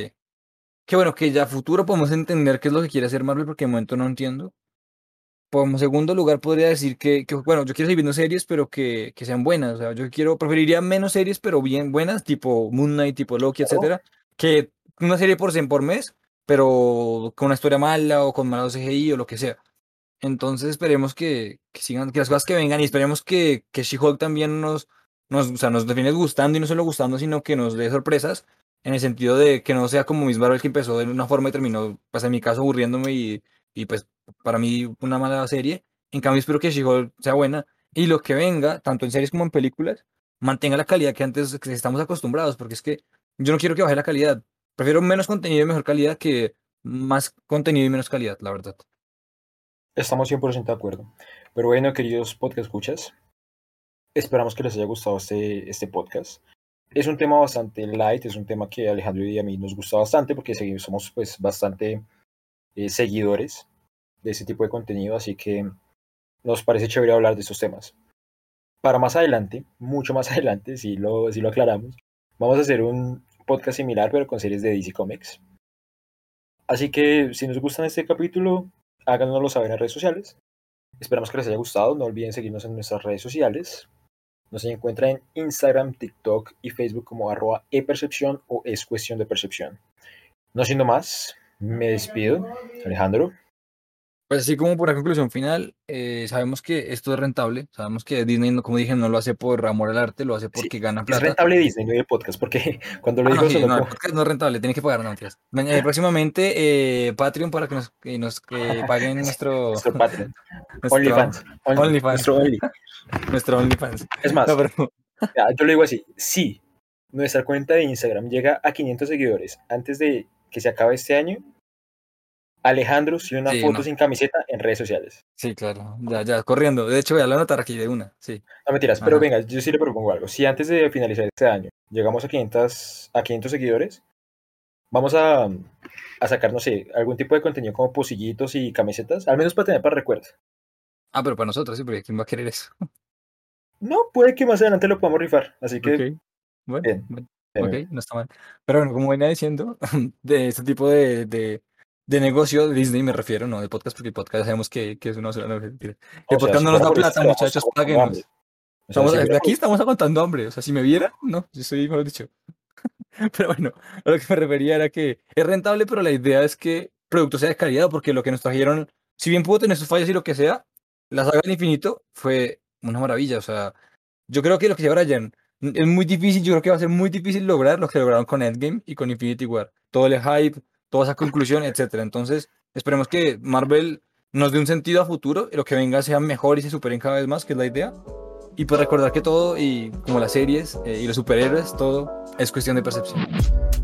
que bueno, que ya a futuro podemos entender qué es lo que quiere hacer Marvel, porque de momento no entiendo. Como segundo lugar podría decir bueno, yo quiero seguir viendo series, pero que sean buenas. O sea, preferiría menos series, pero bien buenas, tipo Moon Knight, tipo Loki, Claro, etcétera, que una serie por mes, pero con una historia mala o con malo CGI o lo que sea. Entonces esperemos que sigan, que las cosas que vengan y esperemos que She-Hulk también o sea, nos termine gustando y no solo gustando, sino que nos dé sorpresas en el sentido de que no sea como Miss Marvel que empezó de una forma y terminó, pues en mi caso, aburriéndome y pues para mí una mala serie. En cambio espero que She-Hulk sea buena y lo que venga, tanto en series como en películas, mantenga la calidad que antes que estamos acostumbrados, porque es que yo no quiero que baje la calidad. Prefiero menos contenido y mejor calidad que más contenido y menos calidad, la verdad. estamos 100% de acuerdo. Pero bueno, queridos podcast escuchas, esperamos que les haya gustado este podcast. Es un tema bastante light, es un tema que a Alejandro y a mí nos gusta bastante porque somos pues bastante seguidores de ese tipo de contenido, así que nos parece chévere hablar de estos temas. Para más adelante, mucho más adelante, si lo aclaramos, vamos a hacer un podcast similar pero con series de DC Comics. Así que si nos gustan este capítulo, háganoslo saber en redes sociales. Esperamos que les haya gustado, no olviden seguirnos en nuestras redes sociales. Nos encuentra en Instagram, TikTok y Facebook como @epercepción o es cuestión de percepción. No siendo más, me despido. Alejandro. Pues así como por la conclusión final, sabemos que esto es rentable, sabemos que Disney, como dije, no lo hace por amor al arte, lo hace Sí, porque gana es plata. rentable Disney, no el podcast, porque cuando lo Ah, no, dijo sí, sonó no, el como podcast no es rentable, tiene que pagar, no, mentiras. Próximamente, Patreon para que paguen nuestro Patreon. nuestro OnlyFans. OnlyFans, Nuestro Only. nuestro OnlyFans. Es No, más, pero yo lo digo así. Si nuestra cuenta de Instagram llega a 500 seguidores antes de que se acabe este año, Alejandro sube una sí, foto no, sin camiseta en redes sociales. sí, claro, ya, corriendo. De hecho, voy a anotar aquí de una, sí. No mentiras, pero Ajá. venga, yo sí le propongo algo. Si antes de finalizar este año llegamos a 500 seguidores, vamos a sacar, no sé, algún tipo de contenido como pocillitos y camisetas, al menos para tener para recuerdo. Ah, pero para nosotros, sí, porque ¿quién va a querer eso? No, puede que más adelante lo podamos rifar, así Ok, que bueno, bien, bueno, bien, ok, bien. no está mal. Pero bueno, como venía diciendo, de este tipo de negocio, de Disney me refiero, no de podcast, porque el podcast ya sabemos que es una basura, no, mentira. O El sea, podcast si no nos fuera da por eso plata, estaríamos muchachos, aguantando hambre. páguenos. O sea, si fuera De por aquí estamos aguantando hambre, o sea, si me vieran, no, yo soy, mejor dicho. Pero bueno, a lo que me refería era que es rentable, pero la idea es que el producto sea de calidad, porque lo que nos trajeron, si bien pudo tener sus fallas y lo que sea, la saga del infinito fue una maravilla, o sea. Yo creo que lo que decía Brian es muy difícil, yo creo que va a ser muy difícil lograr lo que lograron con Endgame y con Infinity War. Todo el hype, toda esa conclusión, etcétera. Entonces, esperemos que Marvel nos dé un sentido a futuro y lo que venga sea mejor y se superen cada vez más, que es la idea. Y pues recordar que todo, y como las series y los superhéroes, todo es cuestión de percepción.